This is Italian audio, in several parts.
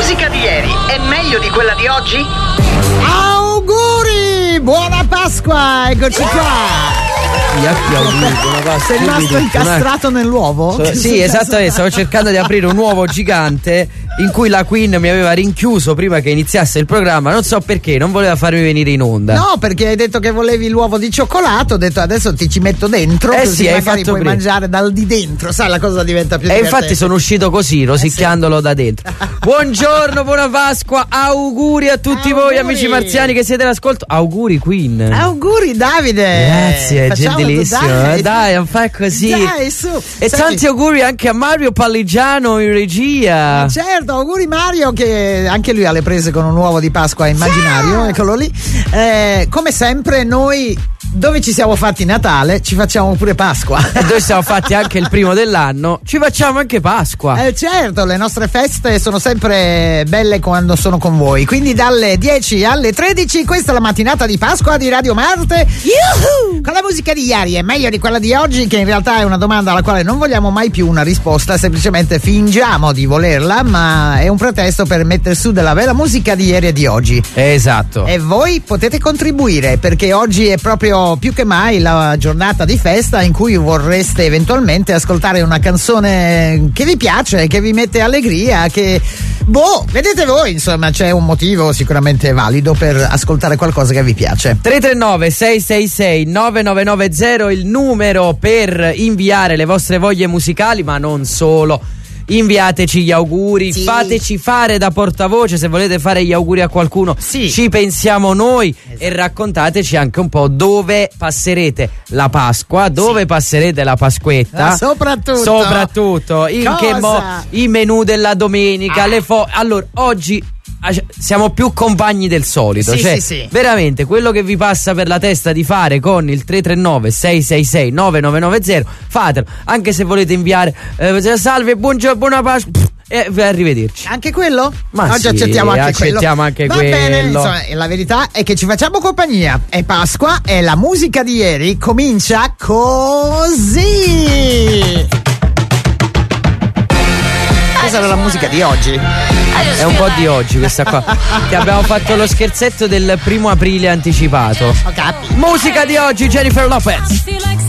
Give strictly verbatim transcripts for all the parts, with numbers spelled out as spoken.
musica di ieri è meglio di quella di oggi? Auguri! Buona Pasqua! Eccoci qua! Sei rimasto incastrato nell'uovo? So, sì, esattamente, stavo cercando di aprire un uovo gigante in cui la Queen mi aveva rinchiuso prima che iniziasse il programma, non so perché, non voleva farmi venire in onda. No, perché hai detto che volevi l'uovo di cioccolato, ho detto adesso ti ci metto dentro, eh così sì, hai magari fatto puoi prima. mangiare dal di dentro, sai, la cosa diventa più E divertente. infatti sono uscito così, rosicchiandolo eh sì. da dentro. Buongiorno, buona Pasqua, auguri a tutti auguri. voi amici marziani che siete all'ascolto. Auguri Queen. Auguri Davide. Grazie, Facciamo gentilissimo. Dai, dai, non fai così. Dai, su. E Senti, tanti auguri anche a Mario Palligiano in regia. certo, auguri Mario, che anche lui ha le prese con un uovo di Pasqua immaginario, sì. Eccolo lì. Eh, come sempre noi dove ci siamo fatti Natale ci facciamo pure Pasqua. E dove siamo fatti anche il primo dell'anno ci facciamo anche Pasqua. Eh certo, le nostre feste sono sempre belle quando sono con voi, quindi dalle dieci alle tredici questa è la mattinata di Pasqua di Radio Marte. Yuhu! Con la musica di ieri è meglio di quella di oggi, che in realtà è una domanda alla quale non vogliamo mai più una risposta, semplicemente fingiamo di volerla, ma è un pretesto per mettere su della bella musica di ieri e di oggi. Esatto. E voi potete contribuire, perché oggi è proprio più che mai la giornata di festa in cui vorreste eventualmente ascoltare una canzone che vi piace, che vi mette allegria, che boh, vedete voi, insomma c'è un motivo sicuramente valido per ascoltare qualcosa che vi piace. tre tre nove sei sei sei nove nove nove zero il numero per inviare le vostre voglie musicali, ma non solo. Inviateci gli auguri, sì. Fateci fare da portavoce se volete fare gli auguri a qualcuno, sì. Ci pensiamo noi, esatto. E raccontateci anche un po' dove passerete la Pasqua, dove sì. passerete la Pasquetta, ma soprattutto soprattutto in cosa? che mo- i menù della domenica, ah. le fo- allora oggi siamo più compagni del solito, sì, cioè sì, sì. veramente quello che vi passa per la testa di fare con il tre tre nove sei sei sei nove nove nove zero fatelo, anche se volete inviare eh, salve, buongiorno, buona Pasqua e eh, arrivederci. Anche quello? Ma oggi sì, accettiamo anche accettiamo quello. anche Va quello. bene, insomma, la verità è che ci facciamo compagnia. È Pasqua e la musica di ieri comincia così. Questa era la musica di oggi. È un po' di oggi questa qua. Che abbiamo fatto lo scherzetto del primo aprile anticipato. Okay. Musica di oggi, Jennifer Lopez.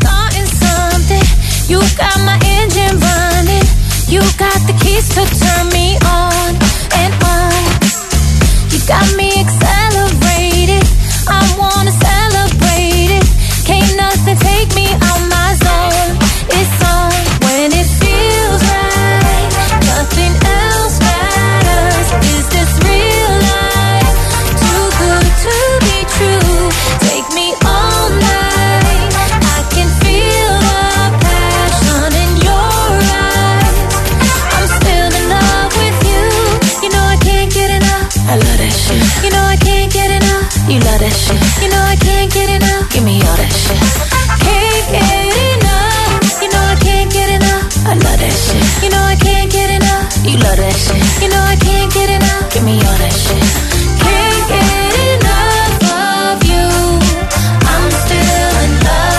You got my engine running. You got the keys to turn me on and on. You got me accelerated. I wanna celebrate it. Can't nothing take me out my zone. It's on when it feels right. Nothing else matters. Is this real life? Too good to be true. Take me all night. I can feel the passion in your eyes. I'm still in love with you. You know I can't get enough. I love that shit. You know I can't get enough. You love that shit. You know I can't get enough. Give me all that shit. Can't get enough. You know I can't get enough. I love that shit. You know I can't get enough. You love that shit. You know I can't get enough. Give me all that shit. Can't get enough of you. I'm still in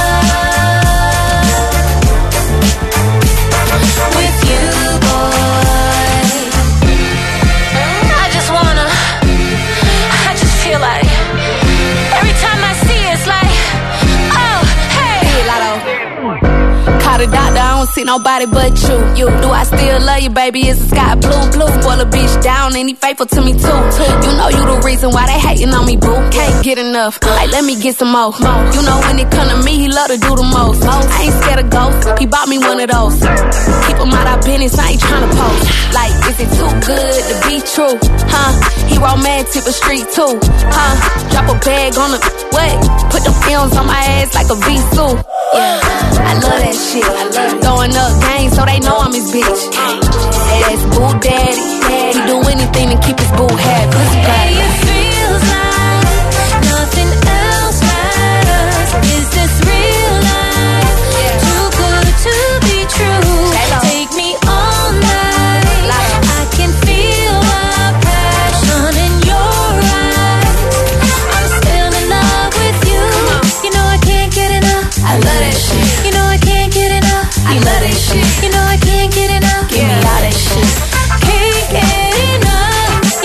love with you, boy. I just wanna, I just feel like every time I see it, it's like, oh, hey. Hey, Lotto. Call the doctor, I don't see nobody but you. You, do I still love you, baby? Is the sky blue? Blue, spoil a bitch down, and he faithful to me too. You know you the reason why they hating on me, boo. Can't get enough, like let me get some more. You know when it come to me, he love to do the most. I ain't scared of ghosts, he bought me one of those. Keep him out of business, I ain't tryna post. Like, is it too good to be true? Huh? He romantic but street too. Huh? Drop a bag on the, what? Put the films on my ass like a V-suit. Yeah, I love that shit. I love it. Throwing up gang so they know I'm his bitch. That's boo daddy. He do anything to keep his boo happy. Hey, it feels like nothing else matters. Is this real life? Too good to be true. Take me all night. I can feel the passion in your eyes. I'm still in love with you. You know I can't get enough. I love that shit. You know I can't get enough. I love that shit. You know I can't get enough. Give me all that shit. Can't get enough.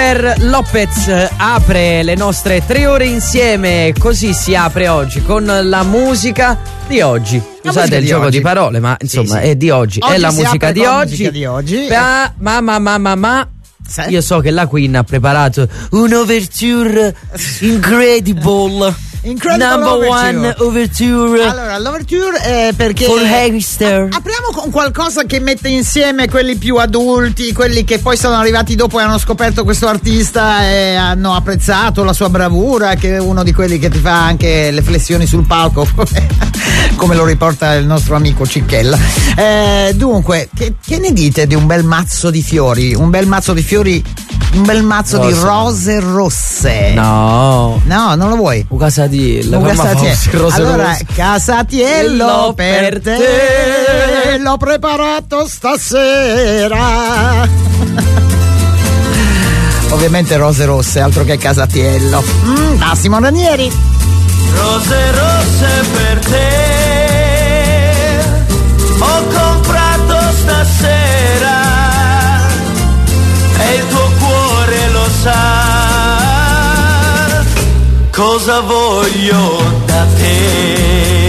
Jennifer Lopez apre le nostre tre ore insieme, così si apre oggi con la musica di oggi. La Scusate musica il di gioco oggi. di parole, ma insomma Sì, sì. è di oggi, Oggi è la si musica apre di con la oggi. musica di oggi. Ma ma ma ma ma, ma Sì. io so che la Queen ha preparato un'overture incredible. Incredible Number overture. one overture. Allora, l'overture è perché For Harryster. apriamo con qualcosa che mette insieme quelli più adulti, quelli che poi sono arrivati dopo e hanno scoperto questo artista e hanno apprezzato la sua bravura, che è uno di quelli che ti fa anche le flessioni sul palco, come, come lo riporta il nostro amico Cicchella. Eh, dunque, che, che ne dite di un bel mazzo di fiori? Un bel mazzo di fiori, un bel mazzo Rose. di rose rosse. No. No, non lo vuoi? Un Casatiello. Un come Casatiello. fosse rose Allora, rose. Casatiello per te, l'ho preparato stasera. Ovviamente rose rosse, altro che Casatiello. Mm, Massimo Ranieri. Rose rosse per te, ho comprato stasera e il tuo cuore lo sa cosa voglio da te.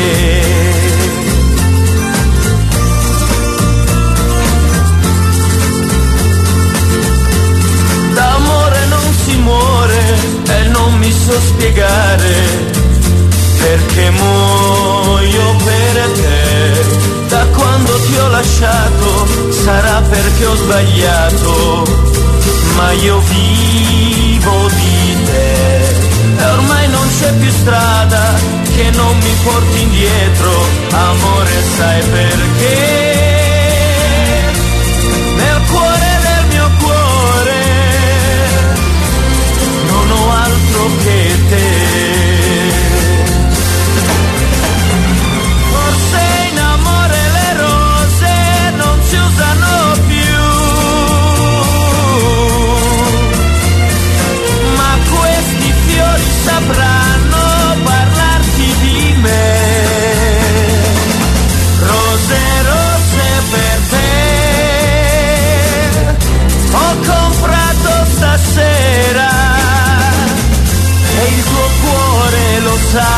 D'amore non si muore e non mi so spiegare perché muoio per te. Da quando ti ho lasciato sarà perché ho sbagliato, ma io vivo di te e ormai non c'è più strada che non mi porti indietro, amore, sai perché? Nel cuore del mio cuore non ho altro che te. Forse in amore le rose non si usano più, ma questi fiori sapranno parlarti di me. Rose rosse per te, ho comprato stasera e il tuo cuore lo sa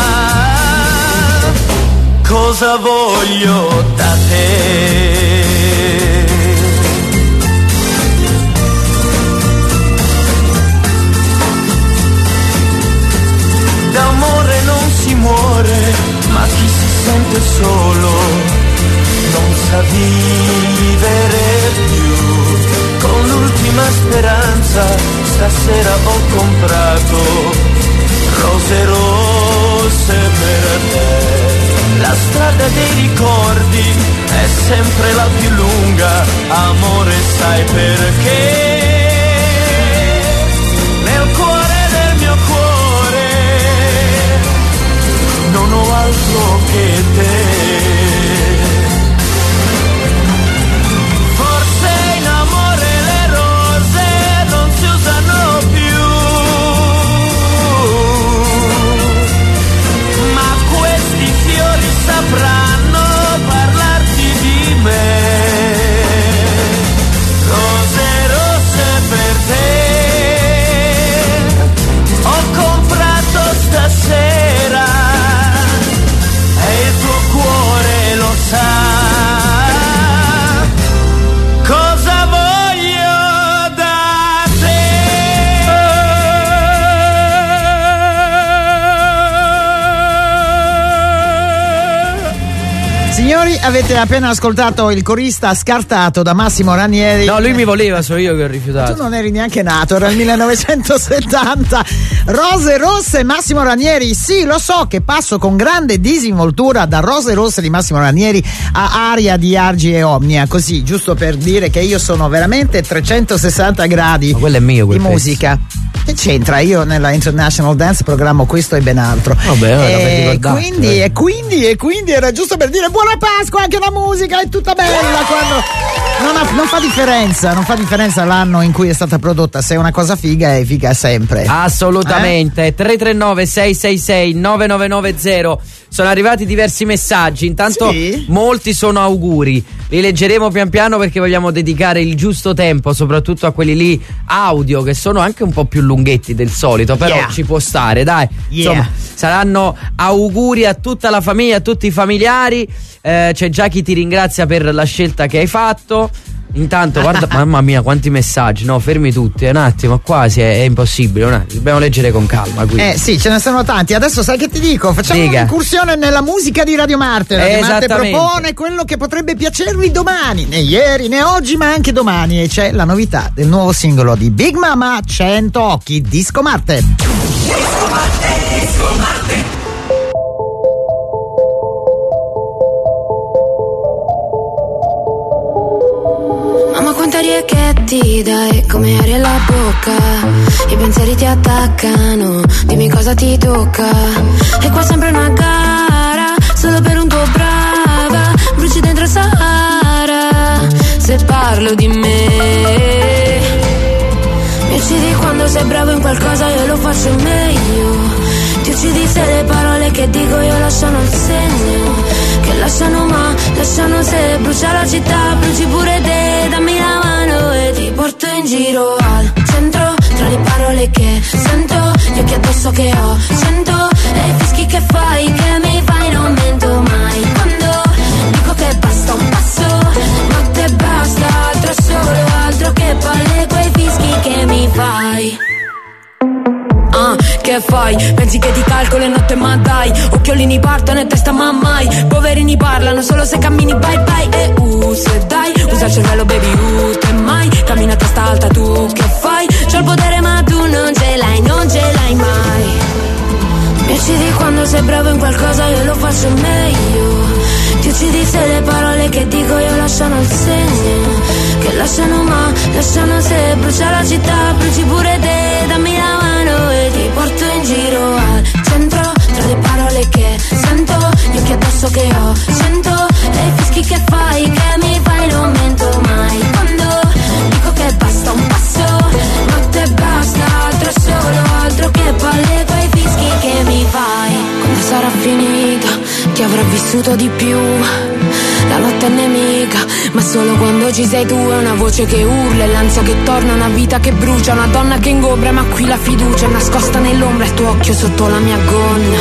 cosa voglio da te. D'amore non si muore, ma chi si sente solo non sa vivere più. Con l'ultima speranza stasera ho comprato rose rosse per te. La strada dei ricordi è sempre la più lunga, amore, sai perché? Nel cuore del mio cuore non ho altro che te. Forse in amore le rose non si usano più, ma questi fiori sapranno parlarti di me. Rose rosse per te, ho comprato stasera e il tuo cuore lo sa cosa voglio da te. Signori, avete appena ascoltato il corista scartato da Massimo Ranieri. No, lui mi voleva, so io che ho Tu rifiutato. non eri neanche nato, era il millenovecentosettanta. Rose rosse, Massimo Ranieri. Sì, lo so che passo con grande disinvoltura da Rose rosse di Massimo Ranieri a Aria di Argi e Omnia, così, giusto per dire che io sono veramente trecentosessanta gradi Ma quello è mio, quel di pezzo. musica. che c'entra? Io nella International Dance programmo questo e ben altro. Vabbè, e quindi, e quindi e quindi era giusto per dire buona Pasqua, anche la musica è tutta bella quando non, ha, non fa differenza, non fa differenza l'anno in cui è stata prodotta, se è una cosa figa è figa sempre. Assolutamente. Eh? tre tre nove sei sei sei nove nove nove zero. Sono arrivati diversi messaggi, intanto sì? molti sono auguri, li leggeremo pian piano perché vogliamo dedicare il giusto tempo soprattutto a quelli lì audio che sono anche un po' più lunghetti del solito, però yeah. ci può stare, dai. Yeah. Insomma, saranno auguri a tutta la famiglia, a tutti i familiari. Eh, c'è già chi ti ringrazia per la scelta che hai fatto. Intanto guarda, mamma mia quanti messaggi. No, fermi tutti un attimo, quasi è, è impossibile, un attimo, dobbiamo leggere con calma quindi. Eh sì, ce ne sono tanti. Adesso sai che ti dico, facciamo Dica. un'incursione nella musica di Radio Marte. Radio Marte Esattamente. propone quello che potrebbe piacervi domani, né ieri né oggi ma anche domani, e c'è la novità del nuovo singolo di Big Mama, cento occhi, Disco Marte. Disco Marte, Disco Marte. Mamma quante arie che ti dai, come aria alla bocca, i pensieri ti attaccano, dimmi cosa ti tocca. E qua sempre una gara, solo per un tuo brava, bruci dentro Sahara, se parlo di me. Mi uccidi quando sei bravo in qualcosa, io lo faccio meglio. Ti uccidi se le parole che dico io lasciano il segno, che lasciano ma, lasciano se, brucia la città, bruci pure te, dammi la mano e ti porto in giro al centro, tra le parole che sento, gli occhi addosso che ho, sento, e i fischi che fai, che mi fai, non mento mai, quando dico che basta un passo, ma te basta, altro solo, altro che palle, quei fischi che mi fai. Ah, che fai? Pensi che ti calcolo e notte ma dai, occhiolini partono e testa ma mai, poverini parlano solo se cammini bye bye. E uh, se dai, usa il cervello baby, uh, te mai, cammina a testa alta tu, che fai? C'ho il potere ma tu non ce l'hai, non ce l'hai mai. Mi uccidi quando sei bravo in qualcosa, io lo faccio meglio. Ti uccidi se le parole che dico io lasciano il segno, che lasciano ma, lasciano se, brucia la città, bruci pure te, dammi la mano e ti porto in giro al centro, tra le parole che sento, gli occhi addosso che ho, sento, e i fischi che fai, che mi fai, non mento mai, quando dico che basta un passo, ma te basta, altro solo, altro che palle, quei fischi che mi fai. Quando sarà finita, chi avrà vissuto di più? La notte è nemica, ma solo quando ci sei tu. È una voce che urla, è l'ansia che torna, una vita che brucia, una donna che ingombra, ma qui la fiducia è nascosta nell'ombra, il tuo occhio sotto la mia gonna.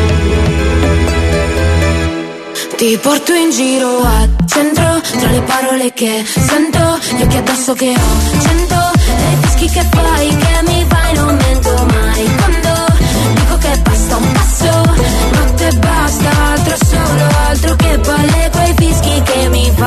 Ti porto in giro al centro, tra le parole che sento, gli occhi addosso che ho, cento, e i fischi che fai, che mi fai, non mento mai, quando dico che basta un passo, ma te basta, altro solo, altro che palle, quei fischi che mi fai.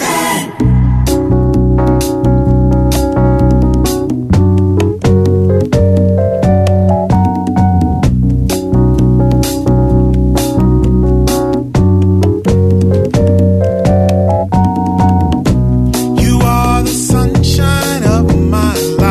You are the sunshine of my life.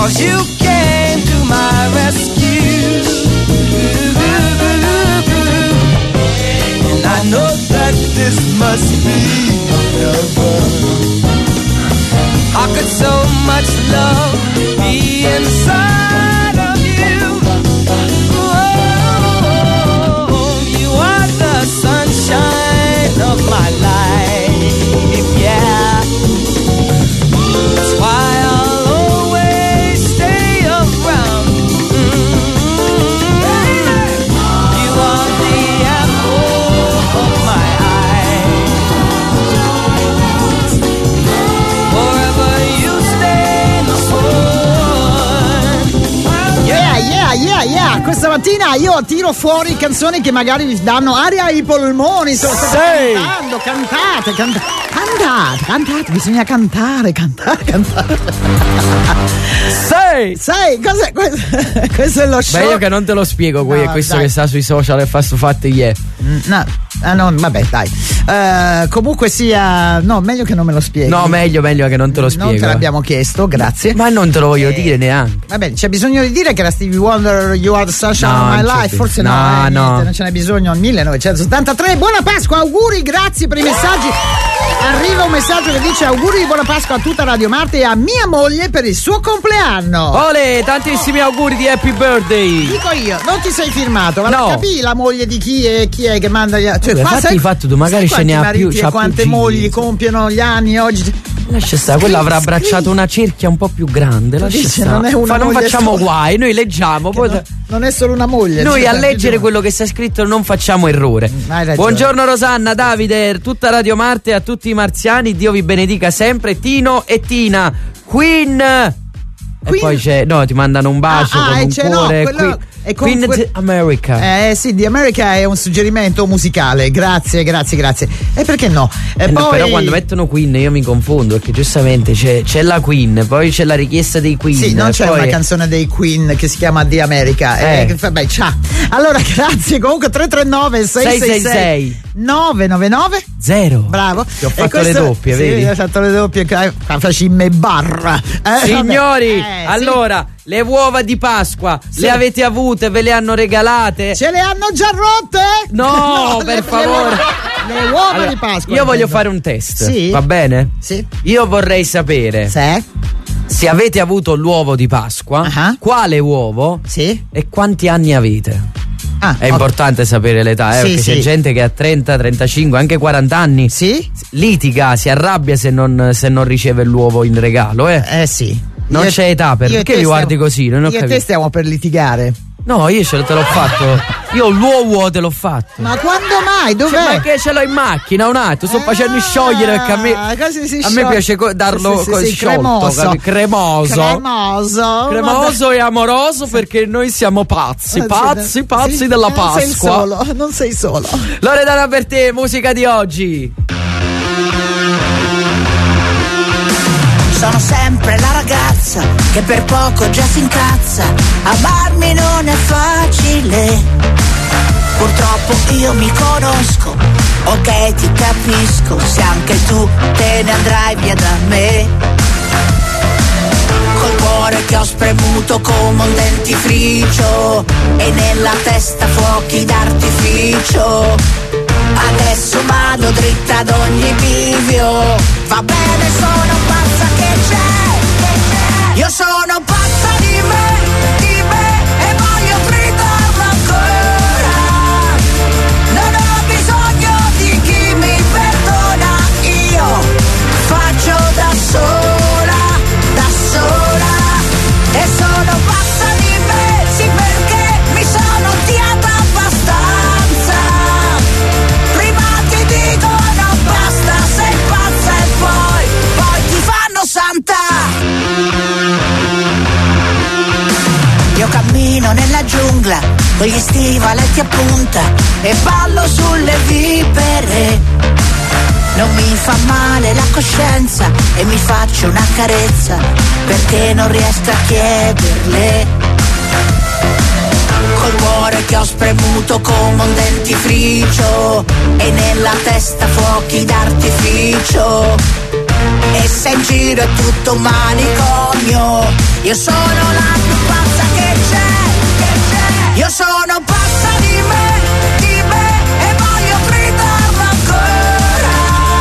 'cause you came to my rescue. And I know that this must be heaven. How could so much love be inside of you? Oh, you are the sunshine of my life, yeah. That's why I'll always stay around. Mm-hmm. You are the apple of my eye. Forever you stay the sun. Yeah, yeah, yeah, yeah. Questa mattina io tiro fuori canzoni che magari vi danno aria ai polmoni. Sto Sì. cantando, cantate, cantate, cantate, cantate, bisogna cantare, cantare, cantare. Sei! Sai, cos'è questo? Questo è lo show. Beh, io che non te lo spiego, qui No, è questo dai. che sta sui social e fa sto fatto yeah. Mm, No, ah, no, vabbè, dai. Eh, comunque sia, no, meglio che non me lo spieghi. No, meglio, meglio che non te lo spiego. Non te l'abbiamo chiesto, grazie. Ma non te lo voglio Eh, dire neanche. Vabbè, c'è bisogno di dire che era Stevie Wonder, You Are the Sunshine No, of My non c'è Life? bisogno. Forse no, No, eh, no. niente, non ce n'è bisogno. millenovecentosettantatré, buona Pasqua, auguri, grazie per i messaggi. Arriva un messaggio che dice auguri di buona Pasqua a tutta Radio Marte e a mia moglie per il suo compleanno. Ole, tantissimi auguri di happy birthday. Dico io, non ti sei firmato, ma No. capì la moglie di chi è, chi è che manda gli cioè, Vabbè, qua fatti sai- i fatti tu, magari sai ce ne ha quanti più, mariti c'ha e più quante figli. mogli compiono gli anni oggi. Lascia stare, quella avrà abbracciato una cerchia un po' più grande. Lascia Dice, stare. non è una Fa- non moglie facciamo sola. guai, noi leggiamo. Poi Non, non è solo una moglie. noi cioè, a leggere capito? quello che sta scritto non facciamo errore. Hai ragione. Buongiorno Rosanna, Davide, tutta Radio Marte, a tutti i marziani, Dio vi benedica sempre. Tino e Tina, Queen. E Queen? poi c'è, no, ti mandano un bacio Ah, ah, con e un c'è- no, cuore. quello Queen, è con Queen que- America. Eh sì, The America è un suggerimento musicale. Grazie, grazie, grazie. E perché no? E Eh no, poi... però quando mettono Queen io mi confondo perché giustamente c'è, c'è la Queen, poi c'è la richiesta dei Queen. Sì, non c'è poi... una canzone dei Queen che si chiama The America. Eh. Eh. vabbè, ciao. Allora, grazie. Comunque tre tre nove sei sei sei nove nove nove Zero. Bravo. Ti ho E fatto le questo- doppie, sì, vedi? ho fatto le doppie. Qua facimmo barra. Eh, Signori, vabbè. Eh, allora, le uova di Pasqua Sì. le avete avute, ve le hanno regalate? sì. Ce le hanno già rotte? No, per le- favore. Le, le uova Allora, di Pasqua. io voglio intendo. fare un test. Sì. Va bene? Sì. Io vorrei sapere Se? se avete avuto l'uovo di Pasqua, Ah. quale uovo Sì. e quanti anni avete. Ah, È ok. importante sapere l'età, eh, Sì, perché sì. c'è gente che ha trenta, trentacinque, anche quaranta anni. Sì? Litiga, si arrabbia se non, se non riceve l'uovo in regalo, eh. Eh sì. Non Io e- c'è età per- io e perché te mi guardi stiamo- così? Non ho io e te capito. stiamo per litigare. No, io ce lo- te l'ho fatto. Io l'uovo te l'ho fatto. Ma quando mai? Dov'è? Cioè, ma che ce l'ho in macchina un attimo, sto facendo sciogliere perché a me, Ah, così si a me scioglie. piace co- darlo Sì, sì, co- sì, sciolto, cremoso. capi- cremoso. Cremoso. Cremoso e amoroso perché noi siamo pazzi, Vabbè. pazzi, pazzi Sì, della non sei Pasqua. solo, non sei solo. Loredana per te, musica di oggi. Sono sempre la ragazza che per poco già si incazza. Amarmi non è facile. Purtroppo io mi conosco. Ok, ti capisco. Se anche tu te ne andrai via da me. Col cuore che ho spremuto come un dentifricio e nella testa fuochi d'artificio. Adesso vado dritta ad ogni bivio. Va bene, sono pazza che c'è. Io sono pazza di me, di me e voglio gridarlo ancora. Non ho bisogno di chi mi perdona. Io faccio da sola, da sola. E sono pazza di me, sì, perché mi sono odiata abbastanza. Prima ti dicono basta, sei pazza e poi, poi ti fanno santa. Io cammino nella giungla con gli stivaletti a punta e ballo sulle vipere. Non mi fa male la coscienza e mi faccio una carezza perché non riesco a chiederle. Col cuore che ho spremuto come un dentifricio e nella testa fuochi d'artificio. E se in giro è tutto un manicomio, io sono la più pazza che c'è, che c'è. Io sono pazza di me, di me, e voglio gridarlo ancora.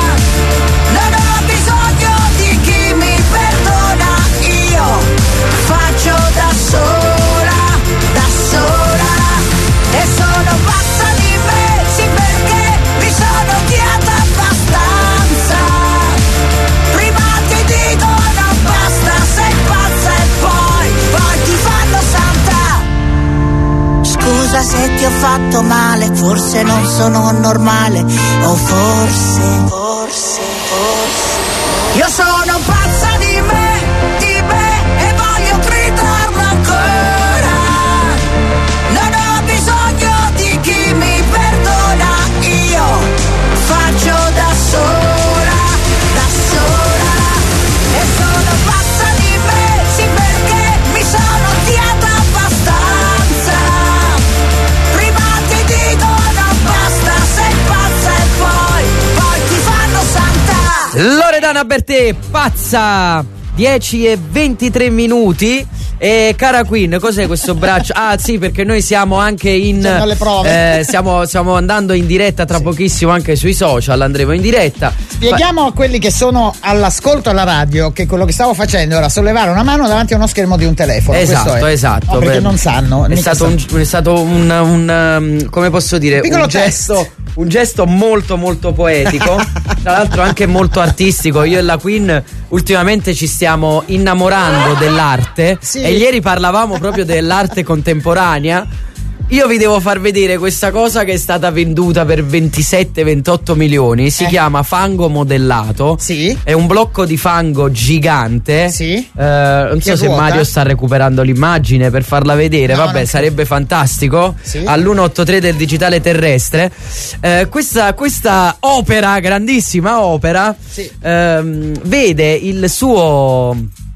Non ho bisogno di chi mi perdona, io faccio da sola, da sola. E sono pazza di me, sì, perché mi sono odiata abbastanza. Prima ti dico non basta, sei pazza e poi, poi ti fanno santa. Scusa se ti ho fatto male, forse non sono normale, o forse, forse, forse. Io sono pazza di me, di me, e voglio gridarlo ancora. Non ho bisogno di chi mi perdona, io faccio da sola, da sola. E sono pazza di me, sì, perché mi sono odiata abbastanza. Prima ti dico non basta, sei pazza e poi, poi ti fanno santa. Loredana Bertè, pazza. dieci e ventitré minuti. E cara Queen, cos'è questo braccio? Ah sì, perché noi siamo anche in Sono le prove. eh, stiamo, stiamo andando in diretta tra Sì. pochissimo anche sui social, andremo in diretta. Spieghiamo a quelli che sono all'ascolto alla radio che quello che stavo facendo era sollevare una mano davanti a uno schermo di un telefono. Esatto, Questo è. esatto. No, perché Beh, non sanno. È mica stato, un, è stato un, un, um, come posso dire, Piccolo un gesto, un gesto molto molto poetico, tra l'altro anche molto artistico. Io e la Queen ultimamente ci stiamo innamorando dell'arte, Sì. e ieri parlavamo proprio dell'arte contemporanea. Io vi devo far vedere questa cosa che è stata venduta per ventisette ventotto milioni. Si Eh. chiama fango modellato. Sì. È un blocco di fango gigante. Sì. Eh, non so Che se ruota? Mario sta recuperando l'immagine per farla vedere. No, Vabbè, non sarebbe fantastico. Sì. All'uno otto tre del digitale terrestre. Eh, questa, questa opera, grandissima opera, Sì. ehm, vede il suo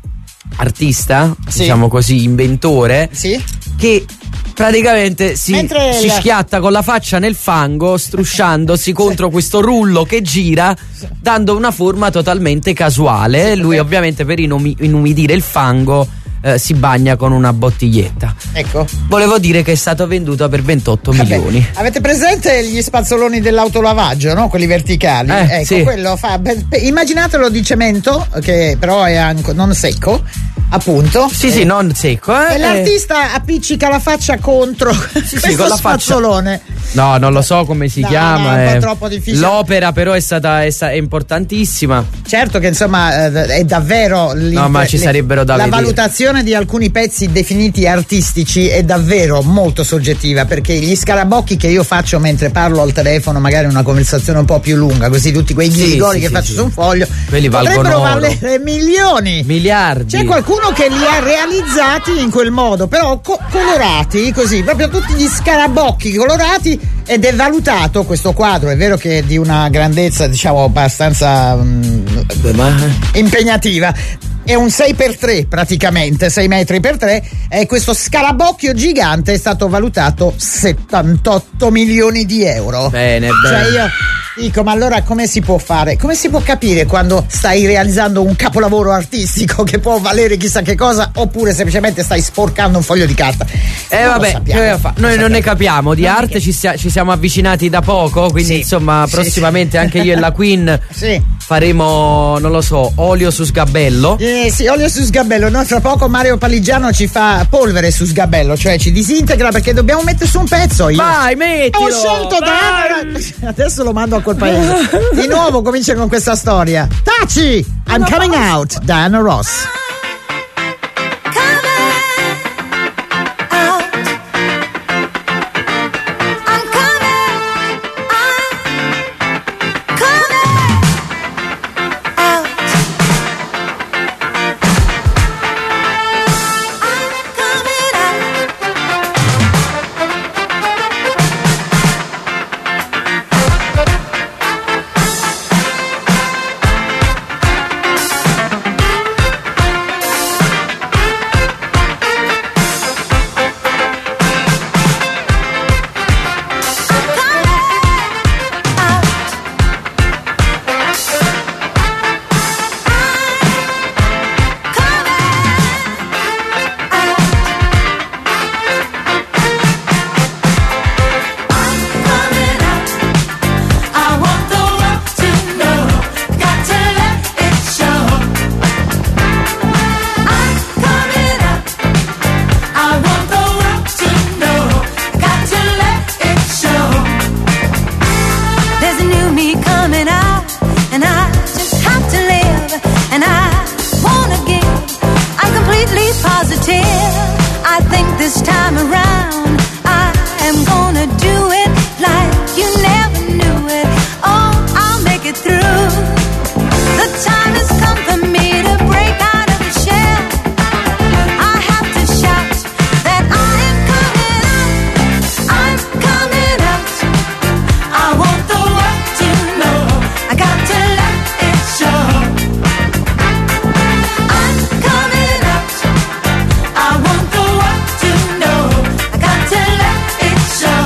artista, Sì. diciamo così, inventore, Sì. che praticamente si, Mentre si la- schiatta con la faccia nel fango, strusciandosi contro questo rullo che gira, dando una forma totalmente casuale. Lui ovviamente per inumi- inumidire il fango eh, si bagna con una bottiglietta. Ecco. Volevo dire che è stato venduto per ventotto Vabbè, milioni. avete presente gli spazzoloni dell'autolavaggio, no? Quelli verticali? Eh, ecco, sì. quello fa. beh, immaginatelo di cemento, che però è anche non secco, appunto. Sì, Eh, sì, non secco, eh. E l'artista appiccica la faccia contro questo sì, con la faccia- spazzolone. No, non lo so come si No, chiama. no, è un po' eh. troppo difficile. L'opera però è stata è, sta- è importantissima. Certo che insomma eh, è davvero l'int- No, ma ci le- sarebbero da la vedere. valutazione di alcuni pezzi definiti artistici è davvero molto soggettiva, perché gli scarabocchi che io faccio mentre parlo al telefono, magari una conversazione un po' più lunga, così tutti quei Sì, ghirigori sì, che sì, faccio sì. su un foglio Quelli potrebbero valgono oro. valere milioni. Miliardi. C'è qualcuno che li ha realizzati in quel modo, però co- colorati così, proprio tutti gli scarabocchi colorati, ed è valutato questo quadro. È vero che è di una grandezza, diciamo, abbastanza mm, impegnativa. È un sei per tre praticamente, sei metri per tre, e questo scarabocchio gigante è stato valutato settantotto milioni di euro. Bene, Cioè bene. io dico, ma allora come si può fare? Come si può capire quando stai realizzando un capolavoro artistico che può valere chissà che cosa, oppure semplicemente stai sporcando un foglio di carta? Eh Non lo vabbè, sappiamo. che fa- noi non ne capiamo di Non ne arte, ci, sia- ci siamo avvicinati da poco, quindi Sì. insomma Sì, prossimamente sì. anche io e la Queen Sì. faremo, non lo so, olio su sgabello. Eh, sì, olio su sgabello. Noi fra poco Mario Paligiano ci fa polvere su sgabello, cioè ci disintegra, perché dobbiamo mettere su un pezzo. Io Vai, mettilo! ho scelto vai! Diana. Adesso lo mando a quel paese. Di nuovo comincia con questa storia. Taci! I'm coming out, Diana Ross. I'm I think this time around I am gonna do it like you never knew it. Oh, I'll make it through. The time has come for me to break out of the shell. I have to shout that I am coming out. I'm coming out. I want the world to know. I got to let it show. I'm coming out. I want the world to know. I got to let it show.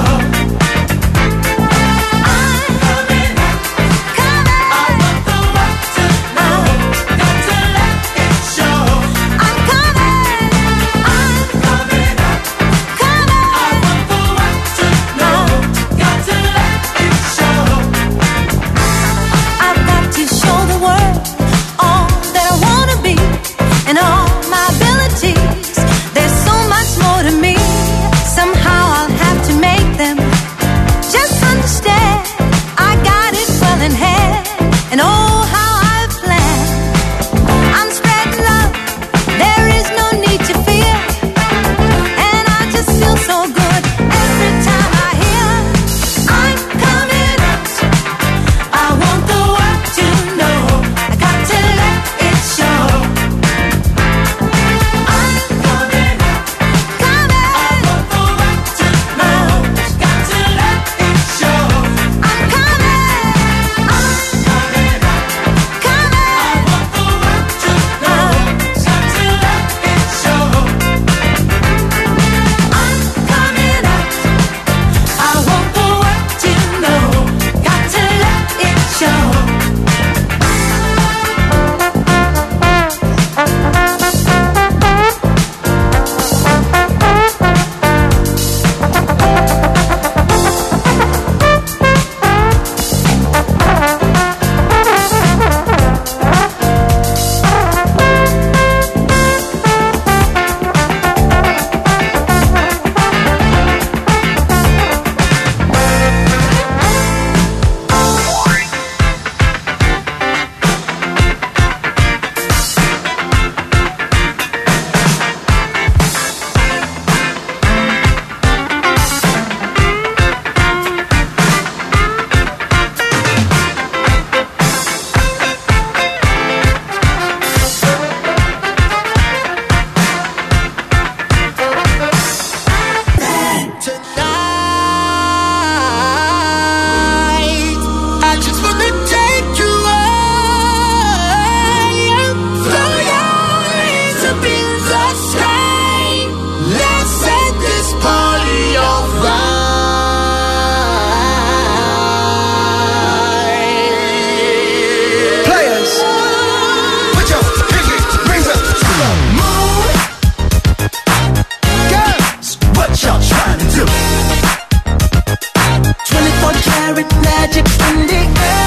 I'm coming out. Coming. I want the world to know. Got to let it show. I'm coming. I'm coming out. Coming. I want the world to know. Got to let it show. I've got to show the world all that I wanna be and all my abilities. There's so much more to me. Somehow I'll have to make them just understand. I got it well in hand, and oh how I've planned. I'm spreading love. There is no need to fear, and I just feel so good every time I hear I'm coming out. I want the world to know. I got to let it show. I'm coming out. Coming. I want the world to know. Got to let it show. I'm coming. I'm coming out. Coming. I want the world to know. Got to let it show. I'm coming out. I want the world to know. Got to let it show. Tonight, I just wanna take you away. Throw your hands up in the sky. Let's set this party on fire. Players, put your pinky rings up to the moon. Girls, what y'all trying to do? twenty-four karat magic in the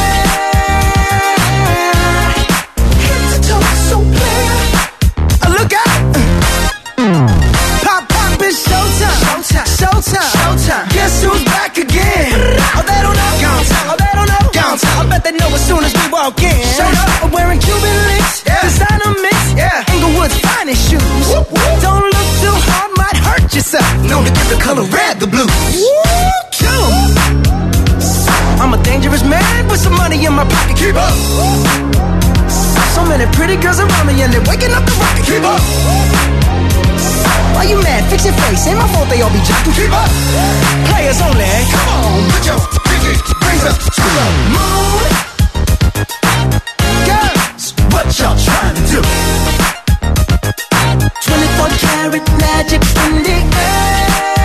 air. Head to toe, so clear. Uh, look out! Pop, pop, it's showtime. Showtime. Showtime. Showtime. Guess who's back again? Oh, they don't know. Gone time. Oh, they don't know. Gone time. I bet they know as soon as we walk in. Showed up. I'm wearing Cuban links. Yeah. Designer mix. Yeah. Inglewood's finest shoes. Whoop, whoop. Don't look too hard, might hurt yourself. Known to give the color red the blues. Woo! Kill 'em. I'm a dangerous man with some money in my pocket. Keep up. So many pretty girls around me and they're waking up the rocket. Keep up. Why you mad? Fix your face. Ain't my fault they all be jocking. Keep up. Players only. Come on, put your pinky rings up to the moon. Girls, what y'all trying to do? twenty-four karat magic in the air.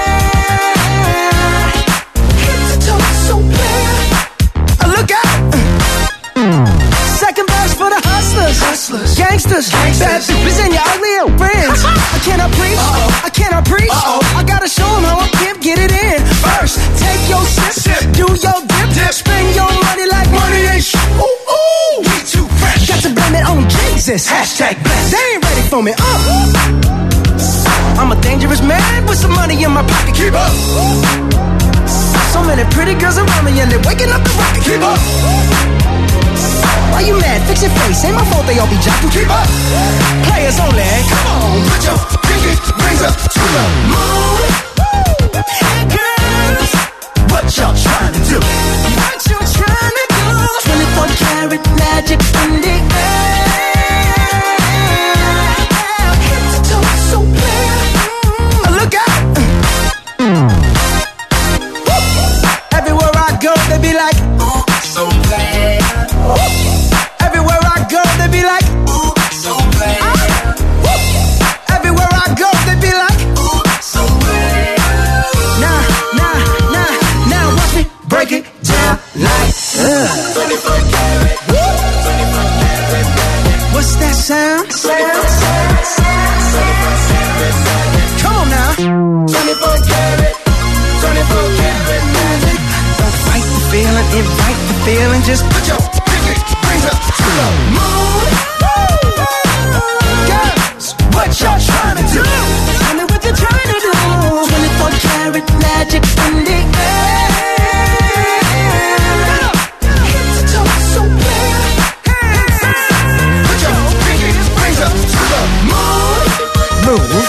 Head to toe, so clear. Uh, look out! Second verse for the hustlers, hustlers, gangsters, gangsters. Bad bitches and your ugly old friends. I cannot preach, Uh-oh. I cannot preach. Uh-oh. I gotta show them how I pimp get it in. First, take your sip, sip. Do your dip, dip, spend your money like money ain't shit. Ooh, ooh, we too fresh. Got to blame it on Jesus. Hashtag blessed. They ain't ready for me. Uh. I'm a dangerous man with some money in my pocket. Keep up. So many pretty girls around me and they're waking up the rocket. Keep up. Why you mad? Fix your face. Ain't my fault they all be jocking. Keep up. Players only. Come on, put your pinky rings up to Move, girls, what y'all trying to do? What you trying to do? twenty-four karat magic in the air. Head to toe so clear. Look out. Everywhere I go, they be like, ooh, so bad. Everywhere I go, they be like, ooh, so bad. Everywhere I go, they be like, ooh, so bad. Nah, nah, nah, now watch me break it down like uh. twenty-four karat, twenty-four karat magic. What's that sound? Sound, sound, sound, twenty-four karat magic. Come on now. twenty-four karat, twenty-four karat magic. Don't fight the feeling, invite the feeling. Just put your pinky rings up to the moon. Girls, what y'all trying to do? Tell me what you're trying to do. twenty-four karat magic in the air. Head to toe so clear. Put your pinky rings up to the moon. Move.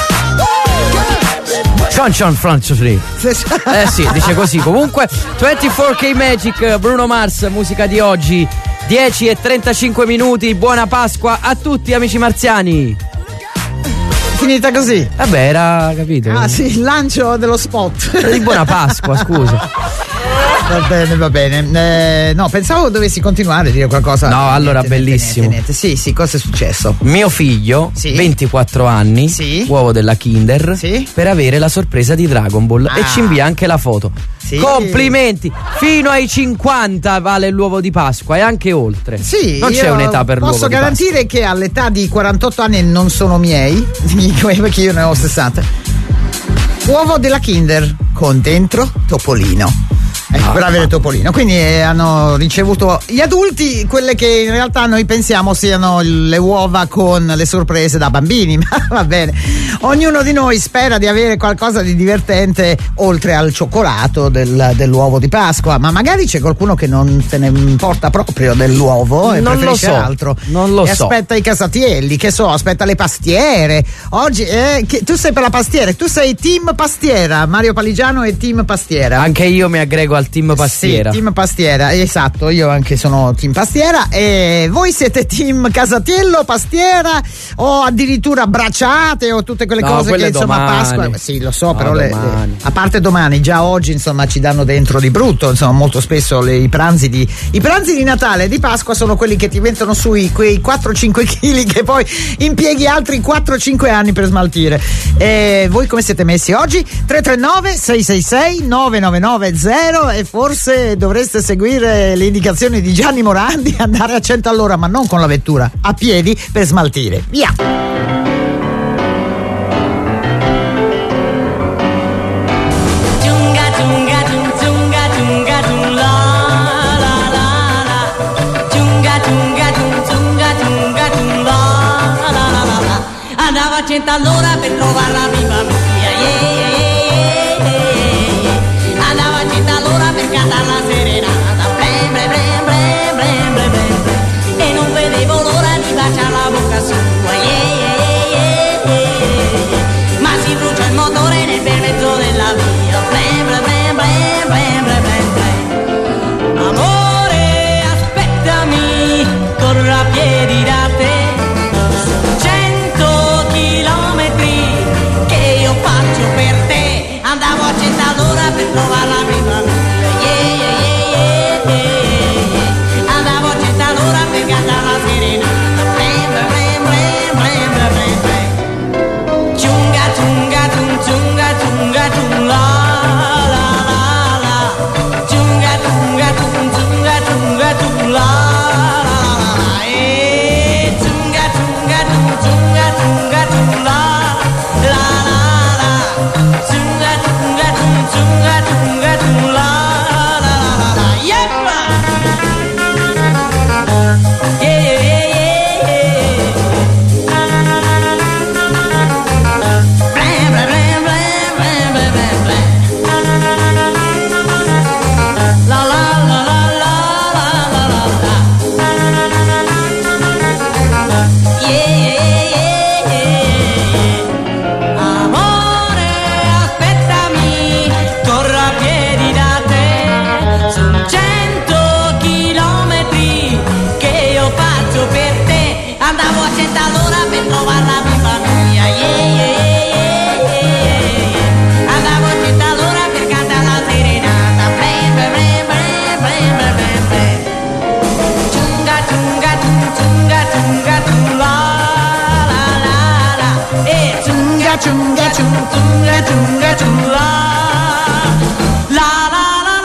Sean Sean Francio Free. Eh sì, dice così. Comunque ventiquattro K Magic, Bruno Mars, musica di oggi, dieci e trentacinque minuti. Buona Pasqua a tutti amici marziani. Finita così. Vabbè, era capito. Ah sì, il lancio dello spot. Di buona Pasqua, scusa. Va bene, va bene. Eh, no, pensavo dovessi continuare a dire qualcosa. No, allora niente, bellissimo. Niente, niente. Sì, sì, cosa è successo? Mio figlio, sì. ventiquattro anni, sì. uovo della Kinder, sì. per avere la sorpresa di Dragon Ball ah. e ci invia anche la foto. Sì. Complimenti! Fino ai cinquanta vale l'uovo di Pasqua e anche oltre. Sì, non c'è un'età per l'uovo posso di garantire che all'età di quarantotto anni non sono miei, perché io ne ho sessanta. Uovo della Kinder con dentro Topolino. Ecco, per avere Topolino, quindi eh, hanno ricevuto gli adulti quelle che in realtà noi pensiamo siano le uova con le sorprese da bambini, ma va bene, ognuno di noi spera di avere qualcosa di divertente oltre al cioccolato del, dell'uovo di Pasqua, ma magari c'è qualcuno che non se ne importa proprio dell'uovo e non preferisce lo so, altro, non lo e so. aspetta i casatielli, che so, aspetta le pastiere. Oggi eh, che, tu sei per la pastiera, tu sei team pastiera, Mario Paligiano è team pastiera. Anche io mi aggrego al team pastiera. Sì, team pastiera, esatto, io anche sono team pastiera. E voi siete team casatiello, pastiera o addirittura bracciate o tutte quelle no, cose quelle che insomma domani. Pasqua, sì lo so, no, però le, le, a parte domani, già oggi insomma ci danno dentro di brutto, insomma molto spesso le, i pranzi di i pranzi di Natale e di Pasqua sono quelli che ti mettono sui quei quattro cinque chili che poi impieghi altri quattro cinque anni per smaltire. E voi come siete messi oggi? tre tre nove sei sei sei nove nove nove zero e forse dovreste seguire le indicazioni di Gianni Morandi, andare a cento all'ora, ma non con la vettura, a piedi per smaltire. Via! Andavo a cento all'ora per trovare la viva mia, yeah, yeah, yeah, yeah. Andavo a cento all'ora per cantare la serenata, blem, blem, blem, blem, blem, blem, blem. E non vedevo l'ora di baciare la bocca sua, yeah, yeah, yeah, yeah. Ma si brucia il motore nel bel mezzo della via, blem, blem, blem, blem, blem, blem, blem, blem. Amore, aspettami, corro a piedi da te. Andavo a cento all'ora per trovare la prima mia, yeah, yeah, yeah, yeah, yeah. Andavo a cento all'ora per cantare la serenata, blem, blem, blem, blem, blem, blem, blem. Ciunga, ciunga, ciung, ciunga, ciunga, ciung, la, la, la, la. Ciunga, ciunga, ciung, ciunga, ciunga, ciung, la, la, la, la. E ciunga, ciunga, ciung, ciunga, ciunga, ciung, la, la, la, la. Tunga tunga tunga tunga tunga chunga chunga chunga la la la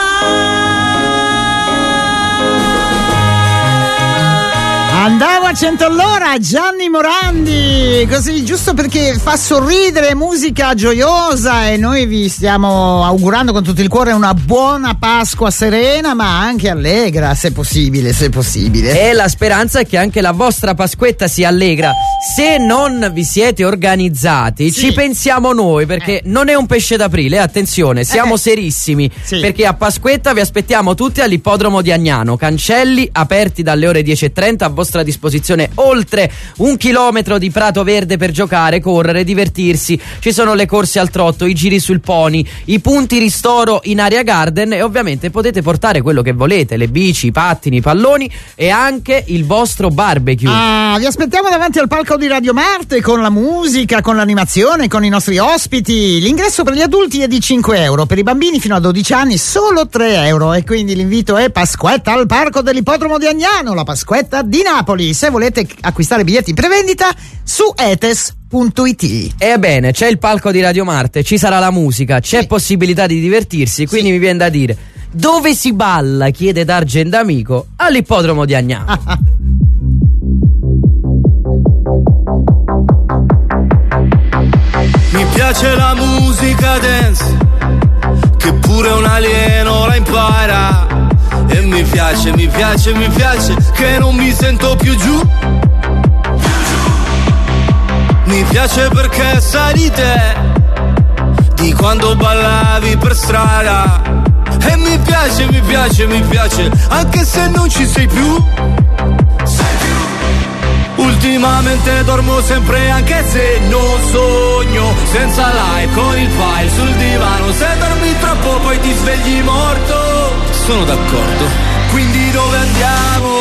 la. Andavo a cento all'ora, Gianni Morandi, così giusto perché fa sorridere, musica gioiosa, e noi vi stiamo augurando con tutto il cuore una buona Pasqua serena ma anche allegra, se possibile, se possibile. E la speranza è che anche la vostra Pasquetta sia allegra. Se non vi siete organizzati, sì, ci pensiamo noi, perché eh. non è un pesce d'aprile, attenzione, siamo eh. serissimi, sì, perché a Pasquetta vi aspettiamo tutti all'ippodromo di Agnano, cancelli aperti dalle ore dieci e trenta, a vostra disposizione oltre un chilometro di prato verde per giocare, correre, divertirsi. Ci sono le corse al trotto, i giri sul pony, i punti ristoro in area garden, e ovviamente potete portare quello che volete, le bici, i pattini, i palloni e anche il vostro barbecue. Ah, vi aspettiamo davanti al palco di Radio Marte con la musica, con l'animazione, con i nostri ospiti. L'ingresso per gli adulti è di cinque euro, per i bambini fino a dodici anni solo tre euro, e quindi l'invito è Pasquetta al parco dell'ippodromo di Agnano, la Pasquetta di Napoli. Se volete acquistare biglietti in prevendita su etes punto it. Ebbene, c'è il palco di Radio Marte, ci sarà la musica, c'è sì, possibilità di divertirsi, quindi sì, mi viene da dire: dove si balla, chiede D'Argent Amico, all'ippodromo di Agnano. Mi piace la musica dance, che pure un alieno la impara. E mi piace, mi piace, mi piace, che non mi sento più giù. Mi piace perché sai di te, di quando ballavi per strada. E mi piace, mi piace, mi piace, anche se non ci sei più. Sei più. Ultimamente dormo sempre anche se non sogno, senza like con il file sul divano. Se dormi troppo poi ti svegli morto. Sono d'accordo. Quindi dove andiamo?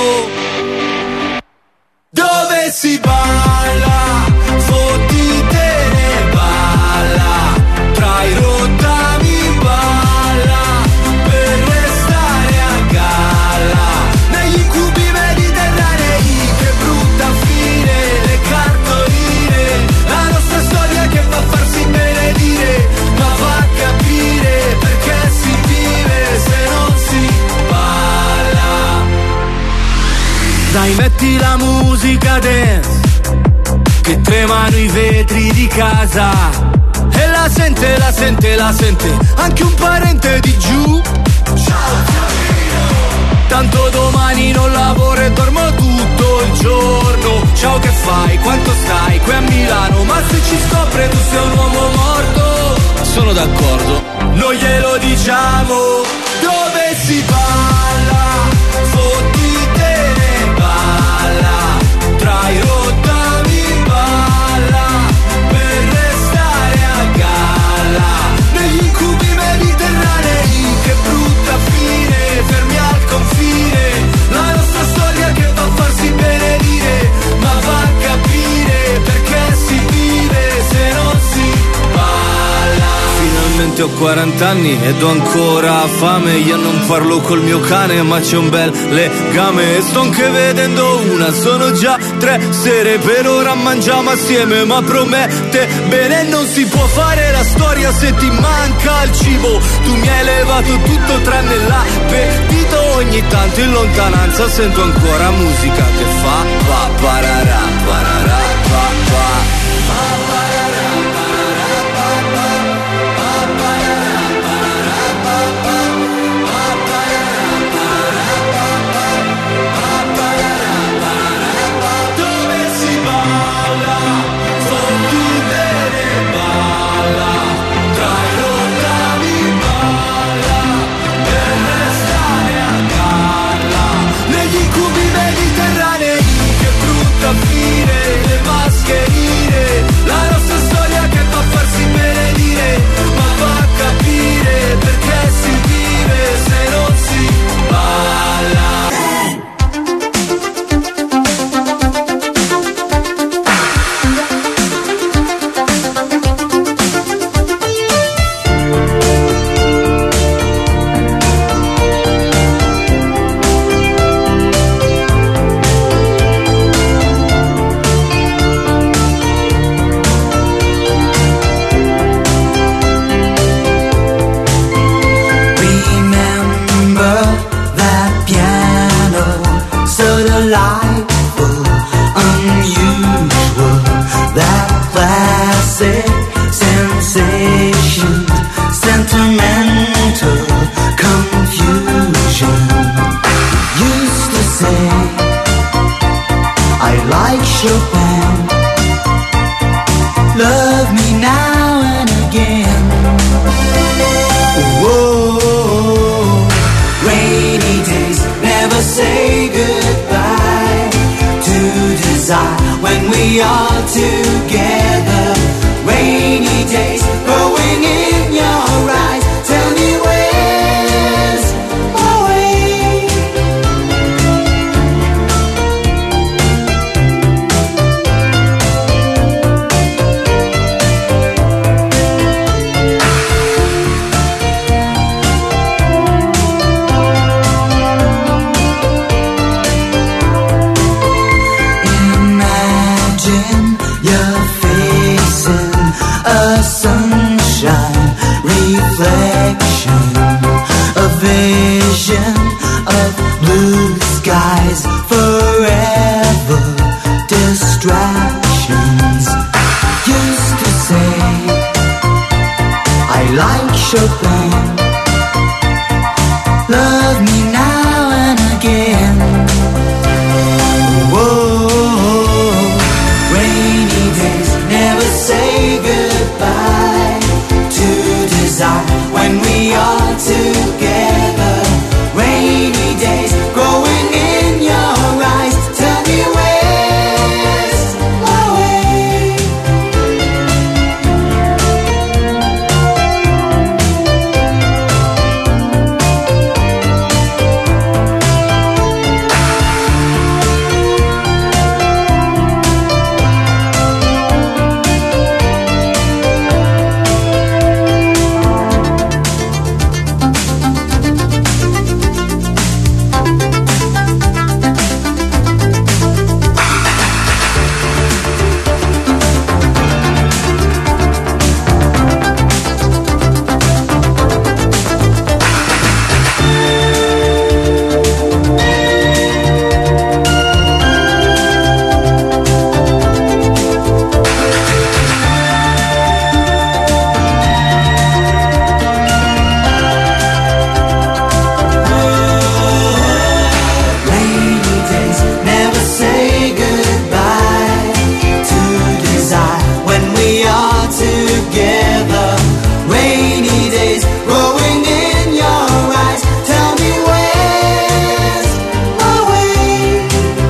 Dove si balla? Fottitene balla, tra i rottami balla, per restare a galla, negli incubi mediterranei. Che brutta fine, le cartoline, la nostra storia che fa farsi benedire, ma fa capire perché si vive se non si balla. Dai, metti la musica dance, che tremano i vetri di casa, e la sente, la sente, la sente anche un parente di giù. Ciao tanto domani non lavoro e dormo tutto il giorno. Ciao, che fai? Quanto stai? Qui a Milano, ma se ci scopre tu sei un uomo morto. Sono d'accordo, noi glielo diciamo. Dove si balla? Fottitene balla, tra i rottami balla, per restare a galla, negli incubi mediterranei. Che brutta fine, fermi al confine, la nostra storia che fa farsi benedire, ma va a capire perché si vive se non si balla. Finalmente ho quaranta anni ed ho ancora fame. Io non parlo col mio cane ma c'è un bel legame, e sto anche vedendo una, sono già tre sere per ora, mangiamo assieme ma promette bene. Non si può fare la storia se ti manca il cibo, tu mi hai levato tutto tranne l'appetito. Ogni tanto in lontananza sento ancora musica che fa pa pararà pararà pa pa. Fine, le we are together. Rainy days growing in your eyes. Tell me where's my way. Imagine you're facing a sunshine reflection, a vision of blue skies, forever distractions. Used to say I like Chopin, love me now and again. Whoa, rainy days never say goodbye to desire when we are together. Rainy days growing in your eyes. Tell me where's my way. Rainy days never say goodbye to desire when we are together. Rainy days growing in your eyes. Tell me where's my way.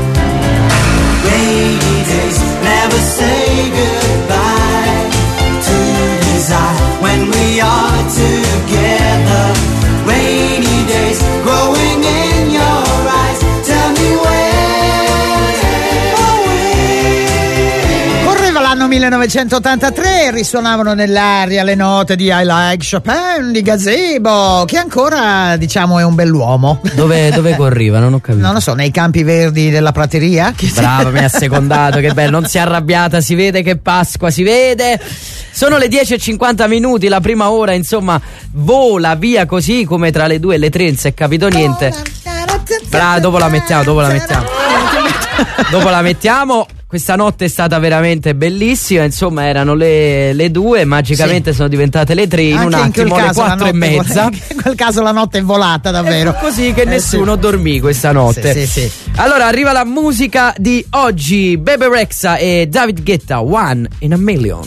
Rainy days never say goodbye to desire when we are together. Rainy days growing in your eyes. Tell me where's my way. Correva l'anno millenovecentottantatré e risuonavano nell'aria le note di I Like Chopin di Gazebo, che ancora diciamo è un bell'uomo. Dove, dove corriva? Non ho capito. Non lo so, nei campi verdi della prateria? Che- Brava, mi ha secondato, che bello, non si è arrabbiata, si vede che è Pasqua, si vede. Sono le dieci e cinquanta minuti, la prima ora, insomma, vola via così come tra le due e le tre, non si è capito niente. Brava, dopo la mettiamo, dopo la mettiamo. Dopo la mettiamo. Questa notte è stata veramente bellissima, insomma erano le, le due, magicamente Sì. sono diventate le tre, in Anche un in quel attimo le caso la quattro e notte mezza. vola- in quel caso la notte è volata davvero. È così che Eh, nessuno sì. dormì questa notte. Sì, sì, sì. Allora arriva la musica di oggi, Bebe Rexha e David Guetta, One in a Million.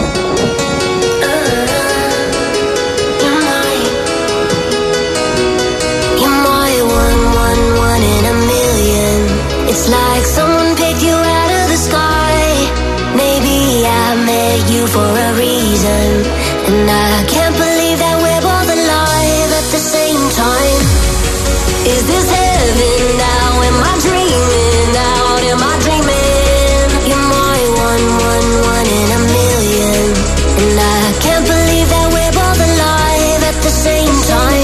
You're my one, one, one in a million. It's like someone picked you out of the sky. Maybe I met you for a reason, and I can't believe that we're both alive at the same time. Is this heaven now? Am I dreaming out? Am I dreaming? You're my one, one, one in a million, and I can't believe that we're both alive at the same time.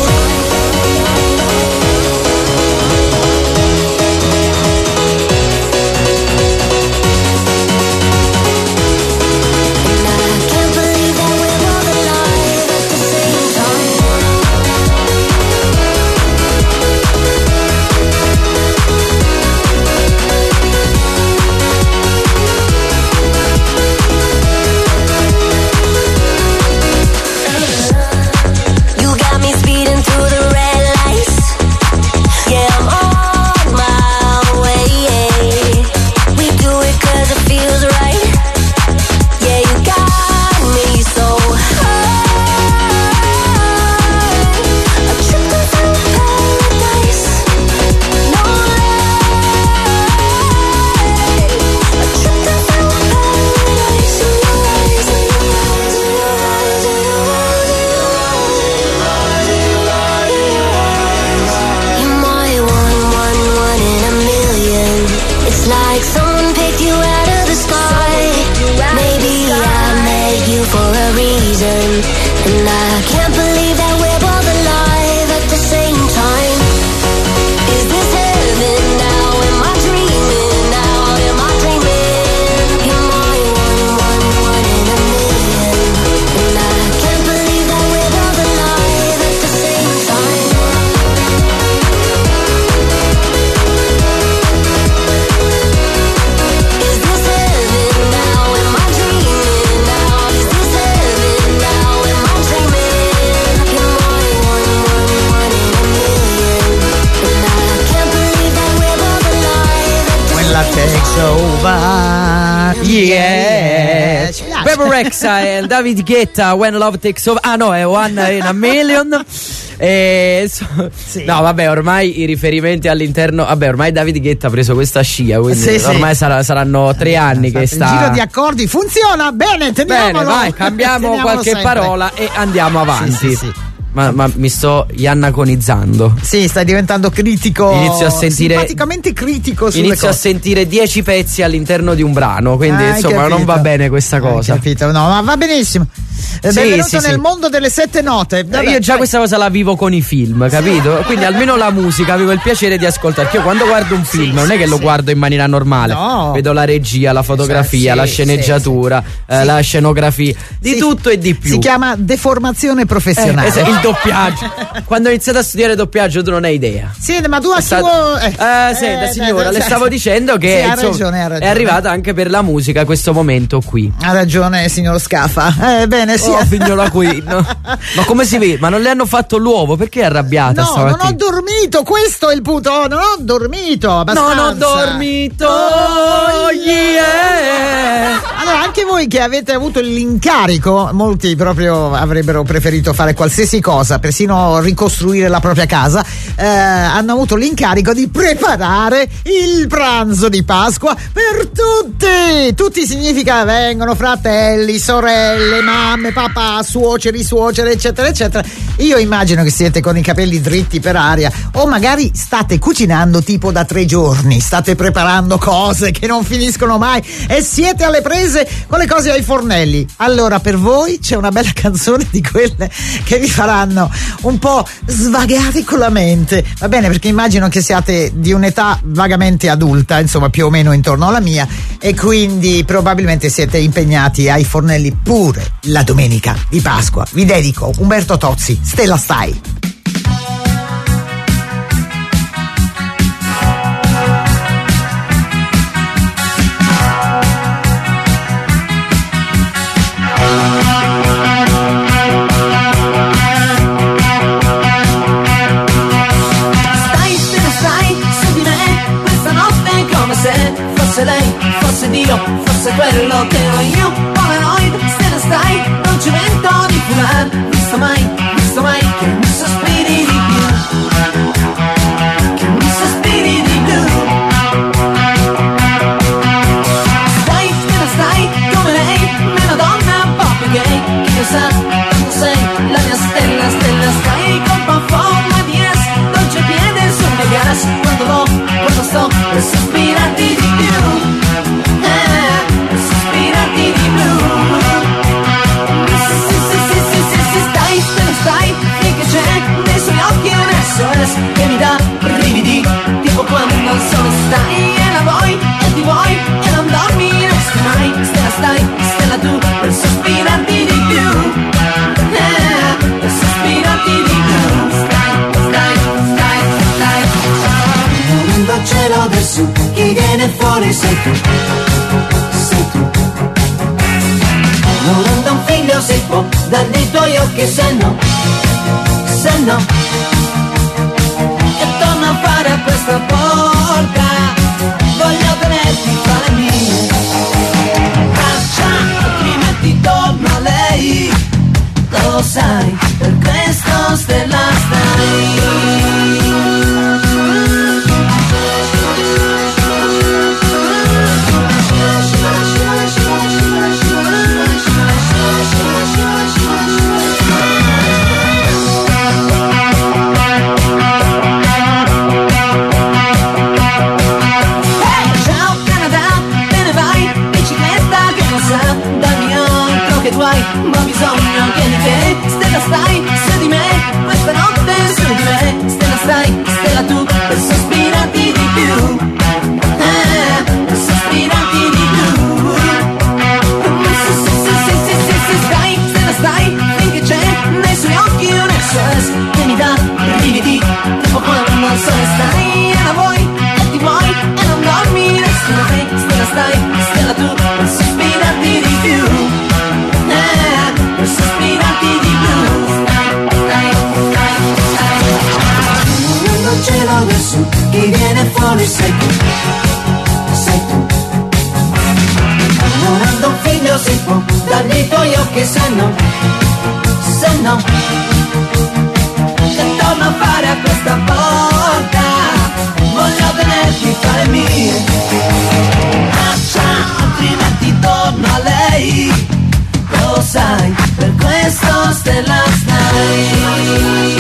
And I can't believe that we're both alive at the same time. Is this heaven now? Am I dreaming now? Am I dreaming? Am I one, one, one in a million? And I can't believe that we're both alive at the same time. Is this heaven now? Am I dreaming now? Is this heaven now? Am I dreaming? Am I one, one, one in a million? And I can't believe that we're both alive at the When la takes over. Yeah. Ci piace. Bebe Rexha e David Guetta, When Love Takes Over. Ah no, è One in a Million. E, so- No, vabbè, ormai i riferimenti all'interno. Vabbè, ormai David Guetta ha preso questa scia, quindi Sì, sì. ormai sarà- saranno tre anni che Il sta. giro di accordi funziona bene, teniamolo. Bene, vai, cambiamo Teniamolo qualche sempre. parola e andiamo avanti. Sì, sì, sì. Ma, ma mi sto iannaconizzando. Sì, stai diventando critico. Inizio a sentire- simpaticamente critico sulle Inizio cose. a sentire dieci pezzi all'interno di un brano, quindi Hai insomma capito. non va bene questa Hai cosa. capito, no, ma va benissimo. Eh, Sì, Benvenuto sì, nel sì. mondo delle sette note. Vabbè, Io già vai. questa cosa la vivo con i film, capito? Quindi almeno la musica avevo il piacere di ascoltare. Io quando guardo un film non è che lo guardo in maniera normale. No. Vedo la regia, la fotografia, Sì, la sì, sceneggiatura, eh, la scenografia, di Sì. tutto e di più. Si chiama deformazione professionale. Eh, es- il doppiaggio. Quando ho iniziato a studiare doppiaggio tu non hai idea. Sì, ma tu È a stato- eh, Eh, senta eh, signora, eh, le eh, stavo dicendo che sì, ha insomma, ragione, ha ragione. è arrivata anche per la musica questo momento qui. Ha ragione, signor Scafa. Eh, bene, sì. Oh, figliola qui. no. Ma come si vede? Ma non le hanno fatto l'uovo? Perché è arrabbiata No, non stamattina? ho dormito, questo è il punto. Oh, non ho dormito. Non Abbastanza. ho dormito, Oh, yeah. Allora, anche voi che avete avuto l'incarico, molti proprio avrebbero preferito fare qualsiasi cosa, persino ricostruire la propria casa, eh, hanno avuto l'incarico di preparare il pranzo di Pasqua per tutti. Tutti significa vengono fratelli, sorelle, mamme, papà, suoceri, suocere, eccetera, eccetera. Io immagino che siete con i capelli dritti per aria o magari state cucinando tipo da tre giorni, state preparando cose che non finiscono mai e siete alle prese con le cose ai fornelli. Allora per voi c'è una bella canzone di quelle che vi faranno un po' svagare con la mente, va bene, perché immagino che siate di un'età vagamente adulta, insomma più o meno intorno alla mia, e quindi probabilmente siete impegnati ai fornelli pure la domenica di Pasqua. Vi dedico Umberto Tozzi, Stella Stai. Stai, te ne stai su di me questa notte come se fosse lei, fosse Dio, fosse quello che ero io. Polaroid, se ne stai, non ci vento di furar. Visto mai, visto mai che mi sospiri di più, che mi sospiri di più. Stai, te ne stai come lei, meno donna, un po' più gay. Chi lo sa, tanto sei la mia stella, stella stai con forma di S, dolce piede sul mio gas. Quando vo, quando sto per sospirarti di più, eh, per sospirarti di più. Sì, sì, sì, sì, sì, sì, sì, stai, te ne stai, finché c'è nei suoi occhi un S O S che mi dà brividi, tipo quando non solo stai e la vuoi e ti vuoi e non dormi e non stai mai. Stella stai, stella tu, per sospirarti di più, eh, per sospirarti di più. Stai, stai, stai, stai. Volando al cielo del sud, chi viene fuori sei tu, sei tu. Volando un figlio si può dare dei tuoi occhi, se no, se no. E torno a fare a questa porta, voglio tenerti fra le mie braccia, altrimenti torno a lei, lo sai, per questo stella stai. Hey, ciao Canada, te ne vai, bicicletta che non sa, dammi altro che tu hai, ma ho bisogno anche di te. stella stai su di me, questa notte su di me, stella stai, stella tu, per sospirarti di più, eh, per sospirarti di più, se, se, se, se, se, se, se stai, stella stai, finché c'è nei suoi occhi un S O S che mi dà brividi, tipo quando al sole stai e la vuoi, e ti vuoi, e non dormi, stella stai, stella stai, stella tu, per sospirarti di più, eh, per sospirarti di più, stai, stai, stai, stai. Non ce l'ho nessuno, chi viene fuori sei tu, sei tu. Amorando un figlio si può, dargli i tuoi occhi se no, se no, che torno a fare a questa volta, voglio tenerti fra le mie, ah, altrimenti torno a lei, lo sai, per questo stella stai.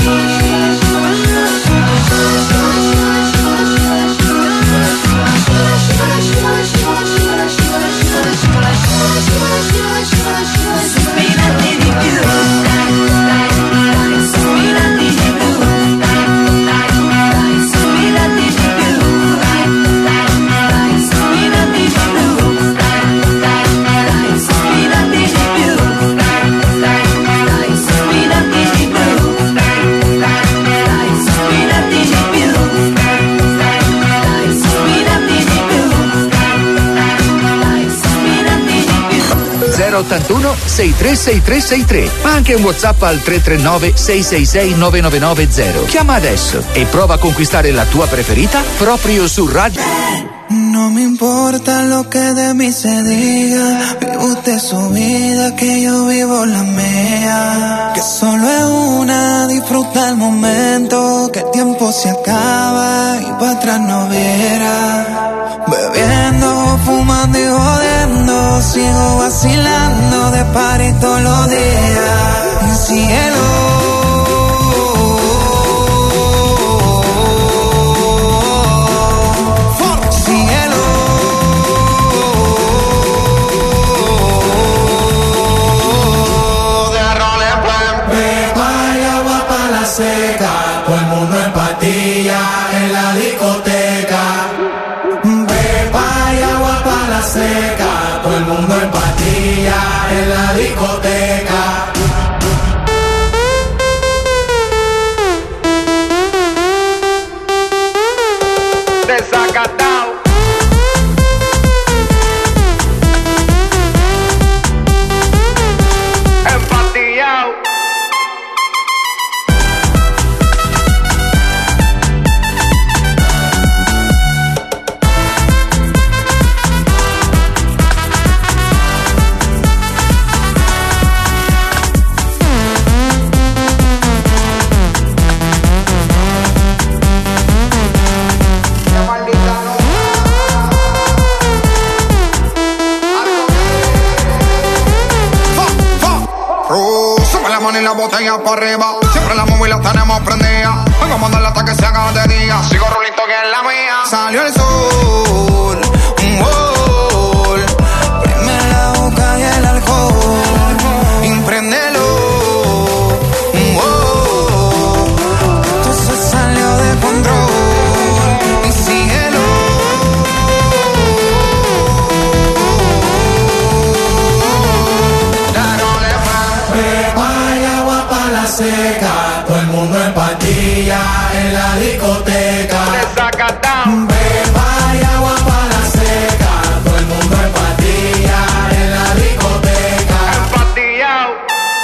Sospirati di più, dai, dai, sospirati di più, dai, dai, sospirati di più, dai, dai, sospirati di più, dai, dai, sospirati di più, dai, dai, sospirati di più, dai, dai, sospirati di più, dai, sospirati di più, dai, sospirati di più. zero ottantuno sei tre sei tre sei tre, ma anche un WhatsApp al tre tre nove sei sei sei nove nove nove zero. Chiama adesso e prova a conquistare la tua preferita proprio su Radio. No me importa lo que de mí se diga, vive usted su vida, que yo vivo la mía. Que solo es una, disfruta el momento, que el tiempo se acaba y para atrás no viera. Bebiendo, fumando y jodiendo, sigo vacilando de party todos los días. Cielo. Seca, todo el mundo en patilla en la discoteca. Pepa y agua para la seca, todo el mundo en patilla en la discoteca. Desacatao. Empatillao. Y la botella para arriba, siempre la móvil la tenemos prendida. Vengo a mandarla hasta que se haga de día. Sigo rulito que es la mía. Salió el sol, un gol. Prime la boca y el alcohol. Impréndelo, un gol. Esto se salió de control. Y síguelo. Seca, todo el mundo en patilla en la discoteca. Beba y agua para la seca, todo el mundo en patilla en la discoteca. Empatillao.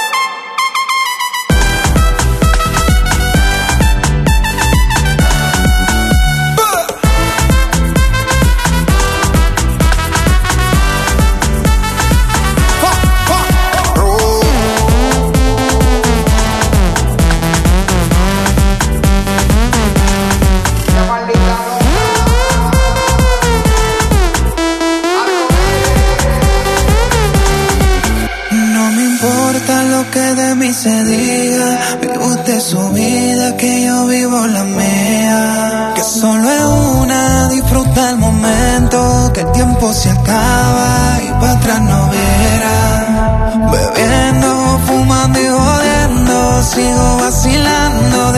Se diga, vive usted su vida, que yo vivo la mía. Que solo es una, disfruta el momento, que el tiempo se acaba y para atrás no verá. Bebiendo, fumando y jodiendo,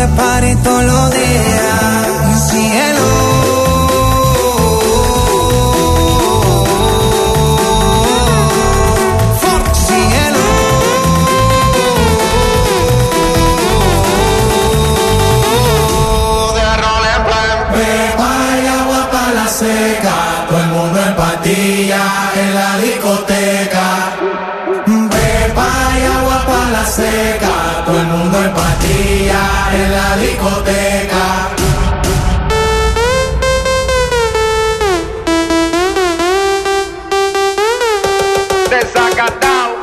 es party todos los días. Cielo. Seca, todo el mundo en patilla en la discoteca. Pepa y agua para la seca, todo el mundo en patilla en la discoteca. Desacatao.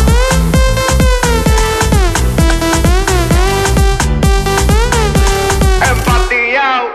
Empatillao.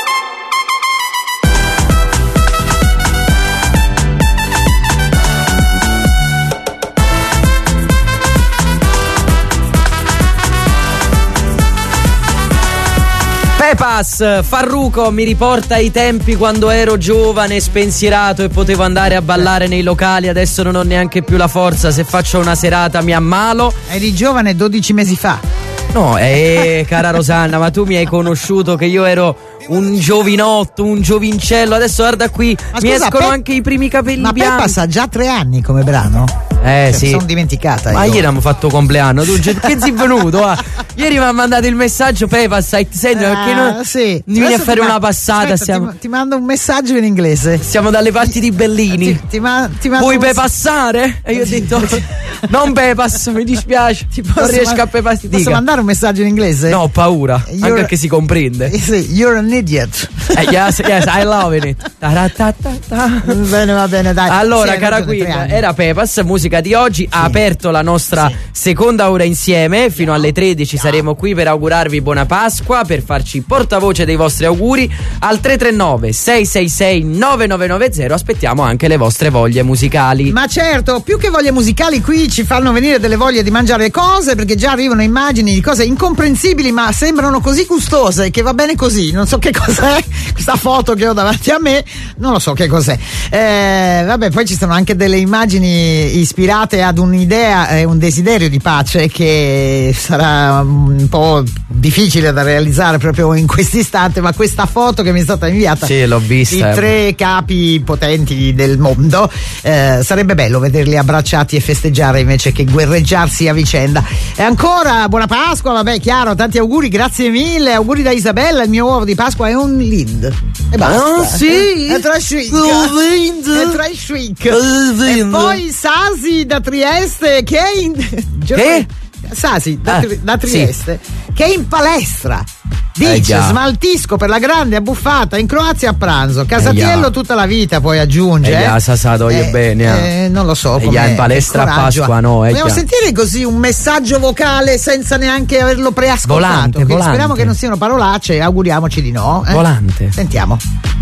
Pepas, Farruko mi riporta ai tempi quando ero giovane, spensierato e potevo andare a ballare nei locali. Adesso non ho neanche più la forza, se faccio una serata mi ammalo. Eri giovane dodici mesi fa. No, eh, cara Rosanna, ma tu mi hai conosciuto che io ero un giovinotto, un giovincello. Adesso guarda qui, Ma mi scusa, escono Pe- anche i primi capelli Ma bianchi. Pepas ha già tre anni come brano? Eh Cioè, sì. Mi sono dimenticata. Ma io. ieri abbiamo fatto compleanno, tu che sei venuto? Ah. Ieri mi ha mandato il messaggio, Pepas, stai senti perché noi Ah, sì. mi vieni a Adesso fare ti una ma- passata. aspetta, Stiamo, ti, ti mando un messaggio in inglese. siamo dalle parti di Bellini. Ti, ti, ma- ti mando Vuoi un- pepassare? E io ho detto non Pepas, mi dispiace. Ti posso non riesco ma- a pepas. ti Posso Dica. mandare un messaggio in inglese? No, ho paura. Anche You're- perché si comprende. Eh, sì, you're an idiot. Eh, yes, yes, I love it. Ta-ra-ta-ta-ta. Bene, va bene, dai. Allora, Sì, hai cara ragione, Queen, tre anni. era Pepas, musica di oggi. Ha aperto la nostra seconda ora insieme. Fino alle tredici saremo qui per augurarvi buona Pasqua, per farci portavoce dei vostri auguri. Al tre tre nove sei sei sei nove nove nove zero aspettiamo anche le vostre voglie musicali. Ma certo, più che voglie musicali qui ci fanno venire delle voglie di mangiare cose, perché già arrivano immagini di cose incomprensibili ma sembrano così gustose che va bene così. Non so che cos'è questa foto che ho davanti a me, non lo so che cos'è. Eh, vabbè, poi ci sono anche delle immagini ispirate ad un'idea e un desiderio di pace che sarà un po' difficile da realizzare proprio in quest'istante, ma questa foto che mi è stata inviata Sì, l'ho vista. i tre capi potenti del mondo, eh, sarebbe bello vederli abbracciati e festeggiare invece che guerreggiarsi a vicenda. E ancora buona Pasqua, vabbè, chiaro, tanti auguri, grazie mille, auguri da Isabella. Il mio uovo di Pasqua è un Lind e basta. Ah, sì? È tra chic, Un Lind? è tra chic. Un E Lind. poi Sasi da Trieste che è in Che? Sasi da, Ah, Tri- da sì. Trieste che è in palestra. Eh, Dice già. smaltisco per la grande abbuffata in Croazia a pranzo. Casatiello Eh, già. tutta la vita, poi aggiunge. Eh, eh. già, Sasato, io bene, eh, non lo so. Eh, com'è, già, in palestra che a coraggio Pasqua, ha. no, eh, Vogliamo già. sentire così un messaggio vocale senza neanche averlo preascoltato. Volante, che volante. Speriamo che non siano parolacce, auguriamoci di no. eh. Volante. Sentiamo.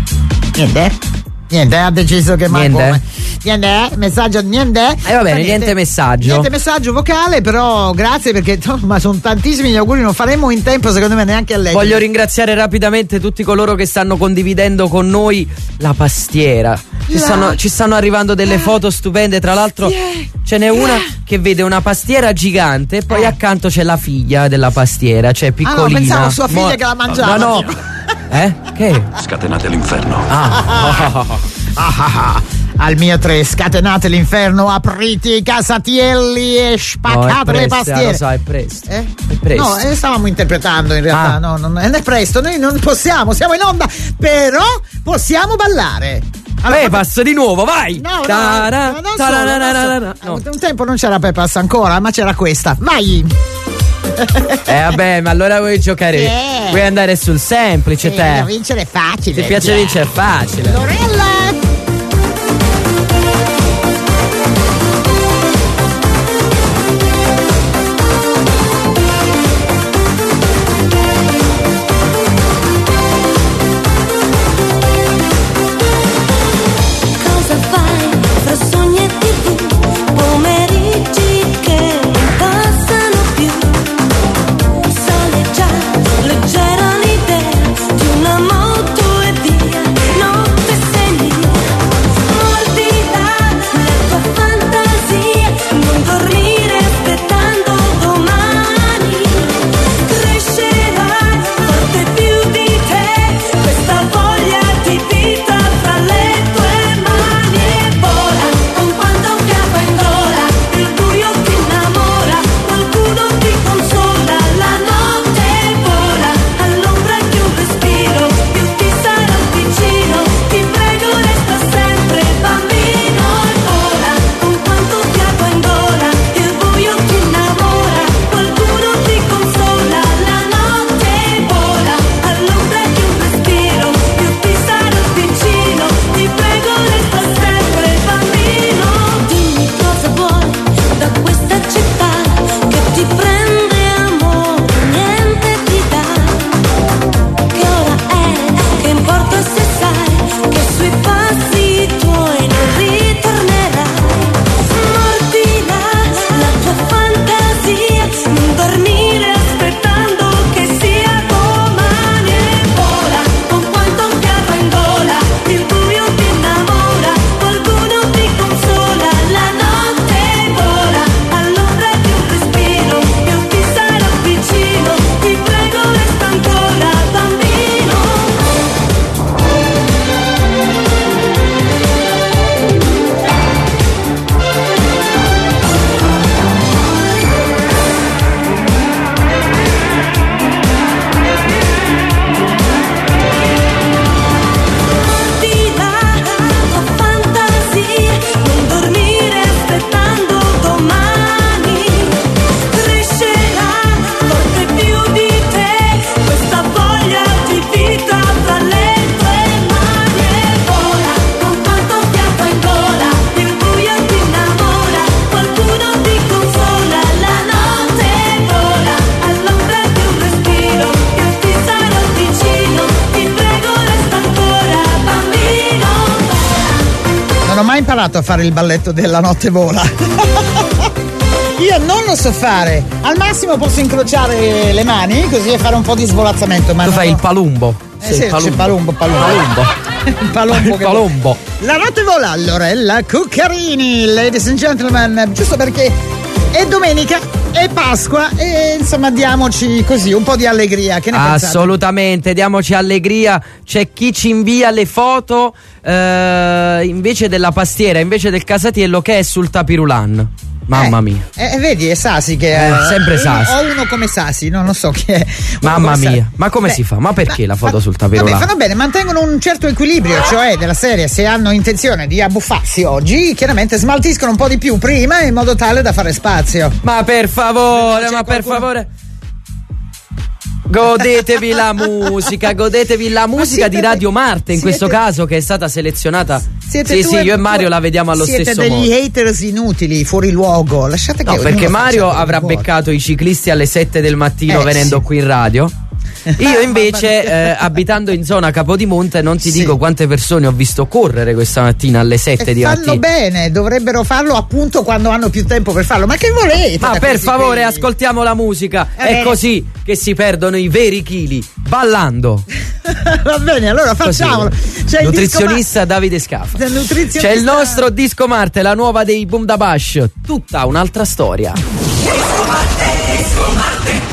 Niente? Niente, ha deciso che mai Niente? come. Niente, messaggio, niente. E va bene, niente messaggio. Niente messaggio vocale, però grazie perché insomma sono tantissimi gli auguri, non faremo in tempo secondo me neanche a leggere. Voglio ringraziare rapidamente tutti coloro che stanno condividendo con noi la pastiera. Ci, La- stanno, ci stanno arrivando delle foto stupende. Tra l'altro, ce n'è una che vede una pastiera gigante e poi accanto c'è la figlia della pastiera, cioè piccolina. Ah, no, pensavo sua figlia che la mangiava. No, no. Eh? Che? Scatenate l'inferno. Ah. Ah, ah, ah. Al mio tre, scatenate l'inferno, aprite i casatielli e No, è spaccate le presto, pastiere. eh, lo so, è presto. Eh? È presto. No, eh, stavamo interpretando in realtà, Ah. no, non, non è presto, noi non possiamo, siamo in onda, però possiamo ballare. Pepas di nuovo, vai! No, no, Tara- no, non solo, tarararara- non solo. no. Un tempo non c'era Pepas ancora, ma c'era questa. Vai! Eh vabbè, ma allora vuoi giocare? Sì. Vuoi andare sul semplice, Sì, te? vincere è facile. Ti piace Sì. vincere facile? Lorella! Cosa fai fra sogni e tivù? Pomeriggi che non passano più. Sale già leggera l'idea di una moto e via. Notte segni mai imparato a fare il balletto della notte vola. Io non lo so fare. Al massimo posso incrociare le mani così e fare un po' di svolazzamento. Ma tu non fai ho... il palumbo. Eh sì, c'è palumbo, palumbo. Palumbo. Il palumbo. Il palumbo. La notte vola, Lorella Cuccarini, ladies and gentlemen, giusto perché è domenica, è Pasqua e insomma diamoci così un po' di allegria. Che ne pensate? Assolutamente, diamoci allegria. C'è chi ci invia le foto eh, invece della pastiera, invece del casatiello che è sul tapirulan. Mamma eh, mia. Eh, vedi, è Sasi che è. Eh, sempre uno, Sasi. Ho uno come Sasi, non lo so chi è. Mamma mia, Sasi. ma come Beh, si fa? Ma perché ma, la foto fa, sul tapirulan? Vabbè, fanno bene, mantengono un certo equilibrio, cioè della serie, se hanno intenzione di abbuffarsi oggi, chiaramente smaltiscono un po' di più prima in modo tale da fare spazio. Ma per favore, ma per qualcuno... favore. Godetevi la musica, godetevi la musica di Radio Marte in siete, questo caso che è stata selezionata. Siete sì, tu sì, e, io e Mario la vediamo allo siete stesso degli modo. haters inutili, fuori luogo. Lasciate che No, perché Mario avrà beccato i ciclisti alle sette del mattino eh, venendo sì. qui in radio. Io invece, eh, abitando in zona Capodimonte, non ti sì. dico quante persone ho visto correre questa mattina alle sette e di mattina. fanno bene, dovrebbero farlo appunto quando hanno più tempo per farlo. Ma che volete? Ma per favore, qui? Ascoltiamo la musica. Va È bene. così che si perdono i veri chili, ballando. Va bene, allora facciamolo. C'è nutrizionista il Davide Scafa. Nutrizionista... C'è il nostro Disco Marte, la nuova dei Boom da Bash. Tutta un'altra storia. Disco Marte, Disco Marte.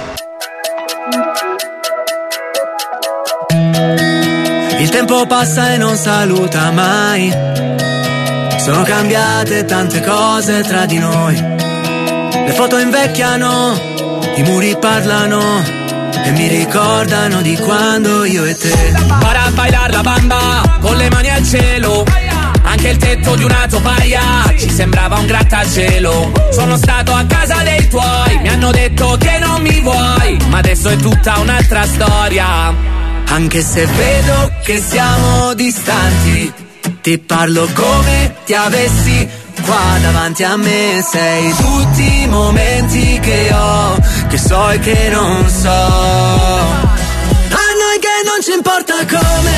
Il tempo passa e non saluta mai. Sono cambiate tante cose tra di noi. Le foto invecchiano, i muri parlano e mi ricordano di quando io e te. Para a bailar la bamba con le mani al cielo. Anche il tetto di una topaia ci sembrava un grattacielo. Sono stato a casa dei tuoi, mi hanno detto che non mi vuoi, ma adesso è tutta un'altra storia. Anche se vedo che siamo distanti, ti parlo come ti avessi qua davanti a me. Sei tutti i momenti che ho, che so e che non so. A noi che non ci importa come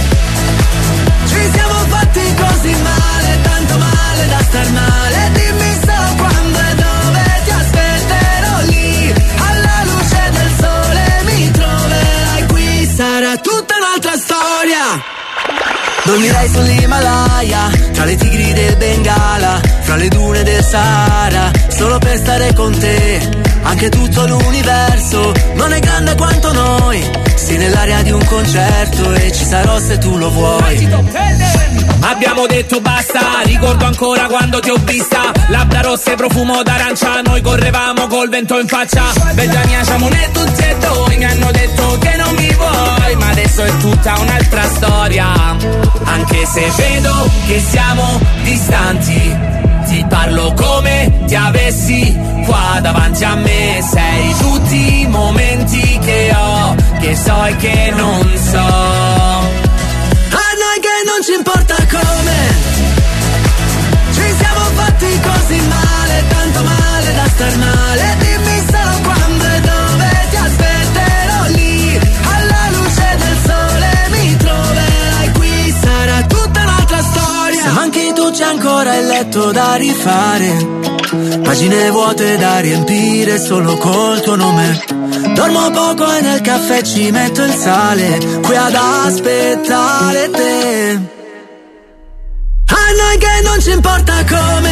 ci siamo fatti così male, tanto male da star male. Dimmi solo quando e dove ti aspetterò lì, alla luce del sole mi troverai qui. Sarà tutta un'altra storia. Dormirei sull'Himalaya, tra le tigri del Bengala, fra le dune del Sahara, solo per stare con te. Anche tutto l'universo non è grande quanto noi. Sei nell'aria di un concerto e ci sarò se tu lo vuoi. Abbiamo detto basta, ricordo ancora quando ti ho vista. Labbra rosse, profumo d'arancia, noi correvamo col vento in faccia. Bella mia, siamo né tutti e due, mi hanno detto che non mi vuoi, ma adesso è tutta un'altra storia. Anche se vedo che siamo distanti, ti parlo come ti avessi qua davanti a me. Sei tutti i momenti che ho, che so e che non so. A noi che non ci importa come ci siamo fatti così male, tanto male da star male. Dimmi solo quando e dove ti aspetterò lì, alla luce del sole mi troverai qui. Sarà tutta un'altra storia. Se manchi tu c'è ancora il letto da rifare, pagine vuote da riempire solo col tuo nome. Dormo poco e nel caffè ci metto il sale, qui ad aspettare te. A noi che non ci importa come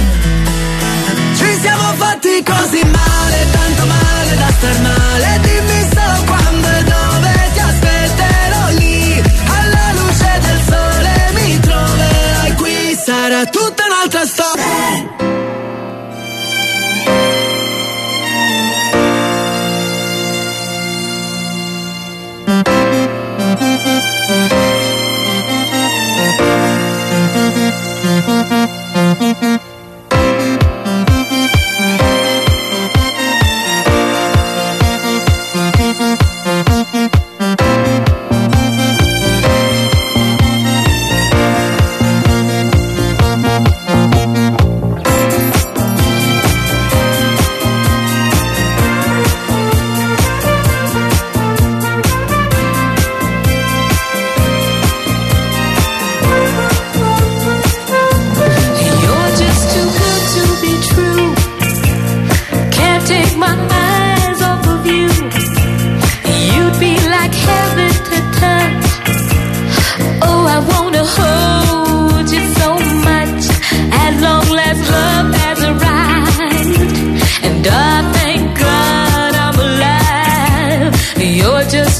ci siamo fatti così male, tanto male da star male. Dimmi solo quando e dove ti aspetterò lì, alla luce del sole mi troverai qui. Sarà tutta un'altra storia.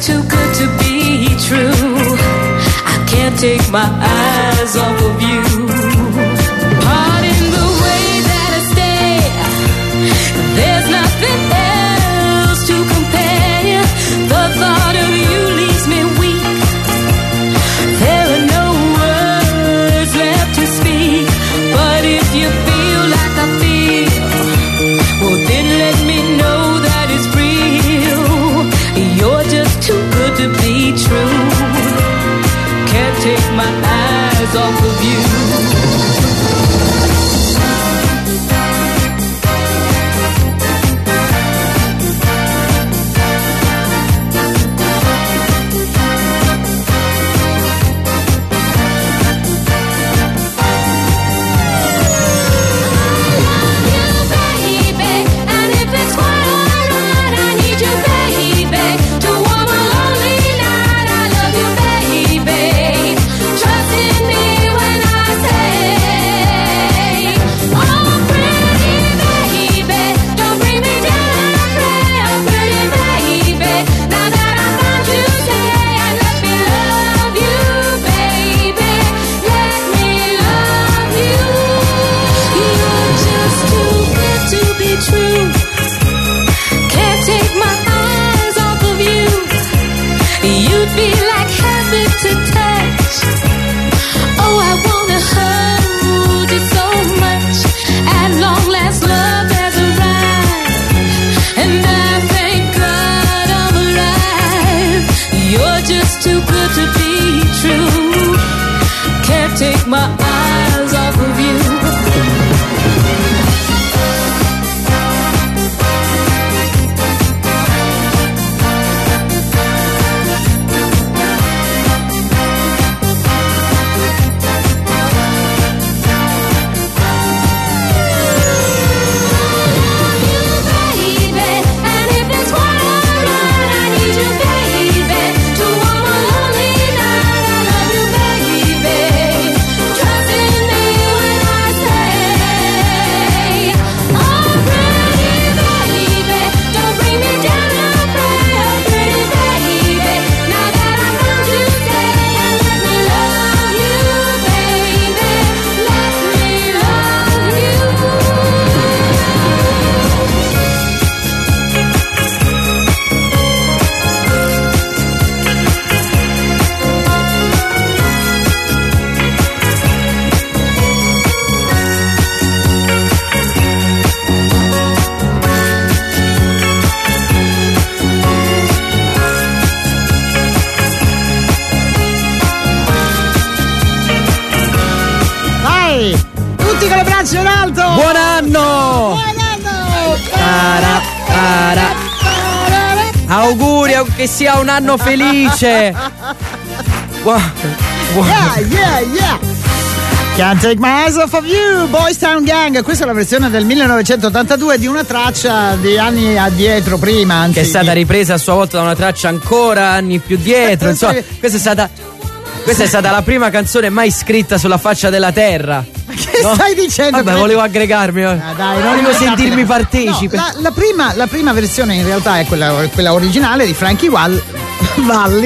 just too good to be true. I can't take my eyes off of you. Pardon the way that I stare, there's nothing else to compare. The thought of you leaves me weak. There are no words left to speak. But if you feel like I feel, well then let me know that it's real. You're just too good to be true. Can't take my eyes off of you. Take my eyes off of you. In alto. Buon anno! Buon anno! Para, para. Auguri, che sia un anno felice. Buon, buon. Yeah, yeah, yeah. Can't take my eyes off of you, Boys Town Gang. Questa è la versione del millenovecentottantadue di una traccia di anni addietro prima, anzi. Che è stata ripresa a sua volta da una traccia ancora anni più dietro. Insomma, questa è stata Questa è stata la prima canzone mai scritta sulla faccia della terra. Ma che no? stai dicendo? Vabbè, volevo aggregarmi. Ah, dai, non volevo sentirmi partecipe. No, la, la, prima, la prima versione in realtà è quella, quella originale di Frankie Wall, Valli.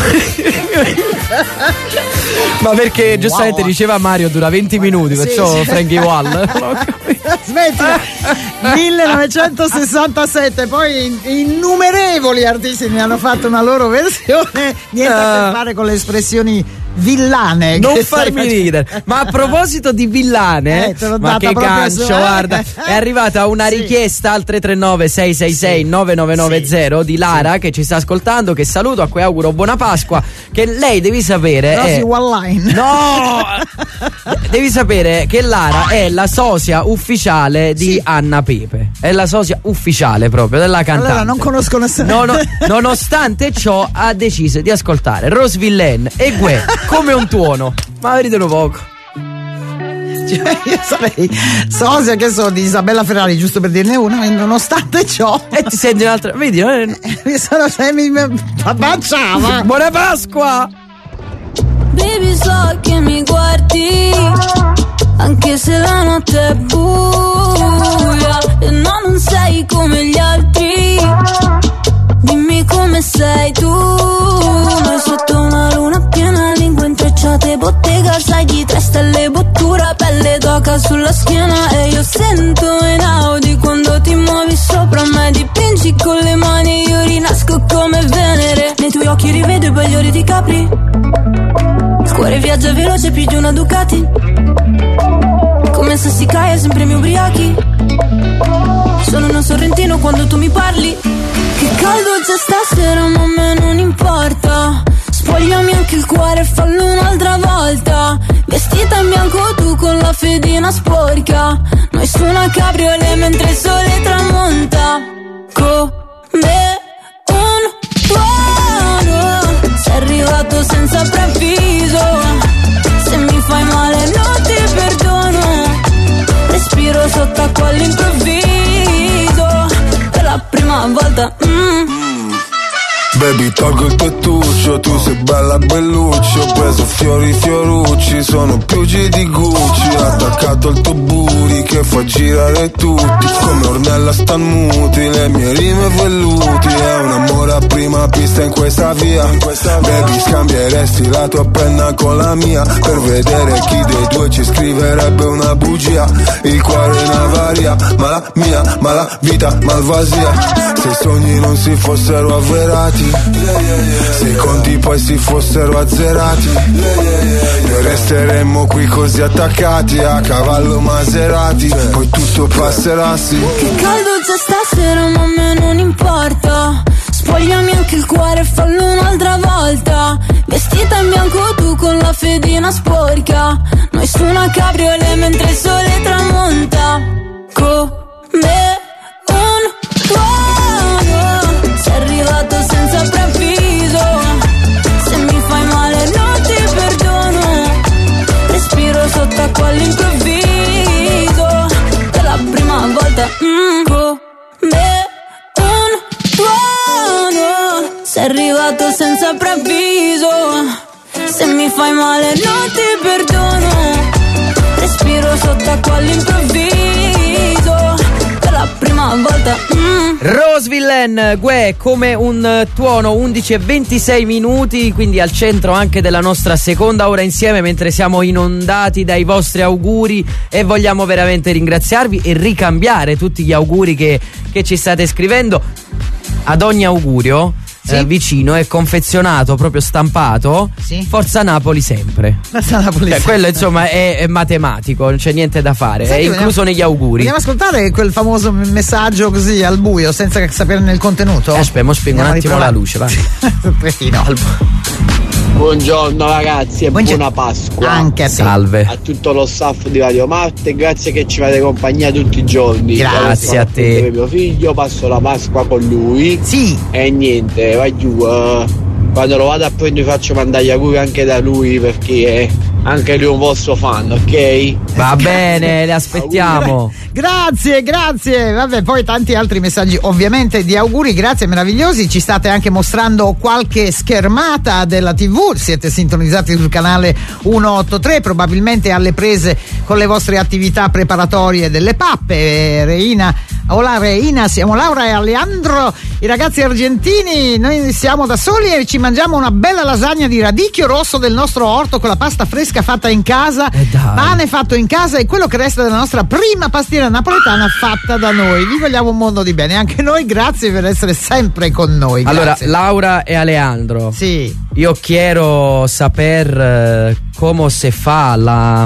Ma perché giustamente wow. diceva Mario dura venti minuti, perciò sì, Frankie Wall. Smettila. millenovecentosessantasette, poi innumerevoli artisti ne hanno fatto una loro versione, niente uh. a che fare con le espressioni villane. Non farmi ridere. Ma a proposito di villane, eh, ma che gancio, su, eh. guarda, è arrivata una sì. richiesta al tre tre nove sei sei sei nove nove nove zero sì. di Lara sì. che ci sta ascoltando, che saluto, a cui auguro buona Pasqua. Che lei devi sapere Rosy è... One-Line. No! Devi sapere che Lara è la sosia ufficiale di sì. Anna Pepe. È la sosia ufficiale proprio della cantante. Allora non conosco nessuno. No, no, nonostante ciò ha deciso di ascoltare Rose Villain e Gue come un tuono. Ma veritelo poco. Cioè, io sarei sosia, che so, di Isabella Ferrari, giusto per dirne una, e nonostante ciò. E ti senti un'altra. Vedi, eh? Mi sono semi. Baciava. Buona Pasqua! Baby, so che mi guardi, anche se la notte è buia, e no, non sei come gli altri. Dimmi come sei tu. sulla schiena e io sento in Audi quando ti muovi sopra me, dipingi con le mani, io rinasco come Venere. Nei tuoi occhi rivedo i bagliori di Capri, il cuore viaggia veloce più di una Ducati, come se si cae sempre mi ubriachi. Sono un sorrentino quando tu mi parli. Che caldo c'è stasera ma a me non importa, spogliami anche il cuore e fallo un'altra volta. Vestita in bianco tu con la fedina sporca, noi su una cabriolet mentre il sole tramonta. Come un tuono, sei arrivato senza preavviso, se mi fai male non ti perdono. Respiro sott'acqua all'improvviso, per la prima volta. mm. Baby, tolgo il tettuccio, tu sei bella belluccio. Ho preso fiori fiorucci, sono più G di Gucci. Attaccato al tuo booty che fa girare tutti, come Ornella stan muti, le mie rime velluti. È un amore a prima pista in questa via. Baby, scambieresti la tua penna con la mia, per vedere chi dei due ci scriverebbe una bugia. Il cuore è una varia, ma la mia, ma la vita malvasia. Se i sogni non si fossero avverati, se i conti poi si fossero azzerati, noi resteremmo qui così attaccati a cavallo Maserati, poi tutto passerà, sì. Che caldo c'è stasera ma a me non importa, spogliami anche il cuore e fallo un'altra volta. Vestita in bianco tu con la fedina sporca, noi su una cabriolet mentre il sole tramonta. Come un tuono, sei arrivato senza preavviso, se mi fai male non ti perdono. Respiro sott'acqua all'improvviso, per la prima volta. mm. Come un tuono, sei arrivato senza preavviso, se mi fai male non ti perdono. Respiro sott'acqua all'improvviso, per la prima volta. mm. Rosevillain, Guè, come un tuono, undici e ventisei minuti, quindi al centro anche della nostra seconda ora insieme, mentre siamo inondati dai vostri auguri e vogliamo veramente ringraziarvi e ricambiare tutti gli auguri che, che ci state scrivendo. Ad ogni augurio Sì. eh, vicino è confezionato, proprio stampato, Sì. Forza Napoli sempre. Forza Napoli Cioè, sempre. quello insomma è, è matematico, non c'è niente da fare, Senti, è incluso vogliamo- negli auguri. Vogliamo ascoltare quel famoso messaggio così al buio senza saperne il contenuto? Eh, aspetta, mo spengo un Andiamo a attimo la riprovare. luce, va. Buongiorno ragazzi e buona Pasqua. Anche a te. Salve. A tutto lo staff di Radio Marte, grazie che ci fate compagnia tutti i giorni. Grazie a te. Per mio figlio passo la Pasqua con lui. Sì. E niente, vai giù. eh, quando lo vado a prendere faccio mandare gli auguri anche da lui perché è anche lui un vostro fan, ok? Va bene, le aspettiamo. Grazie, grazie. Vabbè, poi tanti altri messaggi ovviamente di auguri, grazie, meravigliosi. Ci state anche mostrando qualche schermata della tivù. Siete sintonizzati sul canale centoottantatré, probabilmente alle prese con le vostre attività preparatorie delle pappe. Reina, hola Reina, siamo Laura e Alejandro, i ragazzi argentini. Noi siamo da soli e ci mangiamo una bella lasagna di radicchio rosso del nostro orto con la pasta fresca fatta in casa, pane fatto in casa e quello che resta della nostra prima pastiera napoletana fatta da noi. Vi vogliamo un mondo di bene, anche noi, grazie per essere sempre con noi. Allora, Grazie. Laura e Alejandro. Sì. Io quiero saper eh, come si fa la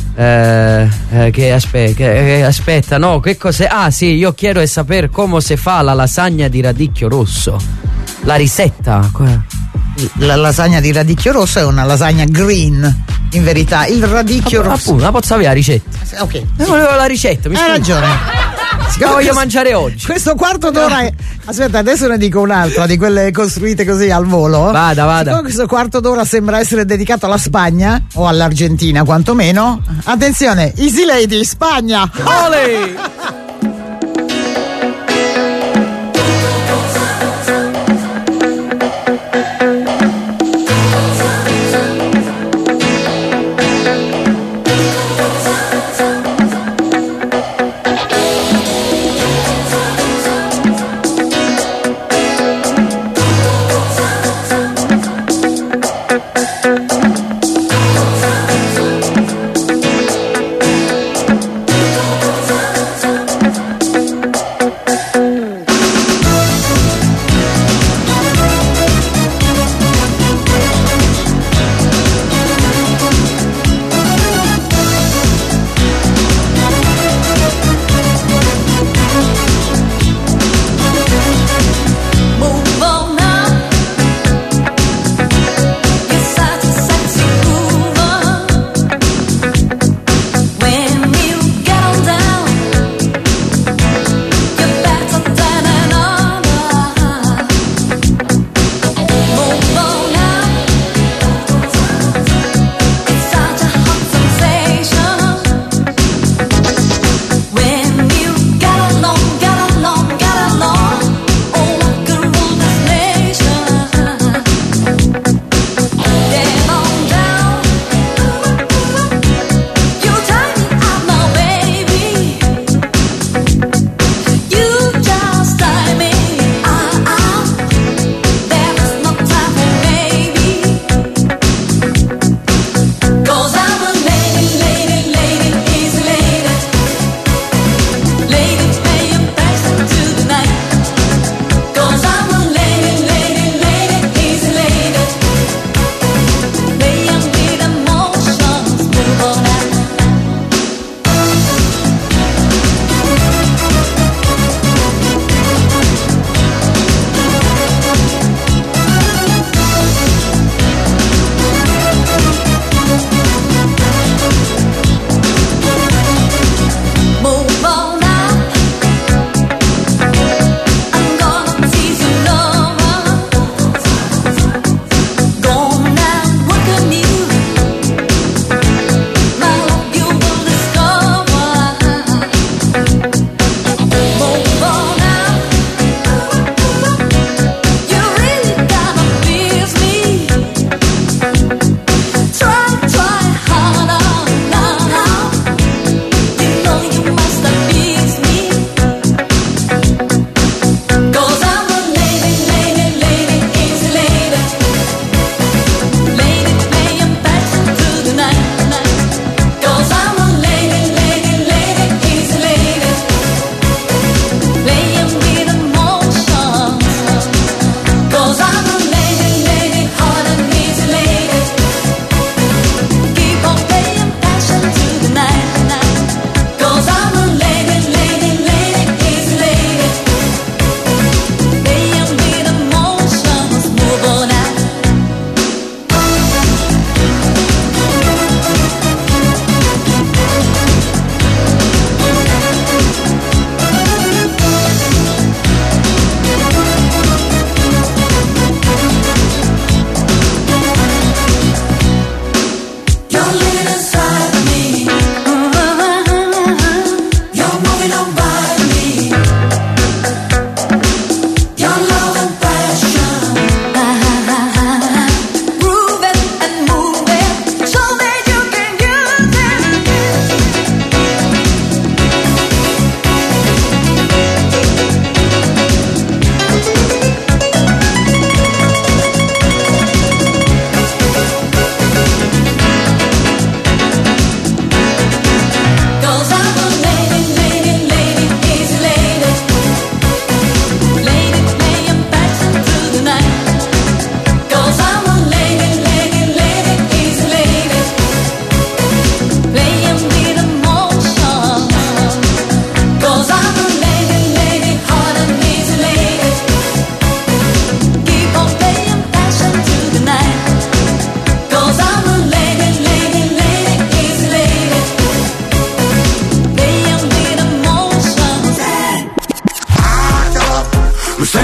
eh, eh, che, aspe- che eh, aspetta, no, che cos'è? Ah, sì, io quiero sapere come si fa la lasagna di radicchio rosso. La ricetta. La lasagna di radicchio rosso è una lasagna green, in verità. Il radicchio App- rosso. Appunto, la posso avere la ricetta. Ok. Io volevo la ricetta, mi Hai scusi. ragione. La voglio mangiare oggi. Questo quarto d'ora è... Aspetta, adesso ne dico un'altra di quelle costruite così al volo. Vada, vada. Siccome questo quarto d'ora sembra essere dedicato alla Spagna o all'Argentina quantomeno. Attenzione, Easy Lady, Spagna. Ole!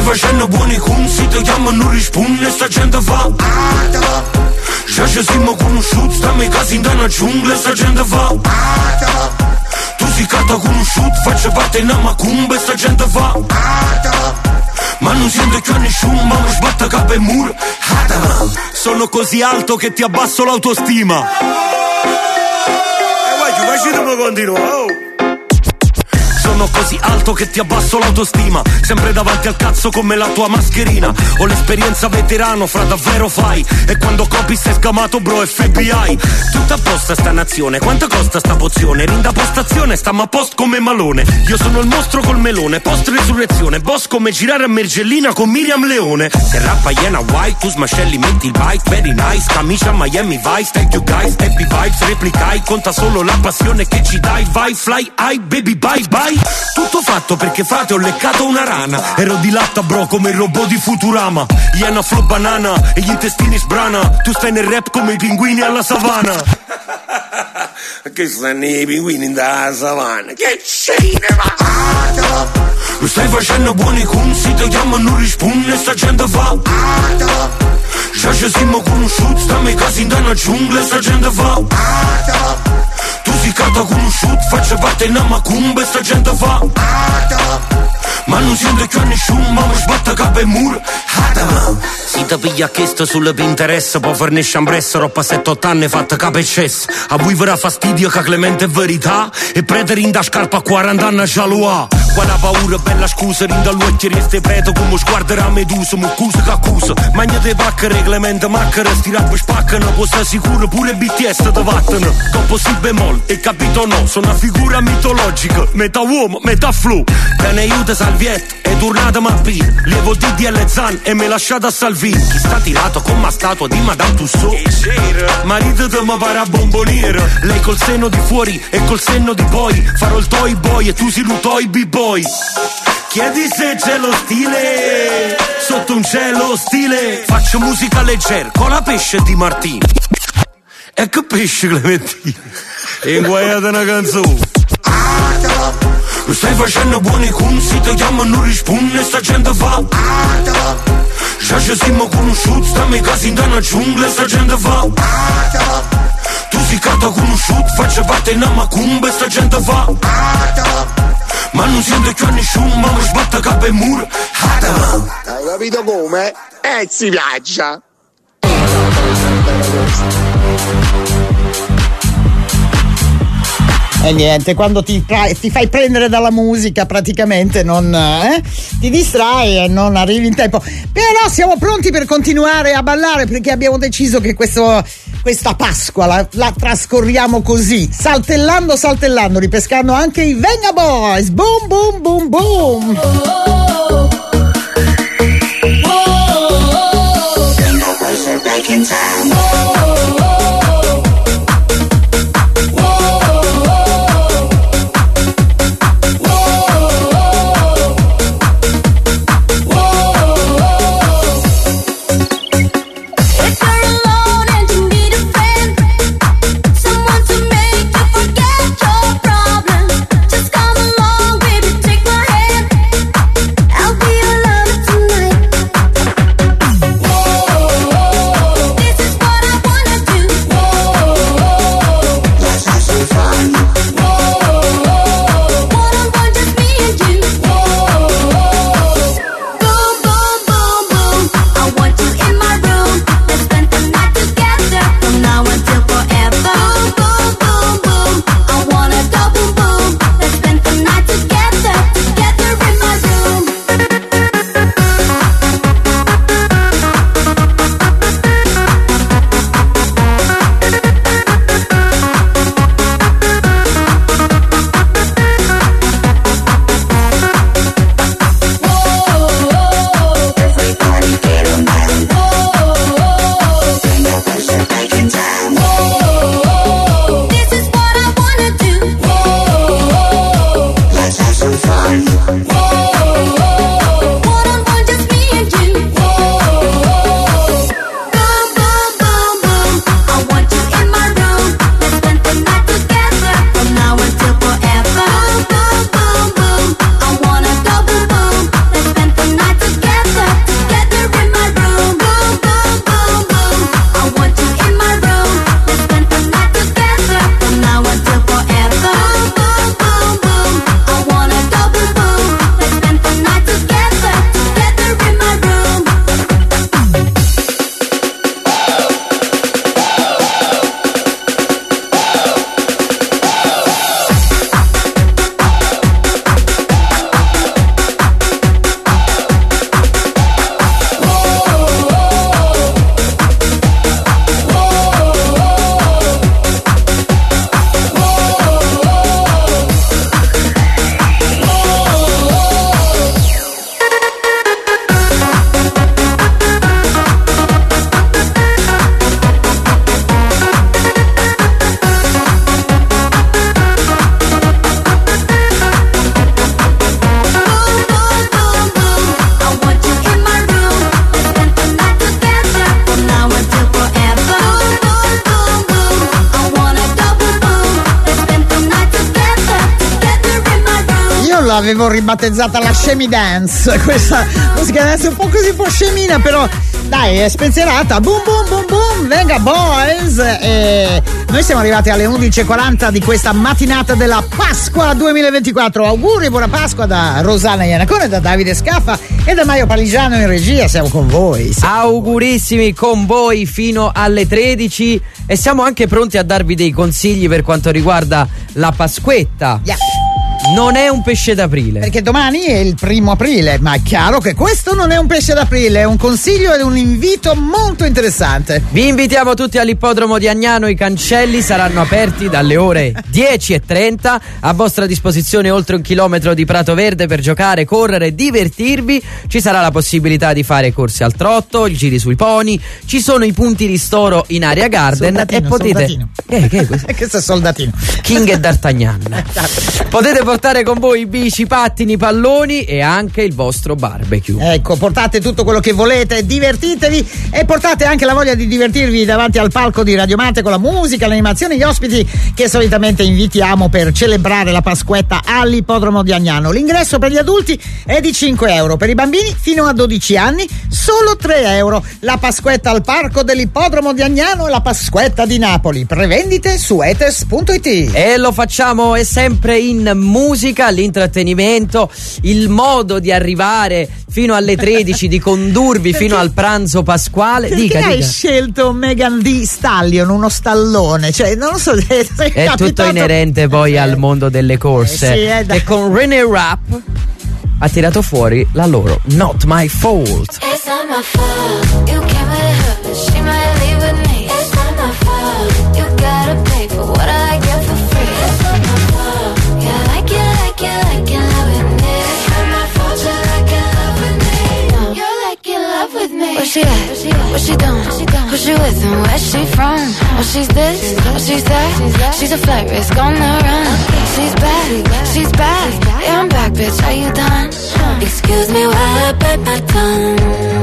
facendo buoni consi, ti chiamo e non risponde, sta gente fa già ci siamo conosciuti, stiamo in casa in una giungla, sta gente fa tu si cata conosciuto, faccio parte in una macumba, sta gente fa ma non sento più a nessuno, ma mi sbatta capo e muro. Sono così alto che ti abbasso l'autostima. E guarda, facci come continua, oh. Sono così alto che ti abbasso l'autostima, sempre davanti al cazzo come la tua mascherina. Ho l'esperienza veterano, fra davvero fai. E quando copi sei sgamato bro F B I. Tutta apposta sta nazione, quanto costa sta pozione? Rinda postazione, stiamo a post come Malone. Io sono il mostro col melone, post resurrezione. Boss come girare a Mergellina con Miriam Leone. Se rappa iena white, tu smascelli metti il bite. Very nice, camicia Miami Vice. Thank you guys, happy vibes, replicai. Conta solo la passione che ci dai. Vai, fly, high, baby, bye, bye. Tutto fatto perché frate ho leccato una rana. Ero di latta bro come il robot di Futurama. Iena flow banana e gli intestini sbrana. Tu stai nel rap come i pinguini alla savana. Che stanno i pinguini in da savana? Che cinema! Lo stai facendo buoni consi, ti chiamo e non risponde, sta gente fa già ci siamo conosciuti, stiamo in casa in una giungla, sta gente fa tu si cata conosciuto, faccio parte in una macumba, sta gente fa ma non sento più a nessuno, ma mi sbatta capo e muro. Si ti piglia chiesto sulle Pinterest, poi fornisce ambressa, roba sette otto anni fatta capo e cess. A voi verrà fastidio che Clemente è verità, e prete rinda scarpa a quaranta anni già lo ha. Quella paura, bella scusa, rinda l'occhio e reste preto come sguarderà a medusa, mi accusa che accusa. Magna te pacchere, Clemente macchera, sti rap spaccano, può stare sicuro pure B T S te vattano. Dopo si bemol, e capito no, sono una figura mitologica, metà uomo, metà flow. Te ne aiuta Salvietto, è tornata ma P, lievo D D L Zan e me lasciata a Salvini. Chi sta tirato con una statua di Madame Tussauds? Marito te mi pare a bomboniera, lei col seno di fuori e col senno di poi. Farò il toy boy e tu si lutoi b-boy. Chiedi se c'è lo stile, sotto un cielo ostile. Faccio musica leggera, con la pesce di Martino. E che pesce Clementino? E inguaiate una canzone. Lo stai facendo buoni consi, ti chiamo e non risponde, sta gente fa già ci siamo conosciuti, stiamo in casa in una giungla, sta gente fa tu si cata conosciuto, faccio parte in una macumba, sta gente fa ma non sento più a nessuno, ma mi sbatta capo e muro. Hai capito come? Eh, si viaggia. E niente, quando ti, ti fai prendere dalla musica praticamente non eh, ti distrai e non arrivi in tempo. Però siamo pronti per continuare a ballare, perché abbiamo deciso che questo, questa Pasqua la, la trascorriamo così, saltellando, saltellando, ripescando anche i Venga Boys. Boom, boom, boom, boom. This is l'avevo ribattezzata la Scemi Dance, questa musica dance un po' così, un po' scemina, però dai, è spensierata. Boom boom boom boom, venga boys. E noi siamo arrivati alle undici e quaranta di questa mattinata della Pasqua duemilaventiquattro. Auguri, buona Pasqua da Rosanna Iannacone, da Davide Scaffa e da Mario Paligiano in regia. Siamo con voi. Siamo Augurissimi con voi fino alle tredici e siamo anche pronti a darvi dei consigli per quanto riguarda la Pasquetta. Yeah. Non è un pesce d'aprile. Perché domani è il primo aprile, ma è chiaro che questo non è un pesce d'aprile, è un consiglio ed un invito molto interessante. Vi invitiamo tutti all'ippodromo di Agnano, i cancelli saranno aperti dalle ore dieci e trenta, a vostra disposizione oltre un chilometro di prato verde per giocare, correre e divertirvi. Ci sarà la possibilità di fare corse al trotto, giri sui pony, ci sono i punti ristoro in area garden. Soldatino, e potete soldatino. Eh, che è questo? Questo è soldatino. King e D'Artagnan. Potete portare con voi bici, pattini, palloni e anche il vostro barbecue. Ecco, portate tutto quello che volete, divertitevi e portate anche la voglia di divertirvi davanti al palco di Radio Marte con la musica, l'animazione e gli ospiti che solitamente invitiamo per celebrare la Pasquetta all'ippodromo di Agnano. L'ingresso per gli adulti è di cinque euro, per i bambini fino a dodici anni solo tre euro. La Pasquetta al parco dell'ippodromo di Agnano e la Pasquetta di Napoli. Prevendite su etes punto it. E lo facciamo è sempre in musica, l'intrattenimento, il modo di arrivare fino alle tredici, di condurvi fino al pranzo pasquale. Perché dica, hai dica. scelto Megan Thee Stallion, uno stallone? Cioè, non lo so, è, è capitato... tutto inerente poi al mondo delle corse. Eh sì, eh, e con René Rapp ha tirato fuori la loro Not My Fault. It's not my fault. You came with her, but she might leave with me. It's not my fault. You gotta pay for what I get for free. It's not my fault. Yeah, like you, like you, like you love with me. It's not my fault. You like you love with me. No, you're like you love with me. Where she at? What she doing? Who she with and where she from? Oh, she's this, oh, she's that. She's a flight risk on the run. She's back, she's back. Yeah, I'm back, bitch. Are you done? Excuse me while I bite my tongue.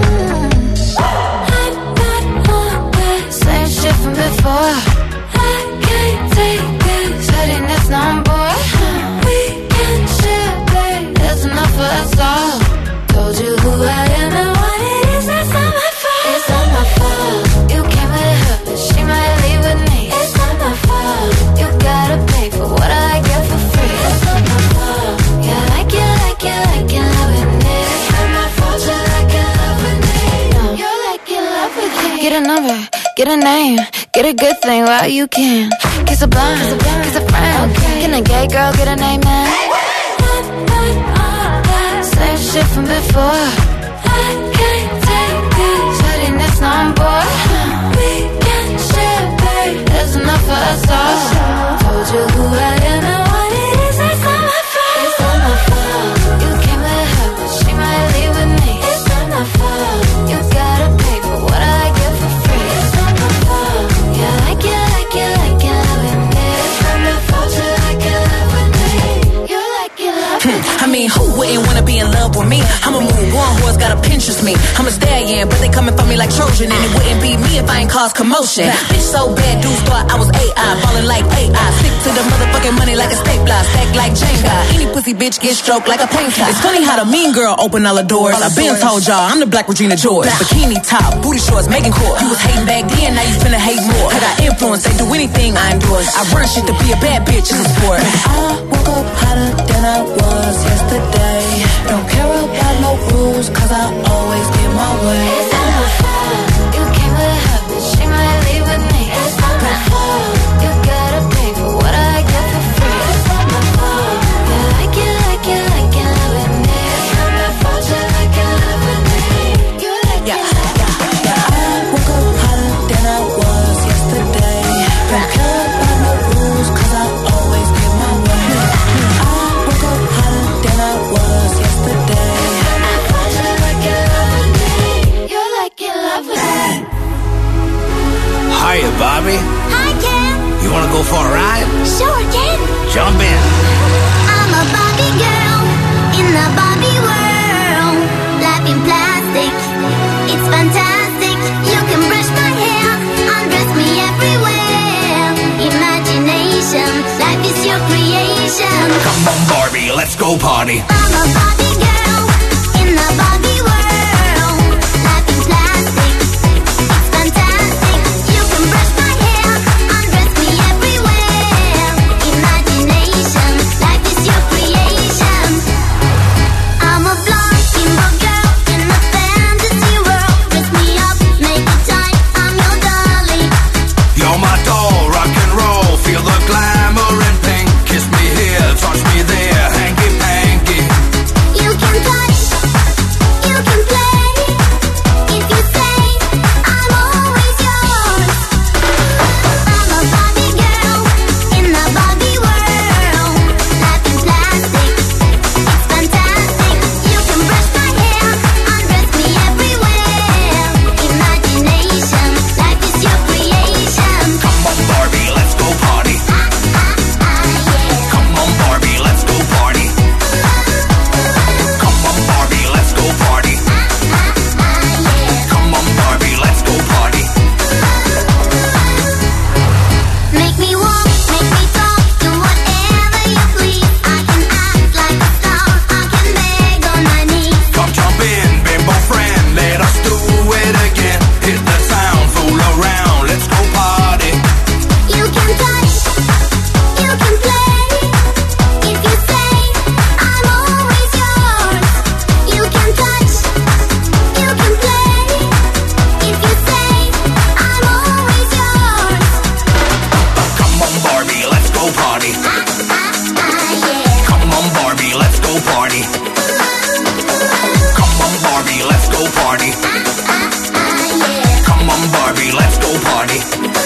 I'm not on that same shit from before. I can't take this headiness no more. We can share, babe. There's enough for us all. Told you who I am and what it is. That's not my fault. It's not my fault. You came with her, but she might leave with me. It's not my fault. You gotta pay for what I get for free. It's not my fault. Yeah, like you, like you, like you love with me. It's not my fault. You like you love with me. No, you're like you love with me. Get a number, get a name, get a good thing while you can. Kiss a blind, kiss a friend. Can a gay girl get a name now? Same shit from before. I can't take this shuttiness on board. We can share, babe. There's enough for us all. Told you who I am and what it is. That's not my fault. It's not my fault. You came with her, but she might leave with me. It's not my fault. You gotta pay for what I get for free. It's not my fault. Yeah, like you, like you, like you love with me. It's not my fault. You like you love with me. You like you love with me. I mean, who wouldn't wanna be in love with me? I'ma move on, who's gotta Pinterest me. I'm a stallion, but they coming for me like Trojan. And it wouldn't be me if I ain't cause commotion. Bitch so bad, dudes thought I was A I, ballin' like A I. Stick to the motherfucking money like a stapler, stack like Jenga. Any pussy bitch get stroked like a painter. It's funny how the mean girl open all the doors. I been told y'all, I'm the black Regina George. Bikini top, booty shorts, making court. You was hating back then, now you finna hate more. I got influence, they do anything I endorse. I run shit to be a bad bitch, it's a sport. I woke up hotter than I was yesterday. Don't care about no rules, cause I always get my way. It's not my fault. You came with her, but she might leave with me. It's not my fault. You gotta pay for what I get for free. It's not my fault. Yeah, like you, like you, like you love with me. It's not my fault. You like you love with me. You like yeah, yeah, yeah. I woke up hotter than I was yesterday. Don't care about no rules, cause I always get my way. I woke up hotter than I was yesterday. Hiya, Bobby. Hi, Ken. You wanna go for a ride? Sure, Ken. Jump in. I'm a Barbie girl in the Barbie world. Life in plastic, it's fantastic. You can brush my hair, undress me everywhere. Imagination, life is your creation. Come on, Barbie, let's go party. Come on, Barbie, let's go party.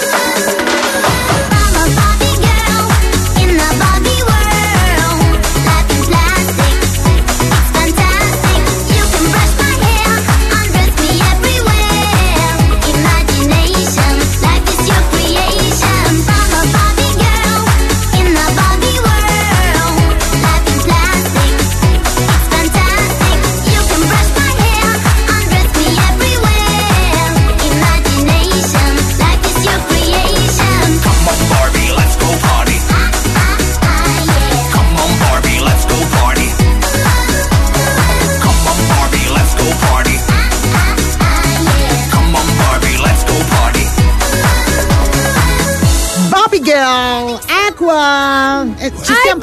Acqua. Eh, ci stiamo...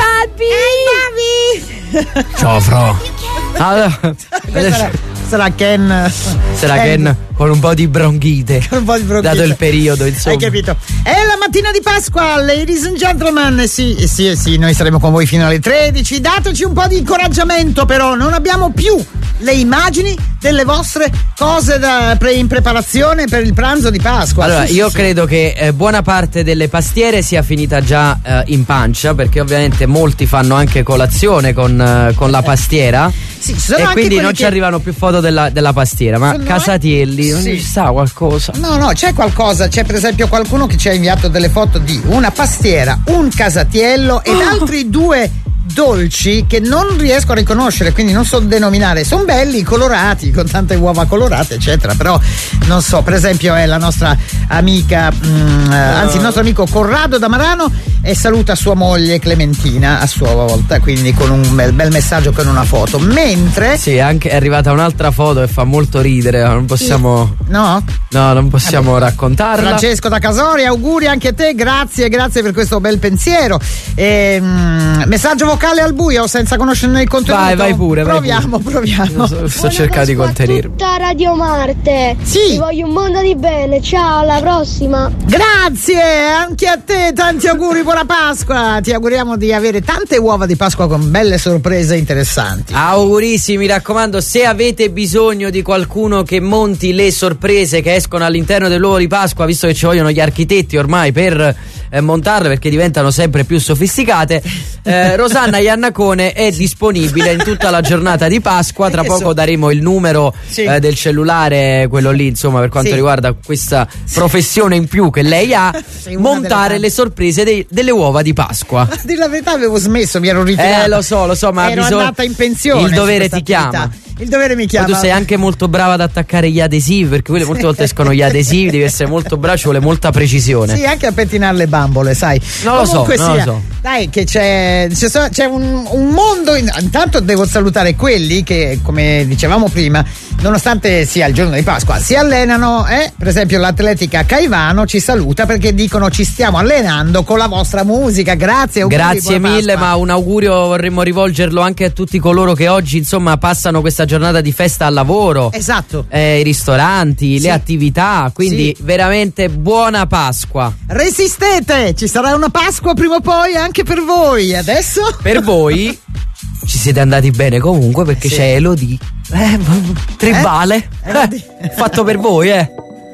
Hey, Barbie. Ciao, Fro. Allora, sarà, sarà Ken. Sarà Ken. Ken con un po' di bronchite. Con un po' di bronchite. Dato il periodo, insomma. Hai capito? È la mattina di Pasqua, ladies and gentlemen. Sì, sì, sì, noi saremo con voi fino alle tredici. Dateci un po' di incoraggiamento, però. Non abbiamo più le immagini delle vostre cose da pre- in preparazione per il pranzo di Pasqua. Allora, sì, io sì, credo sì. che eh, buona parte delle pastiere sia finita già eh, in pancia, perché ovviamente molti fanno anche colazione con, eh, con la pastiera. Sì, sono e anche quindi non che... ci arrivano più foto della, della pastiera. Ma sono Casatielli, non sì. ci sta qualcosa? No, no, c'è qualcosa. C'è per esempio qualcuno che ci ha inviato delle foto di una pastiera, un casatiello ed Oh. altri due dolci che non riesco a riconoscere, quindi non so denominare. Sono belli, colorati, con tante uova colorate, eccetera. Però non so, per esempio è la nostra amica, mh, anzi il nostro amico Corrado da Marano, e saluta sua moglie Clementina a sua volta, quindi con un bel, bel messaggio con una foto. Mentre sì, anche è arrivata un'altra foto e fa molto ridere, non possiamo no? No, non possiamo Vabbè. raccontarla. Francesco da Casori, auguri anche a te, grazie, grazie per questo bel pensiero. E, mh, messaggio vocale al buio senza conoscerne il contenuto. Vai, vai pure. Proviamo, vai pure. proviamo. Sto, sto cercando di contenermi. Tutta Radio Marte. Sì. Ti voglio un mondo di bene. Ciao, alla prossima. Grazie, anche a te, tanti auguri, buona Pasqua. Ti auguriamo di avere tante uova di Pasqua con belle sorprese interessanti. Augurissimi, mi raccomando, se avete bisogno di qualcuno che monti le sorprese che escono all'interno dell'uovo di Pasqua, visto che ci vogliono gli architetti ormai per eh, montarle perché diventano sempre più sofisticate, eh, Rosanna Iannacone è disponibile in tutta la giornata di Pasqua. Tra poco daremo il numero sì. eh, del cellulare, quello lì, insomma, per quanto sì. riguarda questa professione in più che lei ha, montare le sorprese dei, delle uova di Pasqua. A dire la verità avevo smesso, mi ero ritirata. Eh lo so, lo so, ma ero bisogna... andata in pensione. Il dovere ti chiama. Attività. Il dovere mi chiama. Poi tu sei anche molto brava ad attaccare gli adesivi, perché quelle molte volte escono gli adesivi, devi essere molto bravo, ci vuole molta precisione. Sì, anche a pettinare le bambole, sai. Non lo Comunque so, non sia, lo so. Dai, che c'è, c'è, c'è un, un mondo. In, intanto devo salutare quelli che, come dicevamo prima, nonostante sia il giorno di Pasqua, si allenano. Eh? Per esempio, l'Atletica Caivano ci saluta perché dicono ci stiamo allenando con la vostra musica. Grazie, auguri, grazie mille, Pasqua. ma un augurio vorremmo rivolgerlo anche a tutti coloro che oggi, insomma, passano questa giornata di festa al lavoro. Esatto. Eh, i ristoranti, sì. le attività, quindi sì. veramente buona Pasqua. Resistete, ci sarà una Pasqua prima o poi anche per voi. Adesso? Per voi ci siete andati bene comunque, perché sì. c'è Elodie. Eh, tribale. Eh? Eh, fatto per voi, eh.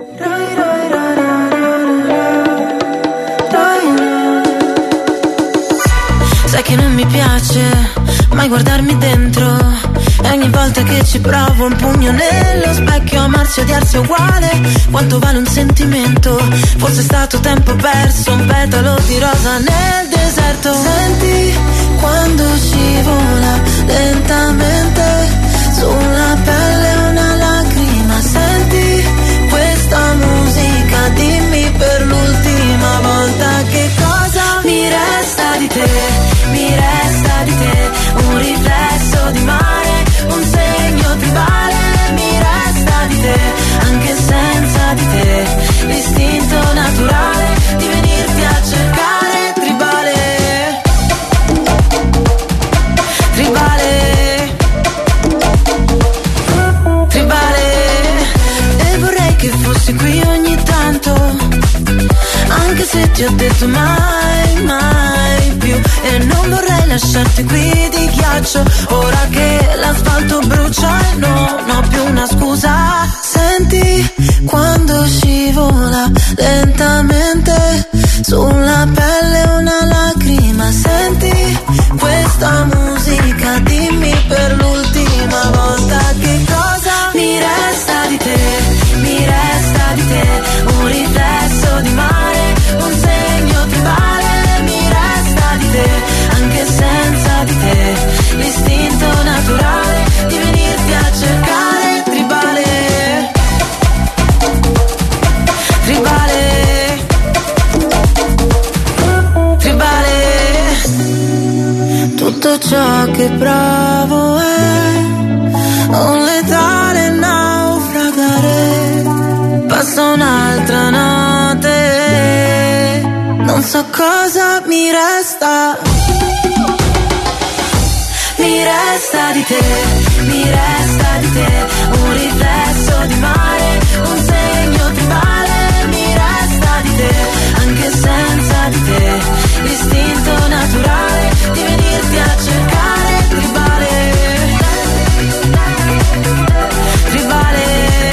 Sai che non mi piace mai guardarmi dentro, e ogni volta che ci provo un pugno nello specchio. Amarsi e odiarsi è uguale, quanto vale un sentimento? Forse è stato tempo perso, un petalo di rosa nel deserto. Senti quando scivola lentamente sulla pelle una lacrima. Senti questa musica, dimmi per l'ultima volta che cosa mi resta di te. Mi resta di te un riflesso di mare, un segno tribale. Mi resta di te, anche senza di te, l'istinto naturale di venirti a cercare. Tribale, tribale, tribale. E vorrei che fossi qui ogni tanto, anche se ti ho detto mai, mai più. E non vorrei lasciarti qui di ghiaccio, ora che l'asfalto brucia e non ho più una scusa. lentamente sulla pelle una lacrima. Senti questa musica, dimmi per l'ultima volta che cosa mi resta di te, mi resta di te, un riflesso di mare, un segno tribale, mi resta di te, anche senza di te, l'istinto naturale di venirti a cercare, tribale, tribale, tribale, tutto ciò che provo è un letale naufragare, passa un'altra notte, non so cosa mi resta, mi resta di te, mi resta di te, un riflesso di mare, un segno tribale, mi resta di te, anche senza di te, l'istinto naturale di venirti a cercare, tribale, tribale,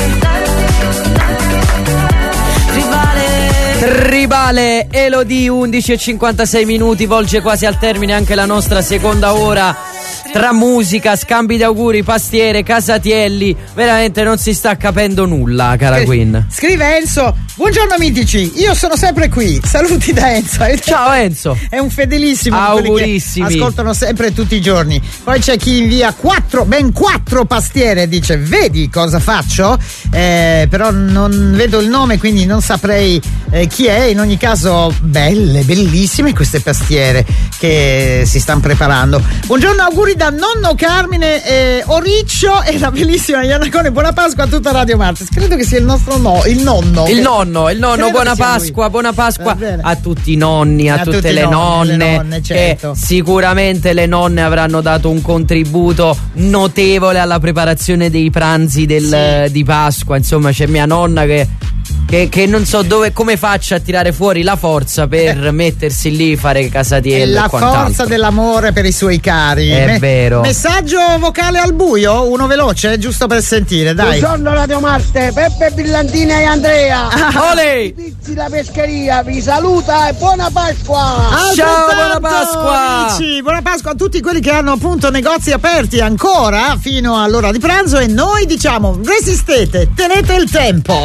tribale. Tribale, Elodie, undici e cinquantasei minuti, volge quasi al termine anche la nostra seconda ora. Tra musica, scambi di auguri, pastiere, Casatielli, veramente non si sta capendo nulla, cara Queen. Scrive Enzo: buongiorno mitici, io sono sempre qui. Saluti da Enzo. Ciao Enzo. È un fedelissimo, augurissimi, che ascoltano sempre tutti i giorni. Poi c'è chi invia quattro, ben quattro pastiere, dice vedi cosa faccio, eh, però non vedo il nome, quindi non saprei eh, chi è. In ogni caso belle, bellissime queste pastiere che si stanno preparando. Buongiorno, auguri da nonno Carmine eh, Oriccio e la bellissima Iannacone. Buona Pasqua a tutta Radio Martes. Credo che sia il nostro no, il nonno. Il nonno, il nonno, Credo buona Pasqua, lui. Buona Pasqua a tutti i nonni, a, a tutte le nonne, le nonne certo. Che sicuramente le nonne avranno dato un contributo notevole alla preparazione dei pranzi del, sì. di Pasqua. Insomma, c'è mia nonna che Che, che non so dove, come faccia a tirare fuori la forza per eh. mettersi lì, fare Casatiello. La e quant'altro. Forza dell'amore per i suoi cari. È Me- vero. Messaggio vocale al buio, uno veloce, giusto per sentire, dai. Buongiorno Radio Marte, Peppe Billantina e Andrea. Ah, Olè! Pizzi la pescheria vi saluta e buona Pasqua. Ciao, buona Pasqua. Amici, buona Pasqua a tutti quelli che hanno appunto negozi aperti ancora fino all'ora di pranzo e noi diciamo resistete, tenete il tempo.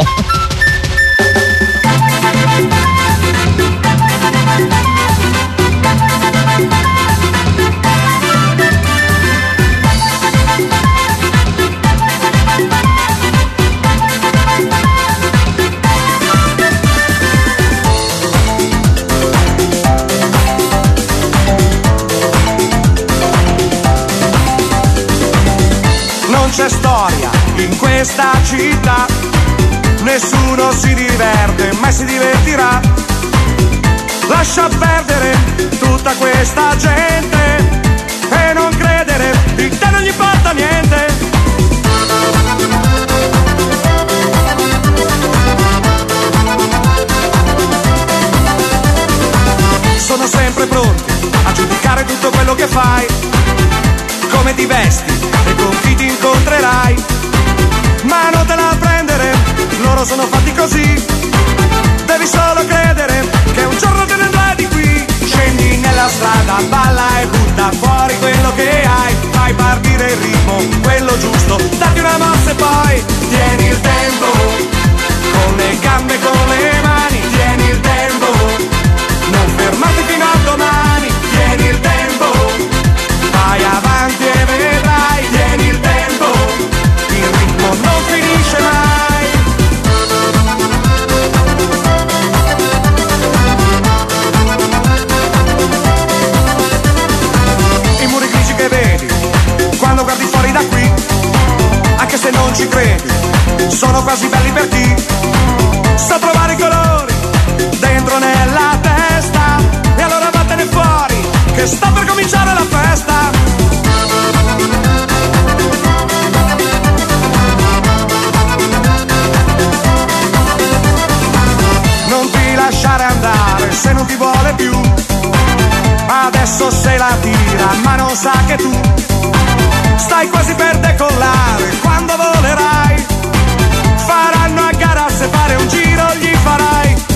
Non c'è storia in questa città, nessuno si diverte, mai si divertirà. Lascia perdere tutta questa gente e non credere, di te non gli importa niente. Sono sempre pronti a giudicare tutto quello che fai, come ti vesti e con chi ti incontrerai, ma non te la prendere, loro sono fatti così, devi solo credere che un giorno te ne andrai di qui. Scendi nella strada, balla e butta fuori quello che hai, fai partire il ritmo, quello giusto, datti una mossa e poi tieni il tempo, con le gambe e con le mani, tieni il tempo, non fermarti fino a domani, tieni il tempo, vai avanti e vedrai, tieni il tempo, il ritmo non finisce mai. I muri grigi che vedi quando guardi fuori da qui, anche se non ci credi, sono quasi belli per chi sa trovare i colori dentro nella testa, e allora vattene fuori che sta per cominciare la festa. Non ti lasciare andare se non ti vuole più, adesso se la tira ma non sa che tu stai quasi per decollare. Quando volerai faranno a gara, se fare un giro gli farai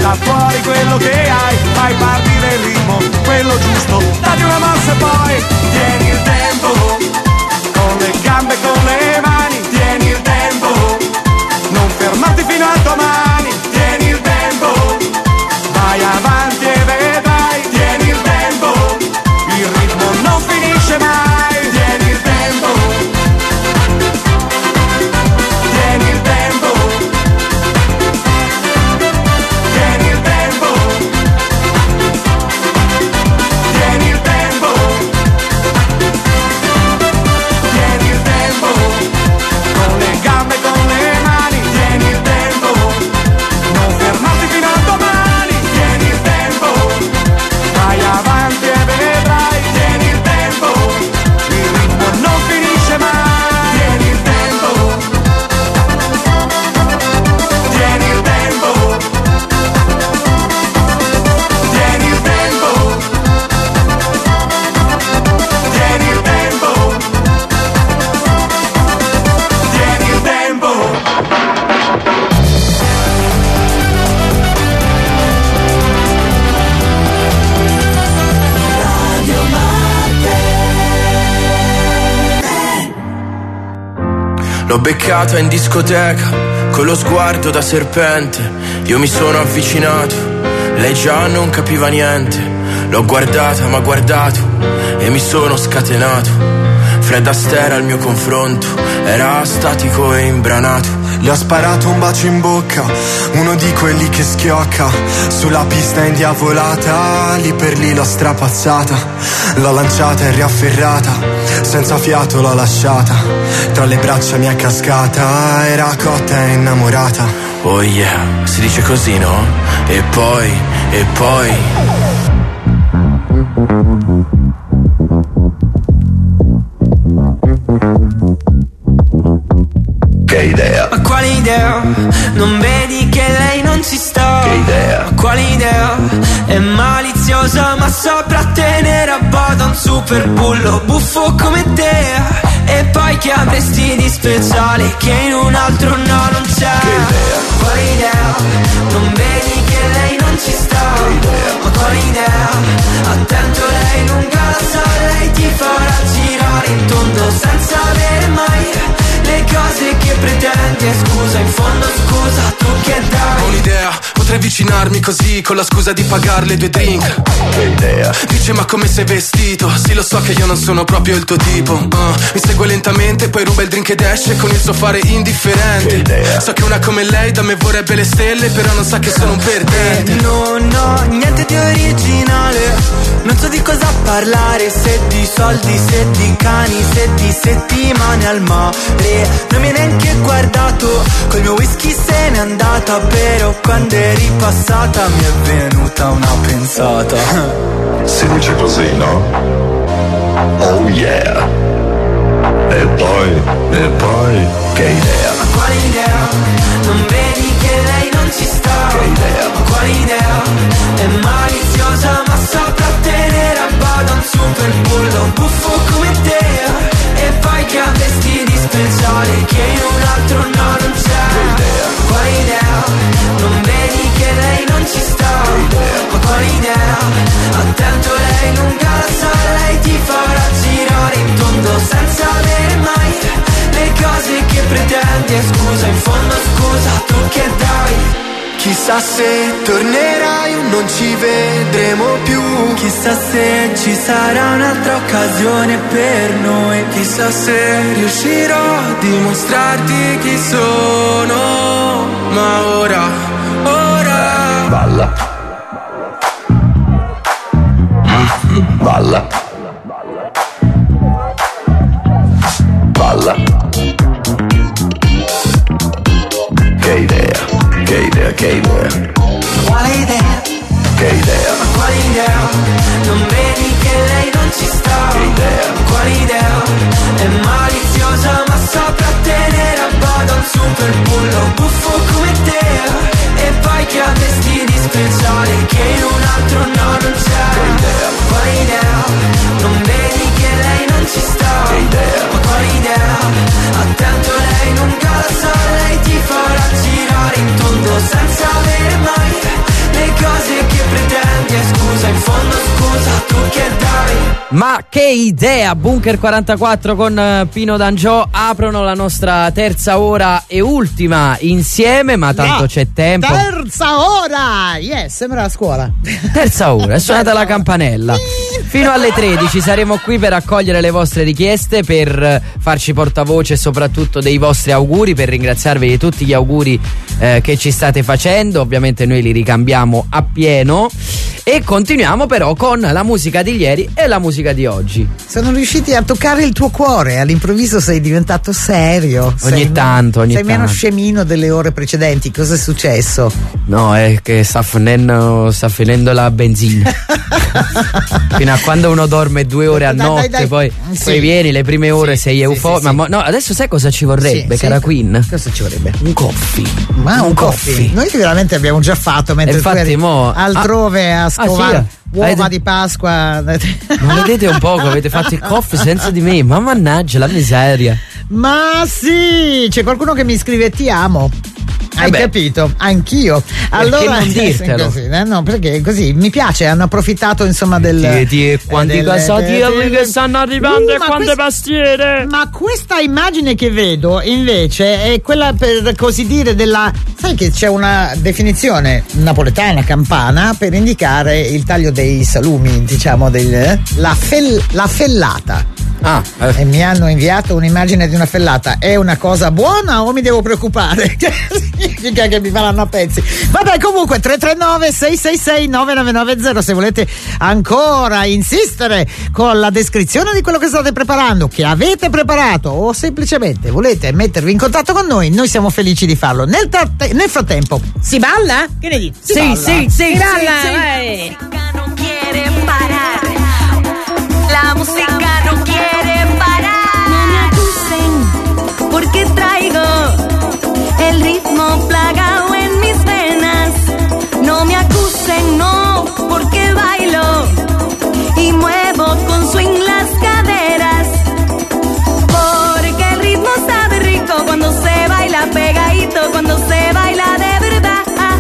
da fuori quello che hai, fai partire il ritmo, quello giusto, dati una mossa e poi tieni il tempo, con le gambe e con le mani, tieni il tempo, non fermarti fino a domani, tieni il tempo, vai avanti e vedrai, tieni il tempo, il ritmo non finisce mai, tieni il tempo, tieni il tempo, tieni il tempo, tieni il tempo, tieni il tempo, con le gambe e con le mani, tieni il tempo, non fermarti fino a domani, tieni il tempo, vai avanti e vedrai, tieni il tempo, il ritmo non finisce mai, tieni il tempo, tieni il tempo, tieni il tempo, tieni il tempo, tieni il tempo. Radio L'ho beccata in discoteca, con lo sguardo da serpente. Io mi sono avvicinato, lei già non capiva niente. L'ho guardata, m'ha guardato e mi sono scatenato. Fred Astaire al mio confronto era statico e imbranato. Le ho sparato un bacio in bocca, uno di quelli che schiocca. Sulla pista indiavolata, lì per lì l'ho strapazzata. L'ho lanciata e riafferrata, senza fiato l'ho lasciata. Tra le braccia mi è cascata, era cotta e innamorata. Oh yeah, si dice così, no? E poi, e poi Che idea? Ma quale idea? Non vedi che lei non ci sta? Che idea? Ma quale idea? È maliziosa ma saprà tenere a bada un super bullo buffo come te. E poi che avresti di speciale che in un altro no non c'è? Che idea? Quale idea? Non vedi che lei non ci sta? Che idea? Ma quale idea? Attento, lei lunga la sa, lei ti farà girare in tondo senza avere mai le cose che pretendi. E scusa, in fondo scusa, tu che dai? ho un'idea, potrei avvicinarmi così con la scusa di pagarle due drink. Che idea? Dice ma come sei vestito? Sì, lo so che io non sono proprio il tuo tipo. uh, Mi segue lentamente, poi ruba il drink ed esce con il suo fare indifferente. Che idea? So che una come lei da me vorrebbe le stelle, però non sa che sono un perdente. Non ho niente di originale, non so di cosa parlare, se di soldi, se di cani, se di settimane al mare. Non mi hai neanche guardato, col mio whisky se n'è andata, però quando eri passata mi è venuta una pensata. Si dice così, no? Oh yeah. E poi, e poi, che idea? Ma quale idea? Non vedi che lei non ci sta? Che idea? Ma quale idea? È maliziosa ma saprà tenere a bada un super bullo buffo come te. E poi che avresti di speciale che in un altro no non c'è? Che idea? Quale idea? Non vedi che lei non ci sta? Che idea? Ma quale idea? Attento, lei lunga la sa, lei ti farà girare in tondo senza avere mai le cose che pretendi. E scusa, in fondo scusa, tu che dai? Chissà se tornerai o non ci vedremo più. Chissà se ci sarà un'altra occasione per noi. Chissà se riuscirò a dimostrarti chi sono. Ma ora, ora Balla. Mm, balla. Balla. Che idea? Che idea? Che idea? Quale idea? Che idea? Ma quale idea? Non vedi che lei non ci sta? Che idea? Quale idea? È maliziosa ma saprà tenere a bada un super bullo buffo come te. E poi che avresti di speciale che in un altro no non c'è? Che idea? Quale idea? Non vedi che lei non ci sta? Che idea? Ma quale idea? Attento, lei lunga la sa, lei ti farà girare in tondo senza avere mai le Ma che idea! Bunker quarantaquattro con uh, Pino D'Angiò aprono la nostra terza ora e ultima insieme, ma tanto no, c'è tempo. Terza ora! Yes, sembra a scuola. Terza ora, è suonata la campanella. Fino alle tredici saremo qui per accogliere le vostre richieste, per farci portavoce e soprattutto dei vostri auguri, per ringraziarvi di tutti gli auguri eh, che ci state facendo. Ovviamente noi li ricambiamo appieno e continuiamo però con la musica di ieri e la musica di oggi. Sono riusciti a toccare il tuo cuore, all'improvviso sei diventato serio. Ogni sei tanto, ogni sei tanto. meno scemino delle ore precedenti. Cosa è successo? No, è che sta finendo, sta finendo la benzina. Fino a quando uno dorme due ore a Dai, notte, dai, dai. poi, Sì. poi vieni le prime ore, Sì, sei sì, euforico. sì, Ma sì. mo- no, adesso sai cosa ci vorrebbe, Sì, cara sì. Queen? Cosa ci vorrebbe? Un coffee. Ma un, Un coffee. coffee. Noi che veramente abbiamo già fatto mentre Infatti, tu eri mo- altrove ah, a scovare ah, sì, uova avete- di Pasqua. Ma vedete un poco, avete fatto il coffee senza di me, ma mannaggia la miseria. Ma sì, c'è qualcuno che mi scrive ti amo. Hai Vabbè. capito? Anch'io. Allora, non dirtelo? Così, eh, no, perché così mi piace, hanno approfittato insomma del. Tieti e quanti del- casatielli del- che stanno arrivando Uh, e ma quante quest- pastiere. Ma questa immagine che vedo invece è quella, per così dire, della. Sai che c'è una definizione napoletana, campana, per indicare il taglio dei salumi, diciamo, del, la, fel- la fellata. Ah, eh. E mi hanno inviato un'immagine di una fellata. È una cosa buona o mi devo preoccupare? Significa che mi faranno a pezzi. Vabbè, comunque tre tre nove sei sei sei nove nove nove zero se volete ancora insistere con la descrizione di quello che state preparando, che avete preparato, o semplicemente volete mettervi in contatto con noi, noi siamo felici di farlo. Nel, tratte- nel frattempo si balla? Che ne dite? Si Sì, balla? sì, sì, Si sì, balla, sì. vai. Non quiere parar. La música no quiere parar. No me acusen porque traigo el ritmo plagado en mis venas. No me acusen, no, porque bailo y muevo con swing las caderas. Porque el ritmo sabe rico cuando se baila pegadito, cuando se baila de verdad.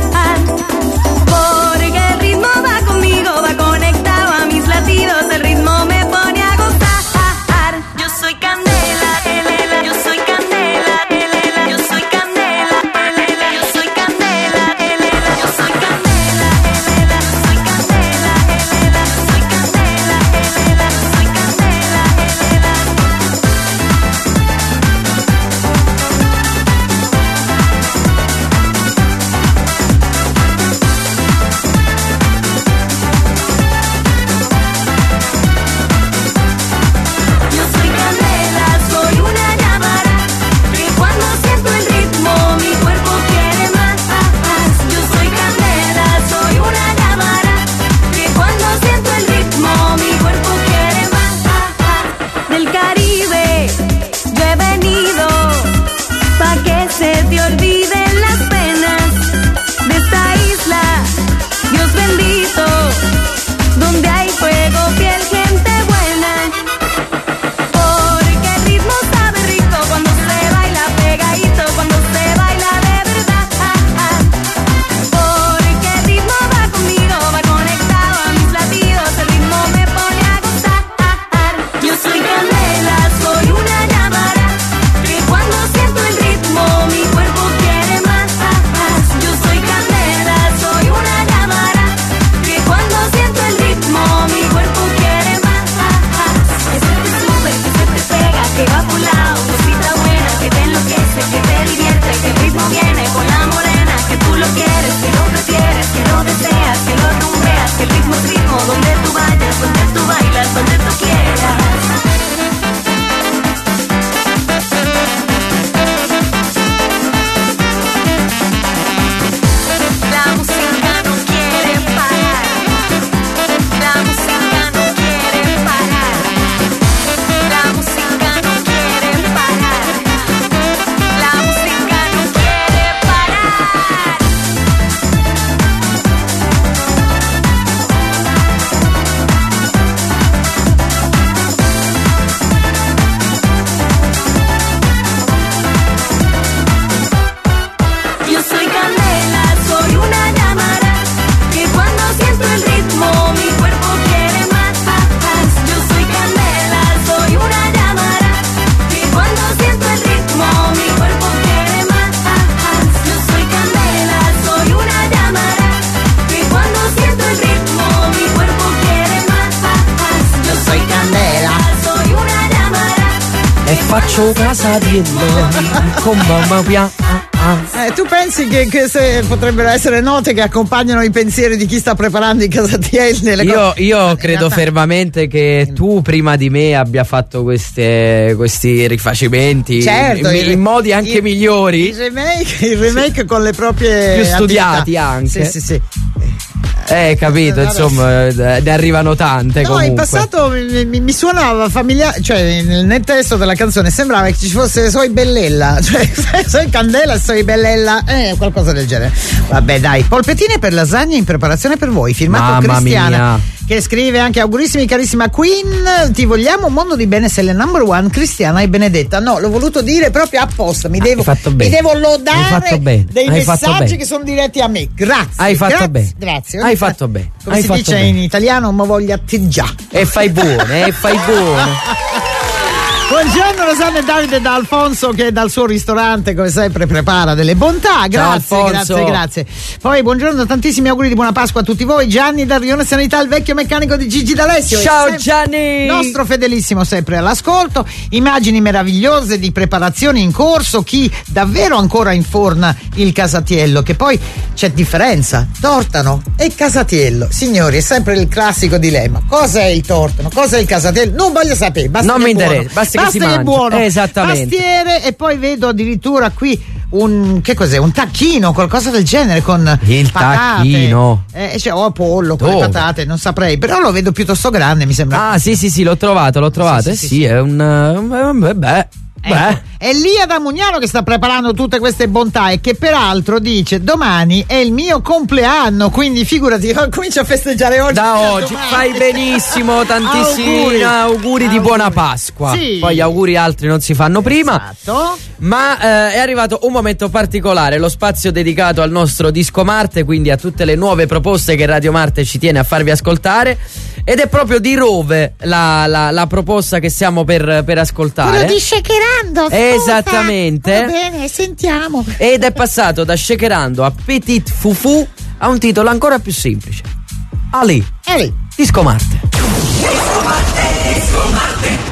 Porque el ritmo va conmigo, va conectado a mis latidos. El ritmo me pone a gozar. Yo soy candela, elela, yo soy candela, elela, yo soy candela, elela, yo soy candela, elela, yo soy candela, elela, yo soy candela, elela, yo soy candela, elela, yo soy candela, Yo soy candela, soy una llamada que cuando siento el ritmo mi cuerpo quiere más. Yo soy candela, soy una llamada que cuando siento el ritmo mi cuerpo quiere más. Del Caribe yo he venido pa' que se te olviden las penas de esta isla, Dios bendito, donde hay fuego, piel, gente buena. Porque el ritmo sabe rico cuando se baila pegadito, cuando se baila de verdad. Porque el ritmo va conmigo, va conectado a mis latidos. El ritmo me pone a gozar. Yo soy candela, soy una llamada que cuando siento el ritmo mi cuerpo quiere faccio casatiello con mamma pia. Eh, tu pensi che queste potrebbero essere note che accompagnano i pensieri di chi sta preparando i casatielli? Le Io, cose... io credo fermamente che tu prima di me abbia fatto queste, questi rifacimenti, certo, in, il, in modi anche il, migliori. Il remake, il remake con le proprie più studiati abilità. anche. Sì, sì, sì. Eh, capito, insomma, ne arrivano tante. No, comunque. in passato mi, mi, mi suonava familiare, cioè nel testo della canzone sembrava che ci fosse Soy Bellella, cioè Soy Candela, Soy Bellella, eh, qualcosa del genere. Vabbè, dai, polpettine per lasagne in preparazione per voi, firmato Mamma Cristiana. mia. Che scrive anche augurissimi carissima Queen, ti vogliamo un mondo di bene, sei la number one, Cristiana e Benedetta. No, l'ho voluto dire proprio apposta, mi devo, mi devo lodare dei Hai fatto messaggi bene. che sono diretti a me. Grazie. Hai fatto grazie, bene. Grazie. Hai fatto bene. Come Hai si fatto dice bene. in italiano, ma voglia te già. E fai buone, e fai buone. Buongiorno Rosanna e Davide da Alfonso che dal suo ristorante come sempre prepara delle bontà. Grazie, Ciao, grazie, grazie. Poi buongiorno, tantissimi auguri di buona Pasqua a tutti voi. Gianni da Rione Sanità, il vecchio meccanico di Gigi D'Alessio. Ciao Gianni! Nostro fedelissimo sempre all'ascolto. Immagini meravigliose di preparazioni in corso. Chi davvero ancora inforna il casatiello, che poi c'è differenza. Tortano e casatiello. Signori, è sempre il classico dilemma. Cos'è il tortano? Cos'è il casatiello? Non voglio sapere. Basta Non che mi è buono. interessa, basta che si Basta che è mangia. buono. Esattamente. Pastiere, e poi vedo addirittura qui un che cos'è? Un tacchino, qualcosa del genere con il patate. tacchino. Eh, cioè, o pollo con Dove? le patate, non saprei, però lo vedo piuttosto grande, mi sembra. Ah, sì, sì, sì, l'ho trovato, l'ho trovato. Sì, Eh sì, sì, sì, è un eh, beh, Ecco, beh. è Lia da Mugnano che sta preparando tutte queste bontà e che peraltro dice domani è il mio compleanno, quindi figurati, comincio a festeggiare oggi. Da oggi fai benissimo, tantissimi auguri, auguri di buona Pasqua. Sì. Poi gli auguri altri non si fanno prima. Esatto. Ma eh, è arrivato un momento particolare, lo spazio dedicato al nostro Disco Marte, quindi a tutte le nuove proposte che Radio Marte ci tiene a farvi ascoltare. Ed è proprio di Rove la, la, la proposta che stiamo per, per ascoltare. Quello di Shakerando. Esattamente. Va bene, sentiamo. Ed è passato da Shakerando a Petit Fufu a un titolo ancora più semplice. Ali. Ali. Disco Marte. Disco Marte, Disco Marte.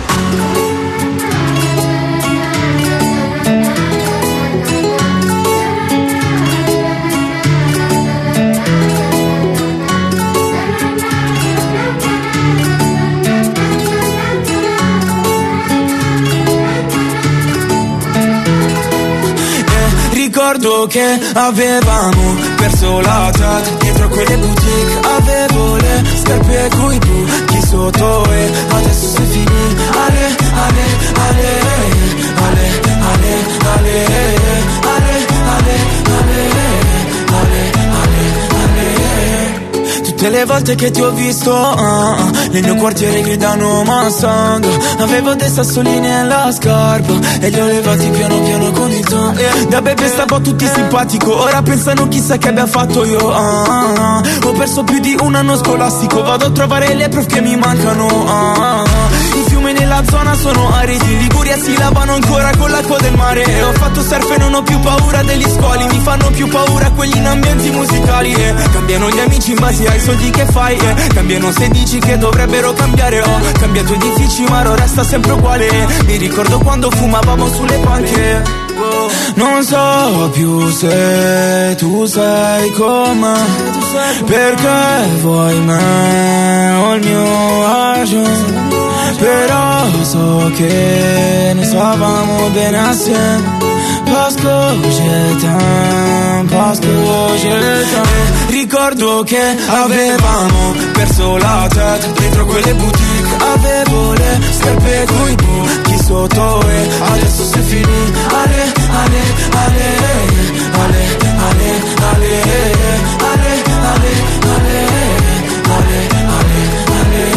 Ricordo che avevamo perso la chat dietro quelle boutique, avevo le scarpe coi buchi sotto e adesso sei finì. Ale, ale, ale, ale, ale, ale, ale, ale, ale, ale, ale. Tutte le volte che ti ho visto uh, nel mio quartiere gridano Mustang, avevo dei sassolini nella scarpa e li ho levati piano piano con il ton. yeah. Da bebe stavo a tutti simpatico, ora pensano chissà che abbia fatto io. uh, uh, Ho perso più di un anno scolastico, vado a trovare le prof che mi mancano. uh, uh, I fiumi nella zona sono aridi, in Liguria si lavano ancora con l'acqua del mare. E ho fatto surf e non ho più paura degli squali, mi fanno più paura quelli in ambienti musicali. eh. Cambiano gli amici in base ai soldi che fai, eh. Cambiano se dici che dovrebbero cambiare. Ho cambiato edifici ma ora resta sempre uguale. Mi ricordo quando fumavamo sulle panche. oh. Non so più se tu sei con me, perché vuoi me o il mio agio. Però so che ne stavamo bene assieme. Parce que je t'aime, parce que je t'aime. Ricordo che avevamo perso la testa dietro quelle boutique, avevo le scarpe coi buchi sotto e adesso sei finì. Ale, ale, ale, ale, ale, ale, ale, ale, ale, ale, ale,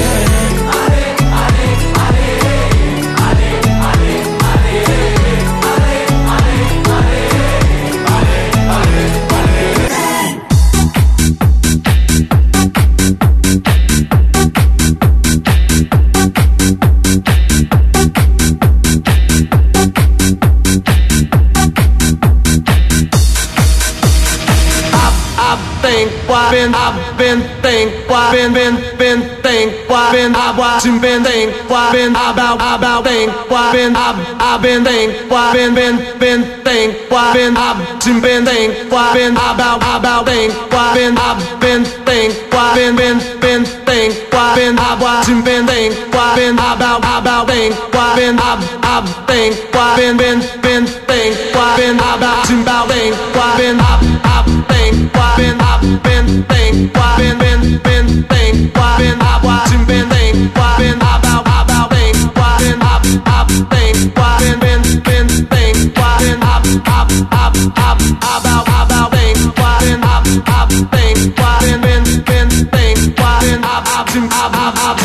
why been I've been think, why been been been think, why been I watching been think, why been about about think, why been I've I've been think, why been been been think, why been I've been think, why been about about think, why been I've been think, why been been been think, why been I watching been think, why been about about think, why been I've I've think, why been been been think, why been about about think, why been I've I've think, why been I've been think, why been been been think, why been I watching been think, why been about about think, why been I've I've think, why been been been think, why been I've I've I've I've about about think, why been I've I've think, why been been been think, why been I've I've I've I've I've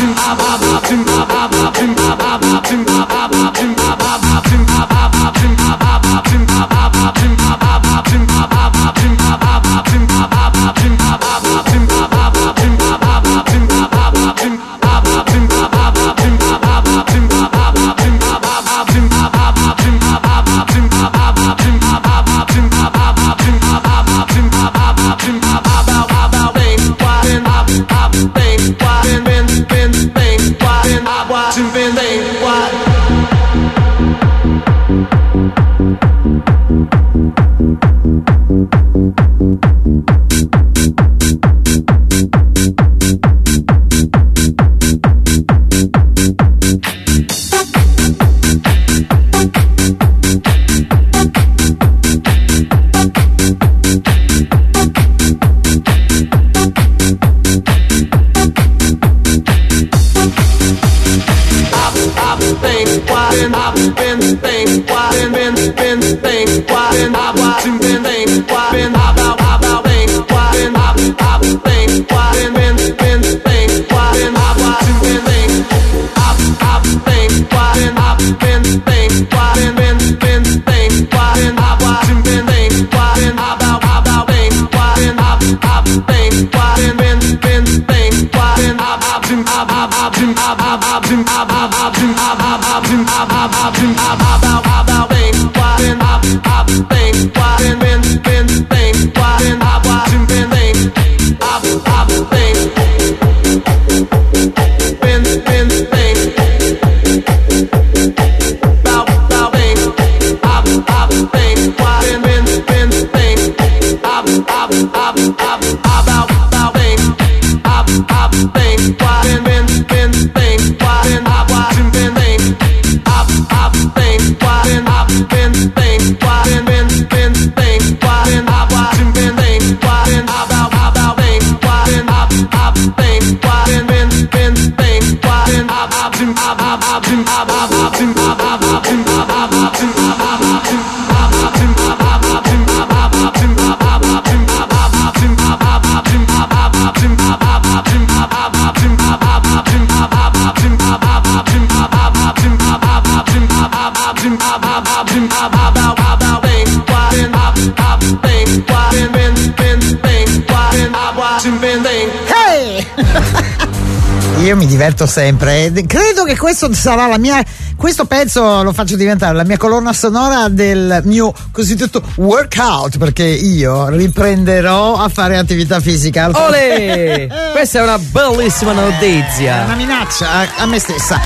Io mi diverto sempre. Credo che questo sarà la mia. Questo pezzo lo faccio diventare la mia colonna sonora del mio cosiddetto workout, perché io riprenderò a fare attività fisica. Olè! Questa è una bellissima notizia. È una minaccia a, a me stessa.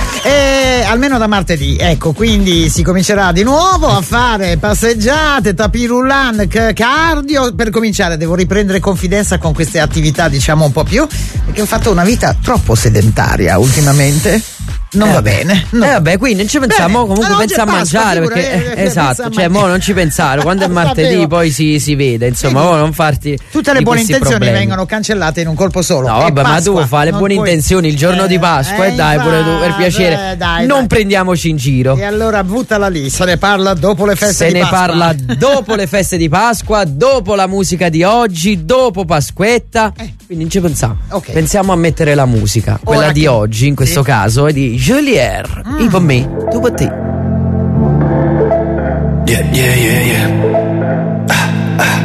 E almeno da martedì, ecco, quindi si comincerà di nuovo a fare passeggiate, tapirulan, cardio. Per cominciare devo riprendere confidenza con queste attività, diciamo un po' più, perché ho fatto una vita troppo sedentaria ultimamente. Non eh, va bene. No. Eh vabbè, quindi non ci pensiamo, bene. Comunque pensa a mangiare, Pasqua, perché figura, eh, eh, esatto, cioè mo non ci pensare, quando è martedì Sapevo. poi si, si vede, insomma, mo non farti tutte le buone intenzioni problemi. vengono cancellate in un colpo solo. No, vabbè, ma tu fai le buone puoi... intenzioni il giorno eh, di Pasqua e eh, dai pure tu, per piacere, eh, dai, non dai. prendiamoci in giro. E allora buttala lì, se ne parla dopo le feste se di Pasqua. Se ne parla dopo le feste di Pasqua, dopo la musica di oggi, dopo Pasquetta, eh. quindi non ci pensiamo. Okay. Pensiamo a mettere la musica, quella ora di che... oggi, in questo sì. caso, è di Julier. Mm. Io per me, tu per te. Yeah, yeah, yeah, yeah. Ah, ah.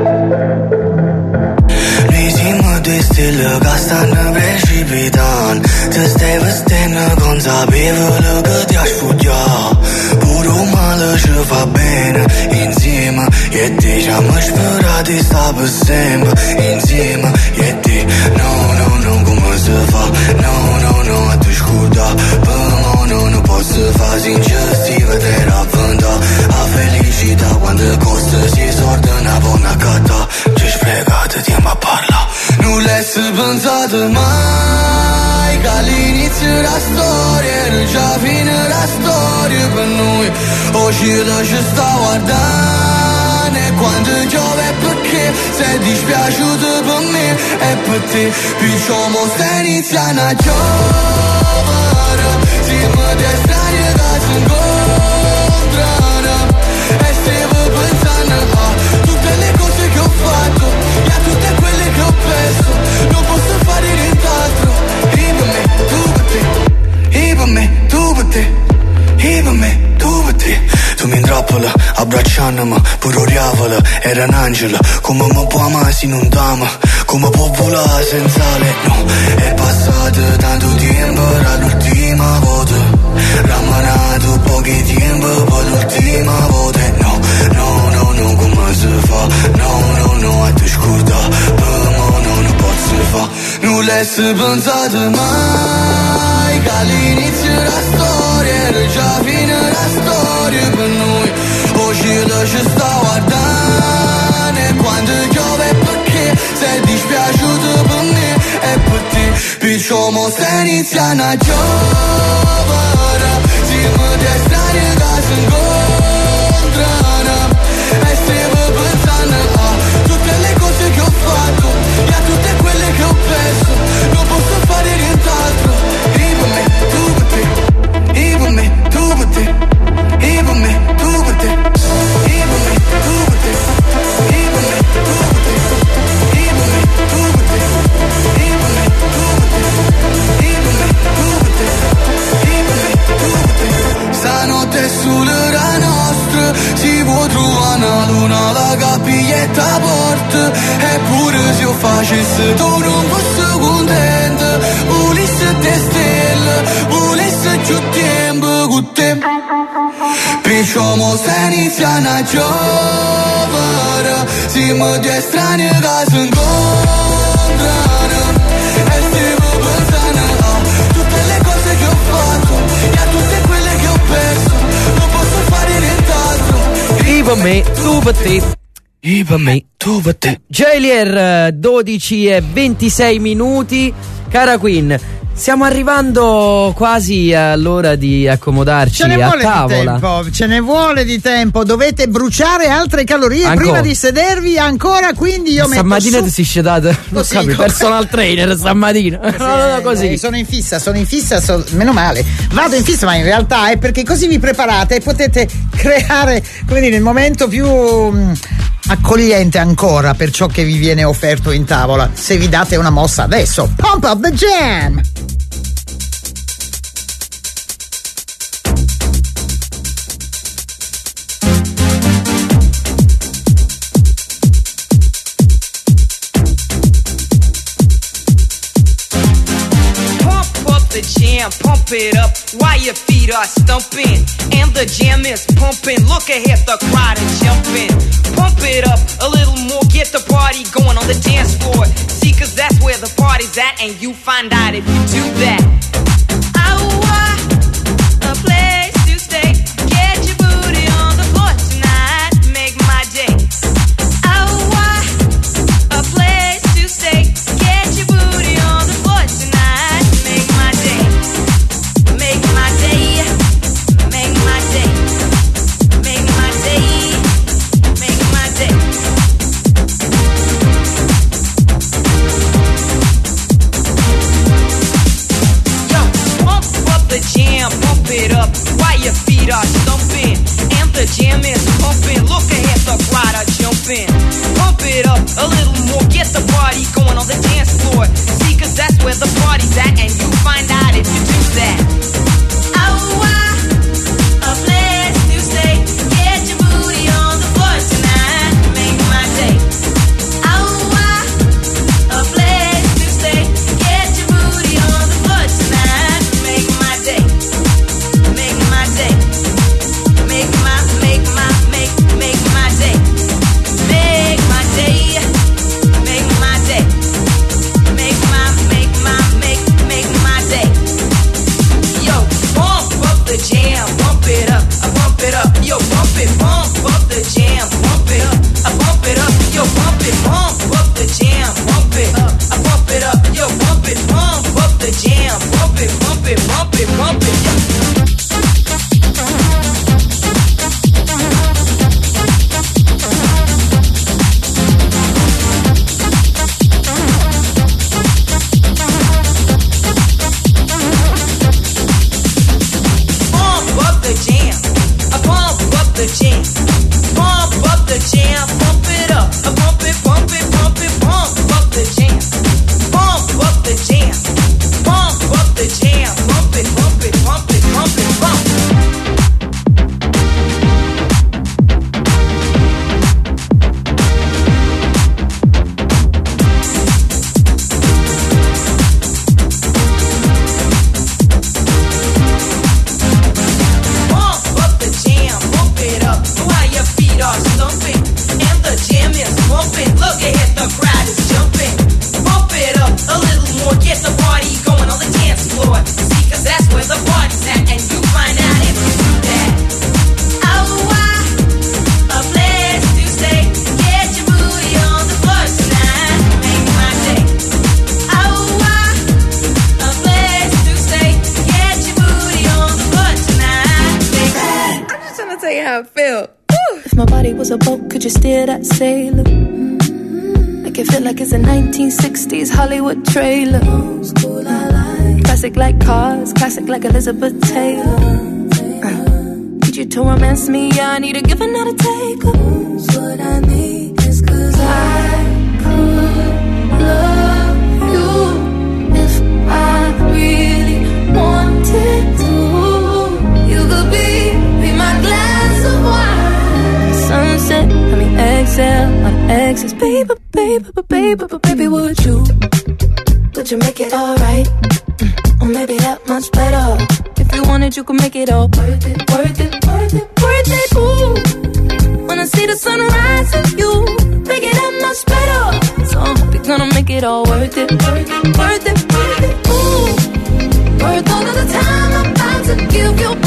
Risimo due stelle che stanno precipitando. Se stai vestendo consapevole che ti sfuggiamo. Pure male ci fa bene insieme. E ti ci Stiamo sperati sta per sempre insieme io e te. No, no, no, come si fa? No, no, no, a te scorda. Per mo no, non posso fare sinceramente vedere a venda. A felicità quando costa si sorda una buona catta. Ci sprecate, andiamo a parlare. Non l'hai pensato mai che all'inizio della storia era già fine la storia per noi. O cielo ci sta guardando e quando piove perché sei dispiaciuto per me e per te. Perciò mo stai iniziando a giovere, siamo dei strani che si incontrano e stiamo pensando a tutte le cose che ho fatto e a tutte quelle che ho perso. Non posso fare nient'altro. E per me, tu per te. E per me, tu per te. E per me, tu per te. Tu mi intrappola, abbracciandomi, pure oriavola, era un angelo. Come mi può amare se non t'ama? Come può volare senza le no? È passato tanto tempo dall'ultima volta. Rammanato pochi tempo per l'ultima volta. No, no, no, no, come si fa? No, no, no, a te scorda. Per mo no, non posso fa. Non l'hai pensato mai che all'inizio della storia era già fine la storia per noi. O cielo ci sta guardando e quando piove perché sei dispiaciuto per me e per te. Perciò mo stai iniziando a giovere, siamo dei strani che si incontrano e stiamo pensando a tutte le cose che ho fatto e a tutte quelle che ho perso. Non posso fare nient'altro. E per me, tu per te. E per me, tu per te. E per me, tu per te. E per me, tu per te. E per me, tu per te. E per me, tu per te. E per me, tu per te. E per me, tu per te. E per me, tu per te. Stanotte è solo la nostra, si può trovare una luna, la capiglietta porta. Eppure se io facessi tu non fossi contento, volessi te stelle, volessi più tempo con te. Perciò mo stai iniziando a giovere, siamo due strani che si incontrano e stiamo pensando a tutte le cose che ho fatto e a tutte quelle che ho perso. Non posso fare nient'altro. E per me, tu per te. E per me, tu per te. Jailier, dodici e ventisei minuti. Cara Queen, stiamo arrivando quasi all'ora di accomodarci ce ne a vuole tavola. Di tempo, ce ne vuole di tempo. Dovete bruciare altre calorie Ancora. prima di sedervi ancora. Quindi io metto stamattina su... ti sei scedato. Non Così, capi, co- personal trainer stamattina. Sì, no, no, no, così. eh, sono in fissa, sono in fissa, so- meno male. Vado in fissa, ma in realtà è perché così vi preparate e potete creare, come dire, il momento più mh, accogliente ancora per ciò che vi viene offerto in tavola. Se vi date una mossa adesso. Pump up the jam! Jam, pump it up while your feet are stumping. And the jam is pumping. Look ahead, the crowd is jumping. Pump it up a little more, get the party going on the dance floor. See, cause that's where the party's at, and you find out if you do that. Oh, a place to stay. Get your booty on the floor tonight. Make my day. Oh, a place to stay. Get your booty on the floor tonight. Make my day. Make my day. Make my day. Make my day. Make my day. Yo, pump up the jam, pump it up while your feet are stumping. And the jam is pumping. Look ahead, the crowd are jumping. Pump it up a little more, get the party going on the dance floor. See, cause that's where the party's at, and you find out if you do that. Oh, a place to stay. Get your booty on the floor tonight. Make my day. Oh, a place to stay. Get your booty on the floor tonight. Make my day. Make my day. Make my, make my, make, make my day. Make how I feel. Woo! If my body was a boat, could you steer that sailor? Mm-hmm. Make it feel like it's a nineteen sixties Hollywood trailer. Old school, I like. Classic like cars, classic like Elizabeth Taylor. Uh, need you to romance me, yeah, I need to give another take. What I need is cause I could love you if I really wanted to. You could be, be my glass of wine. Sunset, I mean exhale, on exes. Baby, baby, baby, baby, baby, would you? Would you make it alright? Mm, or maybe that much better. If you wanted, you could make it all worth it, worth it, worth it, worth it. Ooh, when I see the sunrise and you make it that much better. So I hope you're gonna make it all worth it, worth it, worth it, worth it. Ooh, worth all of the time I'm about to give you,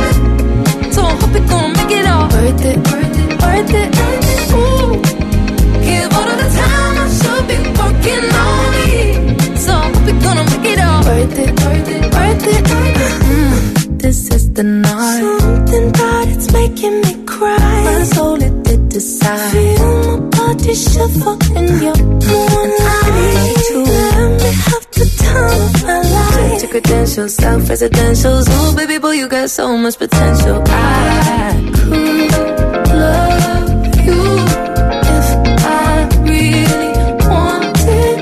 baby. So I hope you're gonna make it all worth it, worth it, worth it, worth it. Ooh, give all of the time I should be working on me. So I hope you're gonna make it all worth it, worth it, worth it, worth it. Mm, this is the night. Something about it's making me cry. My soul it did decide. Feel my body shiver in your one. I need you to let me have the time of my life. Check your credentials, self-residentials. Oh baby boy, you got so much potential. I could love you if I really wanted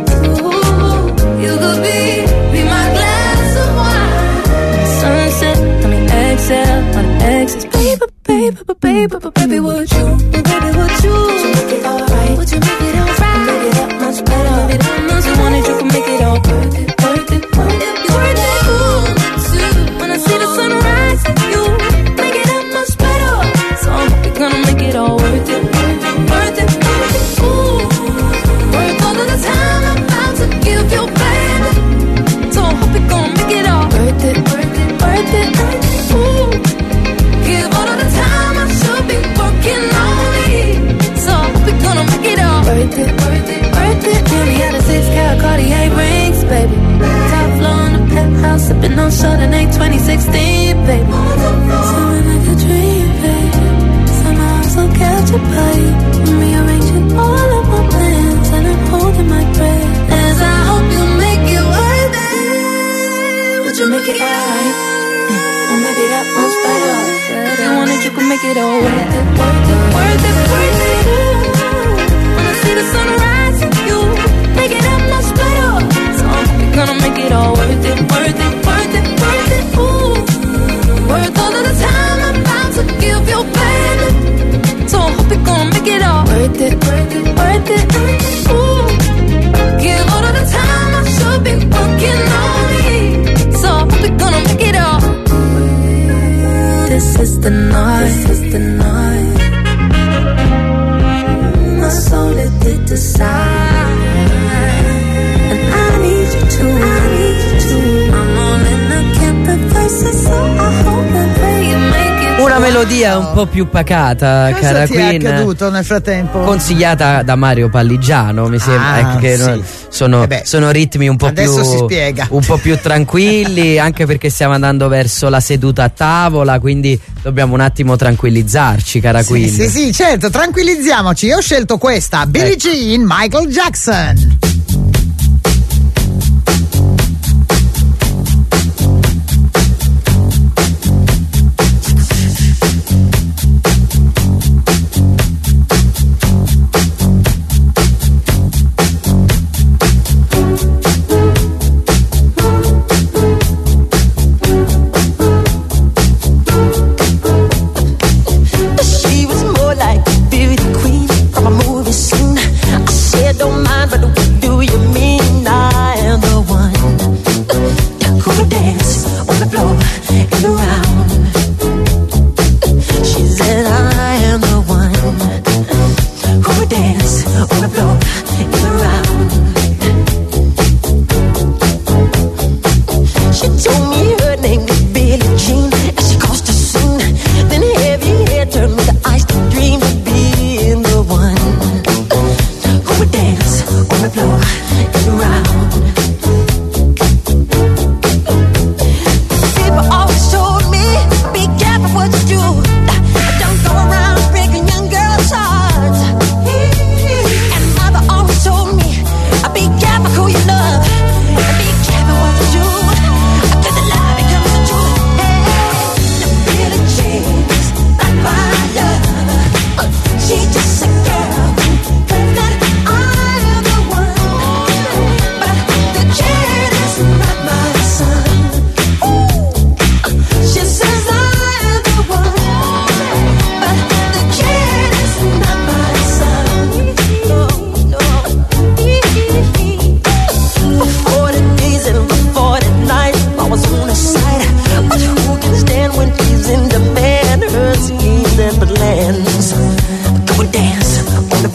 to. You could be, be my glass of wine. Sunset, I mean exhale, on exes. Baby, baby, baby, baby, baby, would you? Baby, would you? Would you make it alright? Would you make it alright? Make it that much better. Make it that much. You wanted, you can make it all worth it, worth it, worth it, worth it. Ooh, when I see the sunrise, you make it that much better. So I hope you're gonna make it all worth it, worth it, worth it, worth it. Ooh, worth all of the time I'm about to give you, baby. So I hope you're gonna make it all worth it, worth it, worth it, worth it. Ooh, give all of the time I should be working on me. So I hope you're gonna make it all worth it, worth it, worth it. Yeah, we had a six carat Cartier rings, baby. Top floor in the penthouse, sipping on Chardonnay twenty sixteen, baby. Feeling like a dream, baby. Somehow I'm so captured by you. I'm rearranging all of my plans, and I'm holding my breath as I hope you make it worth it. Would you make it alright? Mm, or maybe that much better. If you wanted, you could make it all worth it, worth it, worth it, worth it. When I see the sunrise, you make it that much better. So I hope you're gonna make it all worth it, worth it, worth it, worth it. Ooh, worth all of the time I'm about to give you, baby. So I hope you're gonna make it all worth it, worth it, worth it. Ooh, give all of the time I should be working on me. So I hope you're gonna make it all. This is the night, this is the night. My soul it did decide, and I need you to, I need you to. I'm on and I can't reverse it, so I hope and pray you make it. Una melodia un po' più pacata, Cosa cara ti Queen. è accaduto nel frattempo? Consigliata da Mario Palligiano, mi sembra. Ah, ecco che sì. no- sono, Eh beh, sono ritmi un po' adesso più si spiega. un po' più tranquilli, anche perché stiamo andando verso la seduta a tavola, quindi dobbiamo un attimo tranquillizzarci, cara Sì, Queen. sì, sì, certo, tranquillizziamoci. Io ho scelto questa, Billie Ecco. Jean, Michael Jackson. She was more like a beauty queen from a movie scene. I said, don't mind, but what do you mean? I am the one who would dance on the floor and around. She said, I am the one who would dance on the floor and around. She told me her name was Billie Jean, and she caused a scene. Then heavy hair turned with the eyes to dream of being the one who would dance on the floor and around. People always told me, be careful what you do. Don't go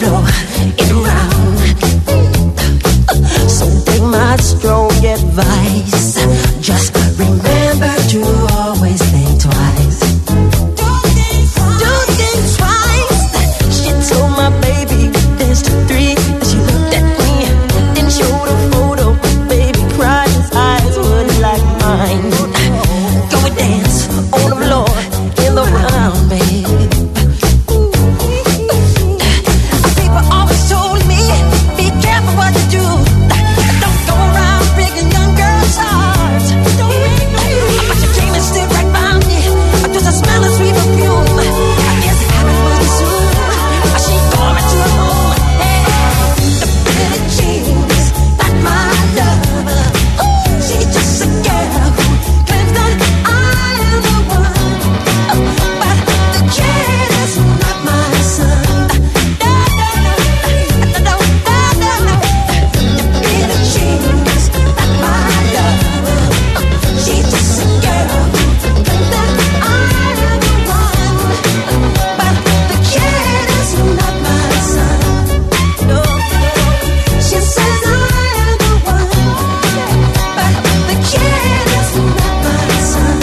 flow it around. So take my strong advice. Just remember to always think twice. Don't think twice. She told my baby dance to three. She looked at me, then showed a photo. Baby cried, his eyes were like mine. Go and dance on the floor in the round, babe. People always told me, be careful what you do. Don't go around breaking young girls' hearts. But you came and stood right by me. Just a smell of sweet perfume. I guess it happened pretty soon. She called me to her home. The Billie Jean's not my lover. She's just a girl who claims that I am the one. But the kid is not my son. No, no, no, no, no, no. The Billie Jean's not my lover. She's just a girl who claims that I am the one. But the kid is not my son. No, she says I am the one. But the kid is not my son.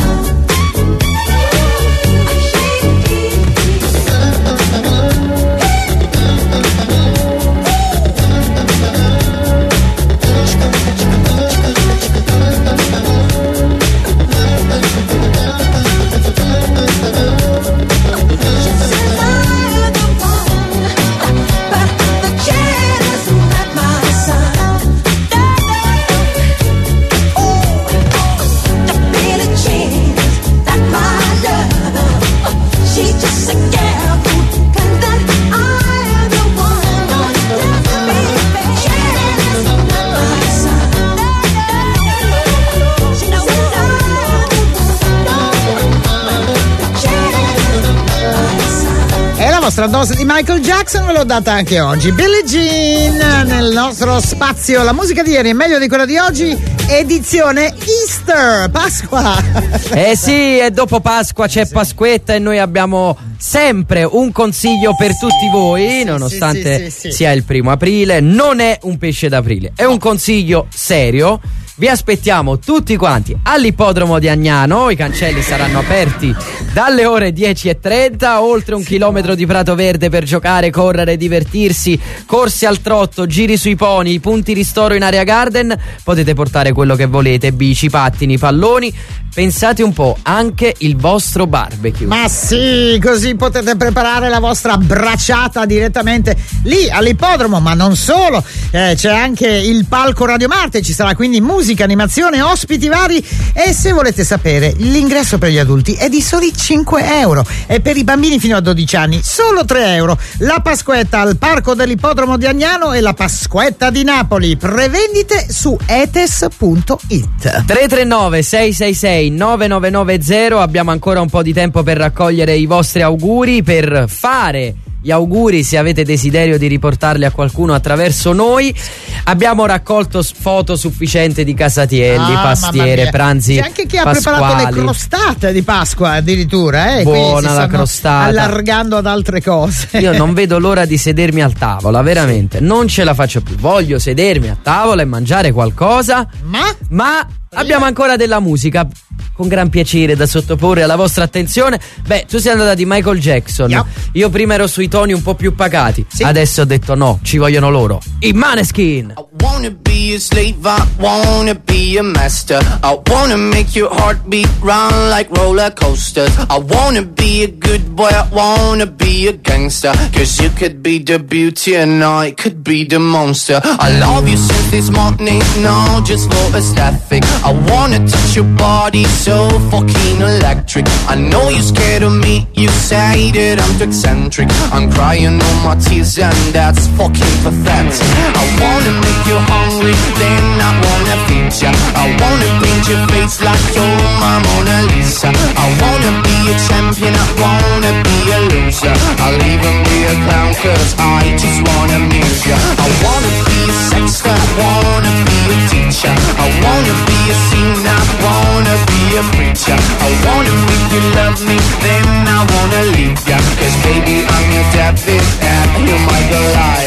Vostra dose di Michael Jackson ve l'ho data anche oggi. Billie Jean nel nostro spazio. La musica di ieri è meglio di quella di oggi. Edizione Easter, Pasqua. Eh sì, e dopo Pasqua c'è sì. Pasquetta e noi abbiamo sempre un consiglio per tutti voi, sì, nonostante sì, sì, sì, sì. sia il primo aprile. Non è un pesce d'aprile, è un consiglio serio. Vi aspettiamo tutti quanti all'ippodromo di Agnano. I cancelli saranno aperti dalle ore dieci e trenta. Oltre un sì, chilometro di prato verde per giocare, correre, divertirsi, corsi al trotto, giri sui pony, punti ristoro in area garden. Potete portare quello che volete: bici, pattini, palloni. Pensate un po', anche il vostro barbecue. Ma sì, così potete preparare la vostra bracciata direttamente lì all'ippodromo. Ma non solo, eh, c'è anche il palco Radio Marte. Ci sarà quindi musica, animazione, ospiti vari. E se volete sapere, l'ingresso per gli adulti è di soli cinque euro e per i bambini fino a dodici anni solo tre euro. La Pasquetta al parco dell'ippodromo di Agnano e la Pasquetta di Napoli. Prevendite su etes punto it. tre tre nove sei sei sei nove nove nove zero. Abbiamo ancora un po' di tempo per raccogliere i vostri auguri, per fare gli auguri se avete desiderio di riportarli a qualcuno attraverso noi. Abbiamo raccolto foto sufficiente di casatielli, ah, pastiere, pranzi c'è anche chi ha pasquali. Preparato le crostate di Pasqua addirittura, eh? Buona la crostata, allargando ad altre cose. Io non vedo l'ora di sedermi al tavola, veramente, sì. Non ce la faccio più, voglio sedermi a tavola e mangiare qualcosa, ma, ma abbiamo ancora della musica con gran piacere da sottoporre alla vostra attenzione. Beh, tu sei andata di Michael Jackson, yep. Io prima ero sui toni un po' più pacati, sì. Adesso ho detto no, ci vogliono loro, i Maneskin. I wanna be a slave, I wanna be a master, I wanna make your heartbeat run like roller coasters, I wanna be a good boy, I wanna be a gangster, cause you could be the beauty and I could be the monster. I love you since this morning, no, just for aesthetic, I wanna touch your body so fucking electric. I know you're scared of me, you say that I'm too eccentric, I'm crying all my tears and that's fucking pathetic. I wanna make you hungry, then I wanna feed ya, I wanna paint your face like you're my Mona Lisa, I wanna be a champion, I wanna be a loser, I'll even be a clown cause I just wanna amuse ya. I wanna be a sexter, I wanna be a teacher, I wanna be a singer, I wanna be a preacher, I wanna make you love me, then I wanna leave ya, cause baby I'm your David and you're my Goliath.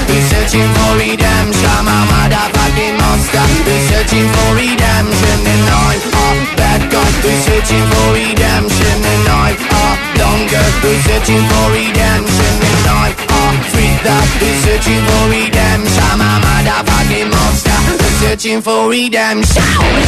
We're searching for redemption. I'm a motherfucking monster. We're searching for redemption, and I'm a bad guy. We're searching for redemption, and I'm a longer. We're searching for redemption, and I'm a freak. We're searching for redemption. I'm a motherfucking monster. We're searching for redemption.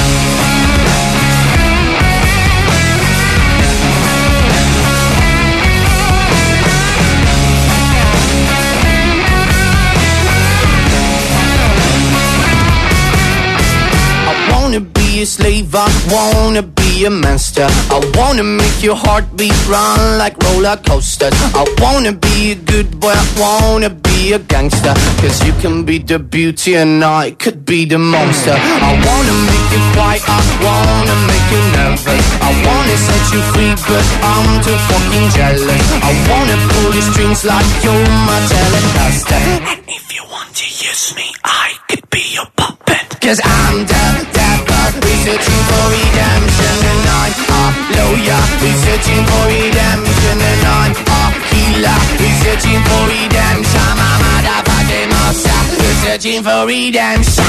I wanna be a slave, I wanna be a master. I wanna make your heartbeat run like roller coasters. I wanna be a good boy, I wanna be a gangster. Cause you can be the beauty and I could be the monster. I wanna make you quiet, I wanna make you nervous. I wanna set you free but I'm too fucking jealous. I wanna pull your strings like you're my telecaster. And if you want to use me, I could be your puppet. Cause I'm the devil, we're searching for redemption. And I'm a lawyer, we're searching for redemption. And I'm a healer, we're searching for redemption. I'm a motherfucking monster, we're searching for redemption.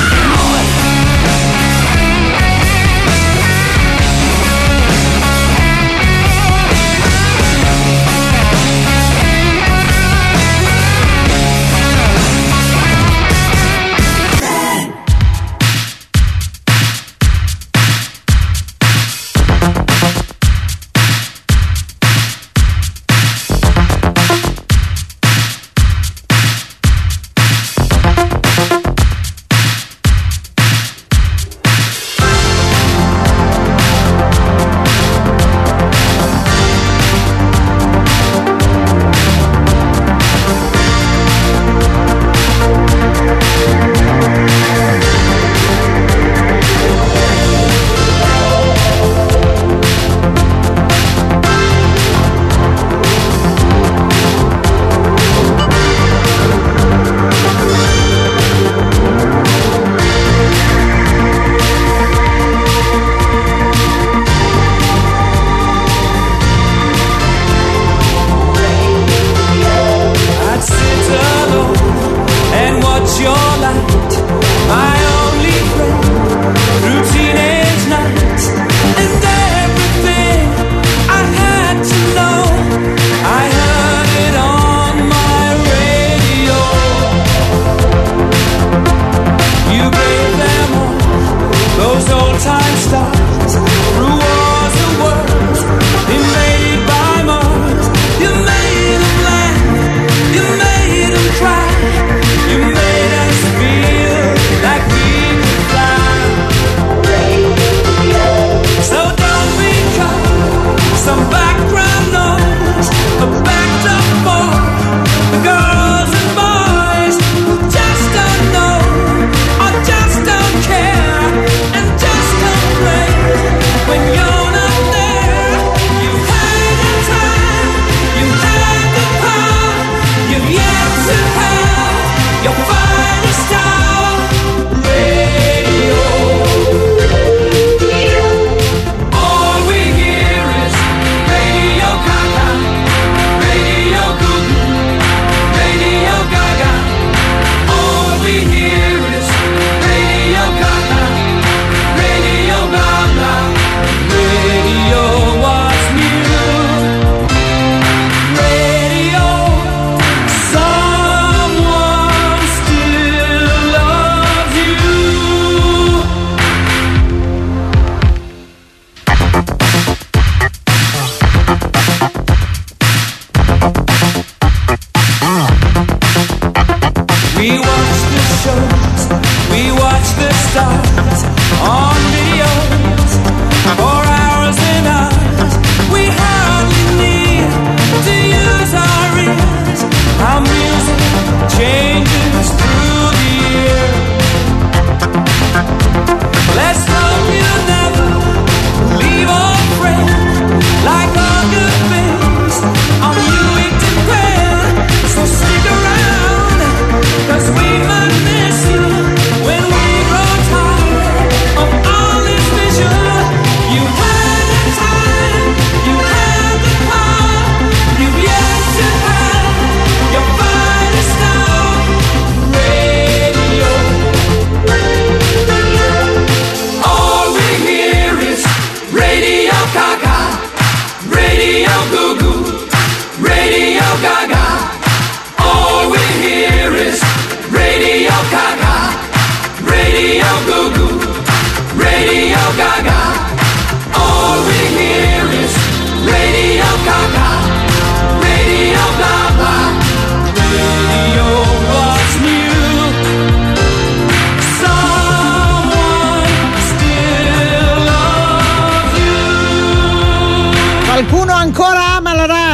Cause we might miss you when we grow tired of our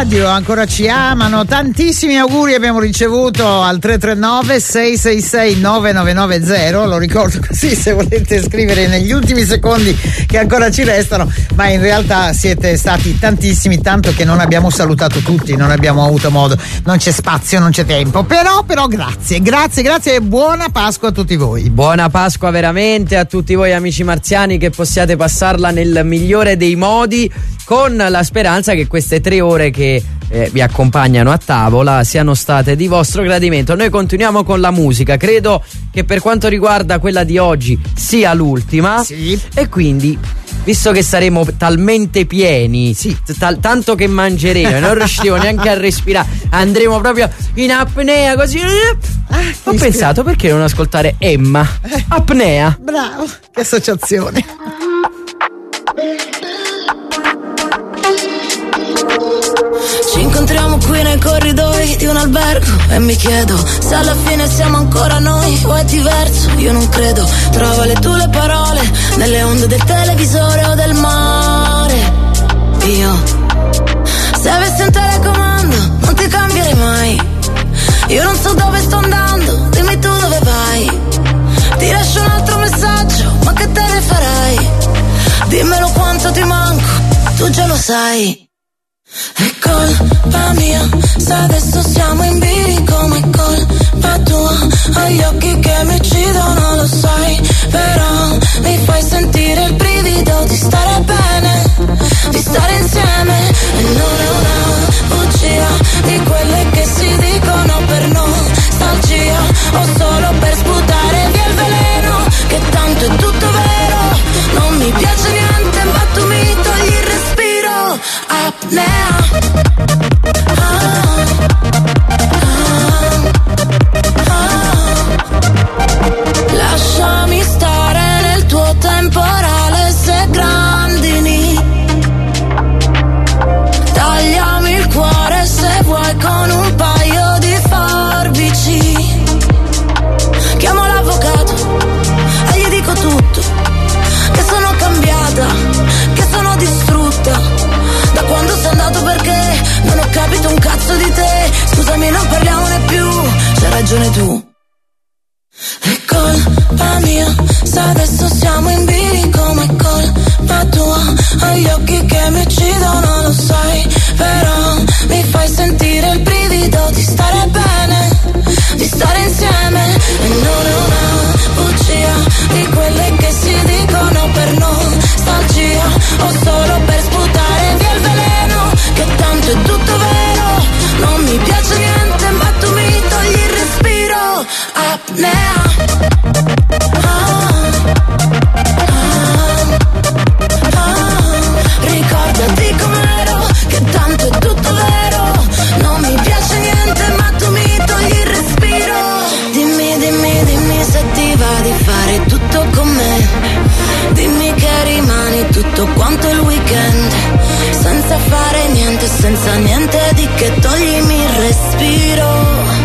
radio, ancora ci amano. Tantissimi auguri abbiamo ricevuto al tre tre nove sei sei sei nove nove nove zero, lo ricordo così se volete scrivere negli ultimi secondi che ancora ci restano, ma in realtà siete stati tantissimi, tanto che non abbiamo salutato tutti, non abbiamo avuto modo, non c'è spazio, non c'è tempo, però però grazie, grazie, grazie e buona Pasqua a tutti voi. Buona Pasqua veramente a tutti voi amici marziani, che possiate passarla nel migliore dei modi, con la speranza che queste tre ore che eh, vi accompagnano a tavola siano state di vostro gradimento. Noi continuiamo con la musica, credo che per quanto riguarda quella di oggi sia l'ultima, sì. E quindi visto che saremo talmente pieni, sì. t- tanto che mangeremo, non riusciremo neanche a respirare, andremo proprio in apnea così. Ah, ho pensato, perché non ascoltare Emma? Eh. Apnea. Bravo, che associazione. Ci incontriamo qui nei corridoi di un albergo e mi chiedo se alla fine siamo ancora noi o è diverso. Io non credo, trova le tue le parole nelle onde del televisore o del mare. Io, se avessi un telecomando non ti cambierei mai. Io non so dove sto andando, dimmi tu dove vai. Ti lascio un altro messaggio, ma che te ne farai? Dimmelo quanto ti manco, tu già lo sai. È colpa mia, se adesso siamo in bilico, ma è colpa tua. Hai gli occhi che mi uccidono, lo sai, però mi fai sentire il brivido di stare bene, di stare insieme. E non è una bugia di quelle che si dicono per nostalgia, o solo per sputare via il veleno, che tanto è tutto vero. Non mi piace niente, ma tu mi togli il respiro. Apnea. Ah, ah, ah. Lasciami stare nel tuo temporale, se grandini. Tagliami il cuore se vuoi con un paio di forbici. Chiamo l'avvocato e gli dico tutto, che sono cambiata, che sono distrutta da quando sei andato, perché non ho capito un cazzo di te. Scusami, non parliamone più, c'hai ragione tu. È colpa mia, se adesso siamo in bilico, ma è colpa tua. Hai gli occhi che mi uccidono, lo sai, però mi fai sentire il brivido di stare bene, di stare insieme. E non è una bugia di quelle che si dicono per nostalgia, o solo per sputare via il veleno, che tanto è tutto vero. Non mi piace niente, ma tu mi togli il respiro. Apnea. Ah, ah, ah. Ricordati com'ero, che tanto è tutto vero. Non mi piace niente, ma tu mi togli il respiro. Dimmi, dimmi, dimmi se ti va di fare tutto con me. Dimmi che rimani tutto quanto il weekend, senza fare niente, senza niente di che, toglimi il respiro.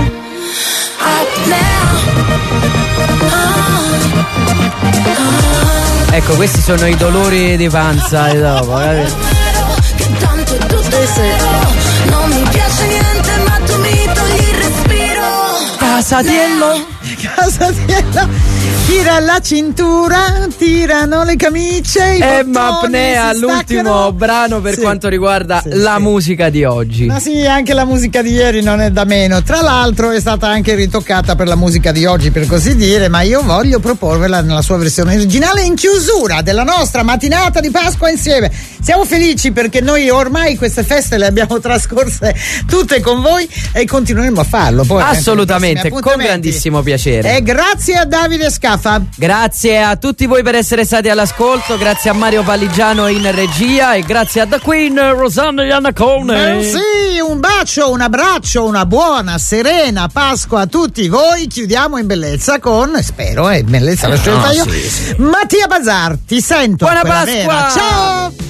Ecco, questi sono i dolori di panza di dopo, capito? Che tanto è tutto vero. Non mi piace niente, ma tu mi togli il respiro. Casatiello, Casatiello, tira la cintura, tirano le camicie. Emma Apnea, l'ultimo brano per sì. quanto riguarda sì, la sì. musica di oggi. Ma sì, anche la musica di ieri non è da meno. Tra l'altro è stata anche ritoccata per la musica di oggi, per così dire, ma io voglio proporvela nella sua versione originale in chiusura della nostra mattinata di Pasqua insieme. Siamo felici perché noi ormai queste feste le abbiamo trascorse tutte con voi e continueremo a farlo. Poi assolutamente, con grandissimo piacere. E grazie a Davide Scaffa. Grazie a tutti voi per essere stati all'ascolto, grazie a Mario Valligiano in regia e grazie a The Queen Rosanna Iannacone. Eh sì, un bacio, un abbraccio, una buona, serena Pasqua a tutti voi. Chiudiamo in bellezza con, spero, eh, bellezza l'ho scelta no, io, sì, sì. Mattia Bazar. Ti sento. Buona Pasqua! Vera. Ciao!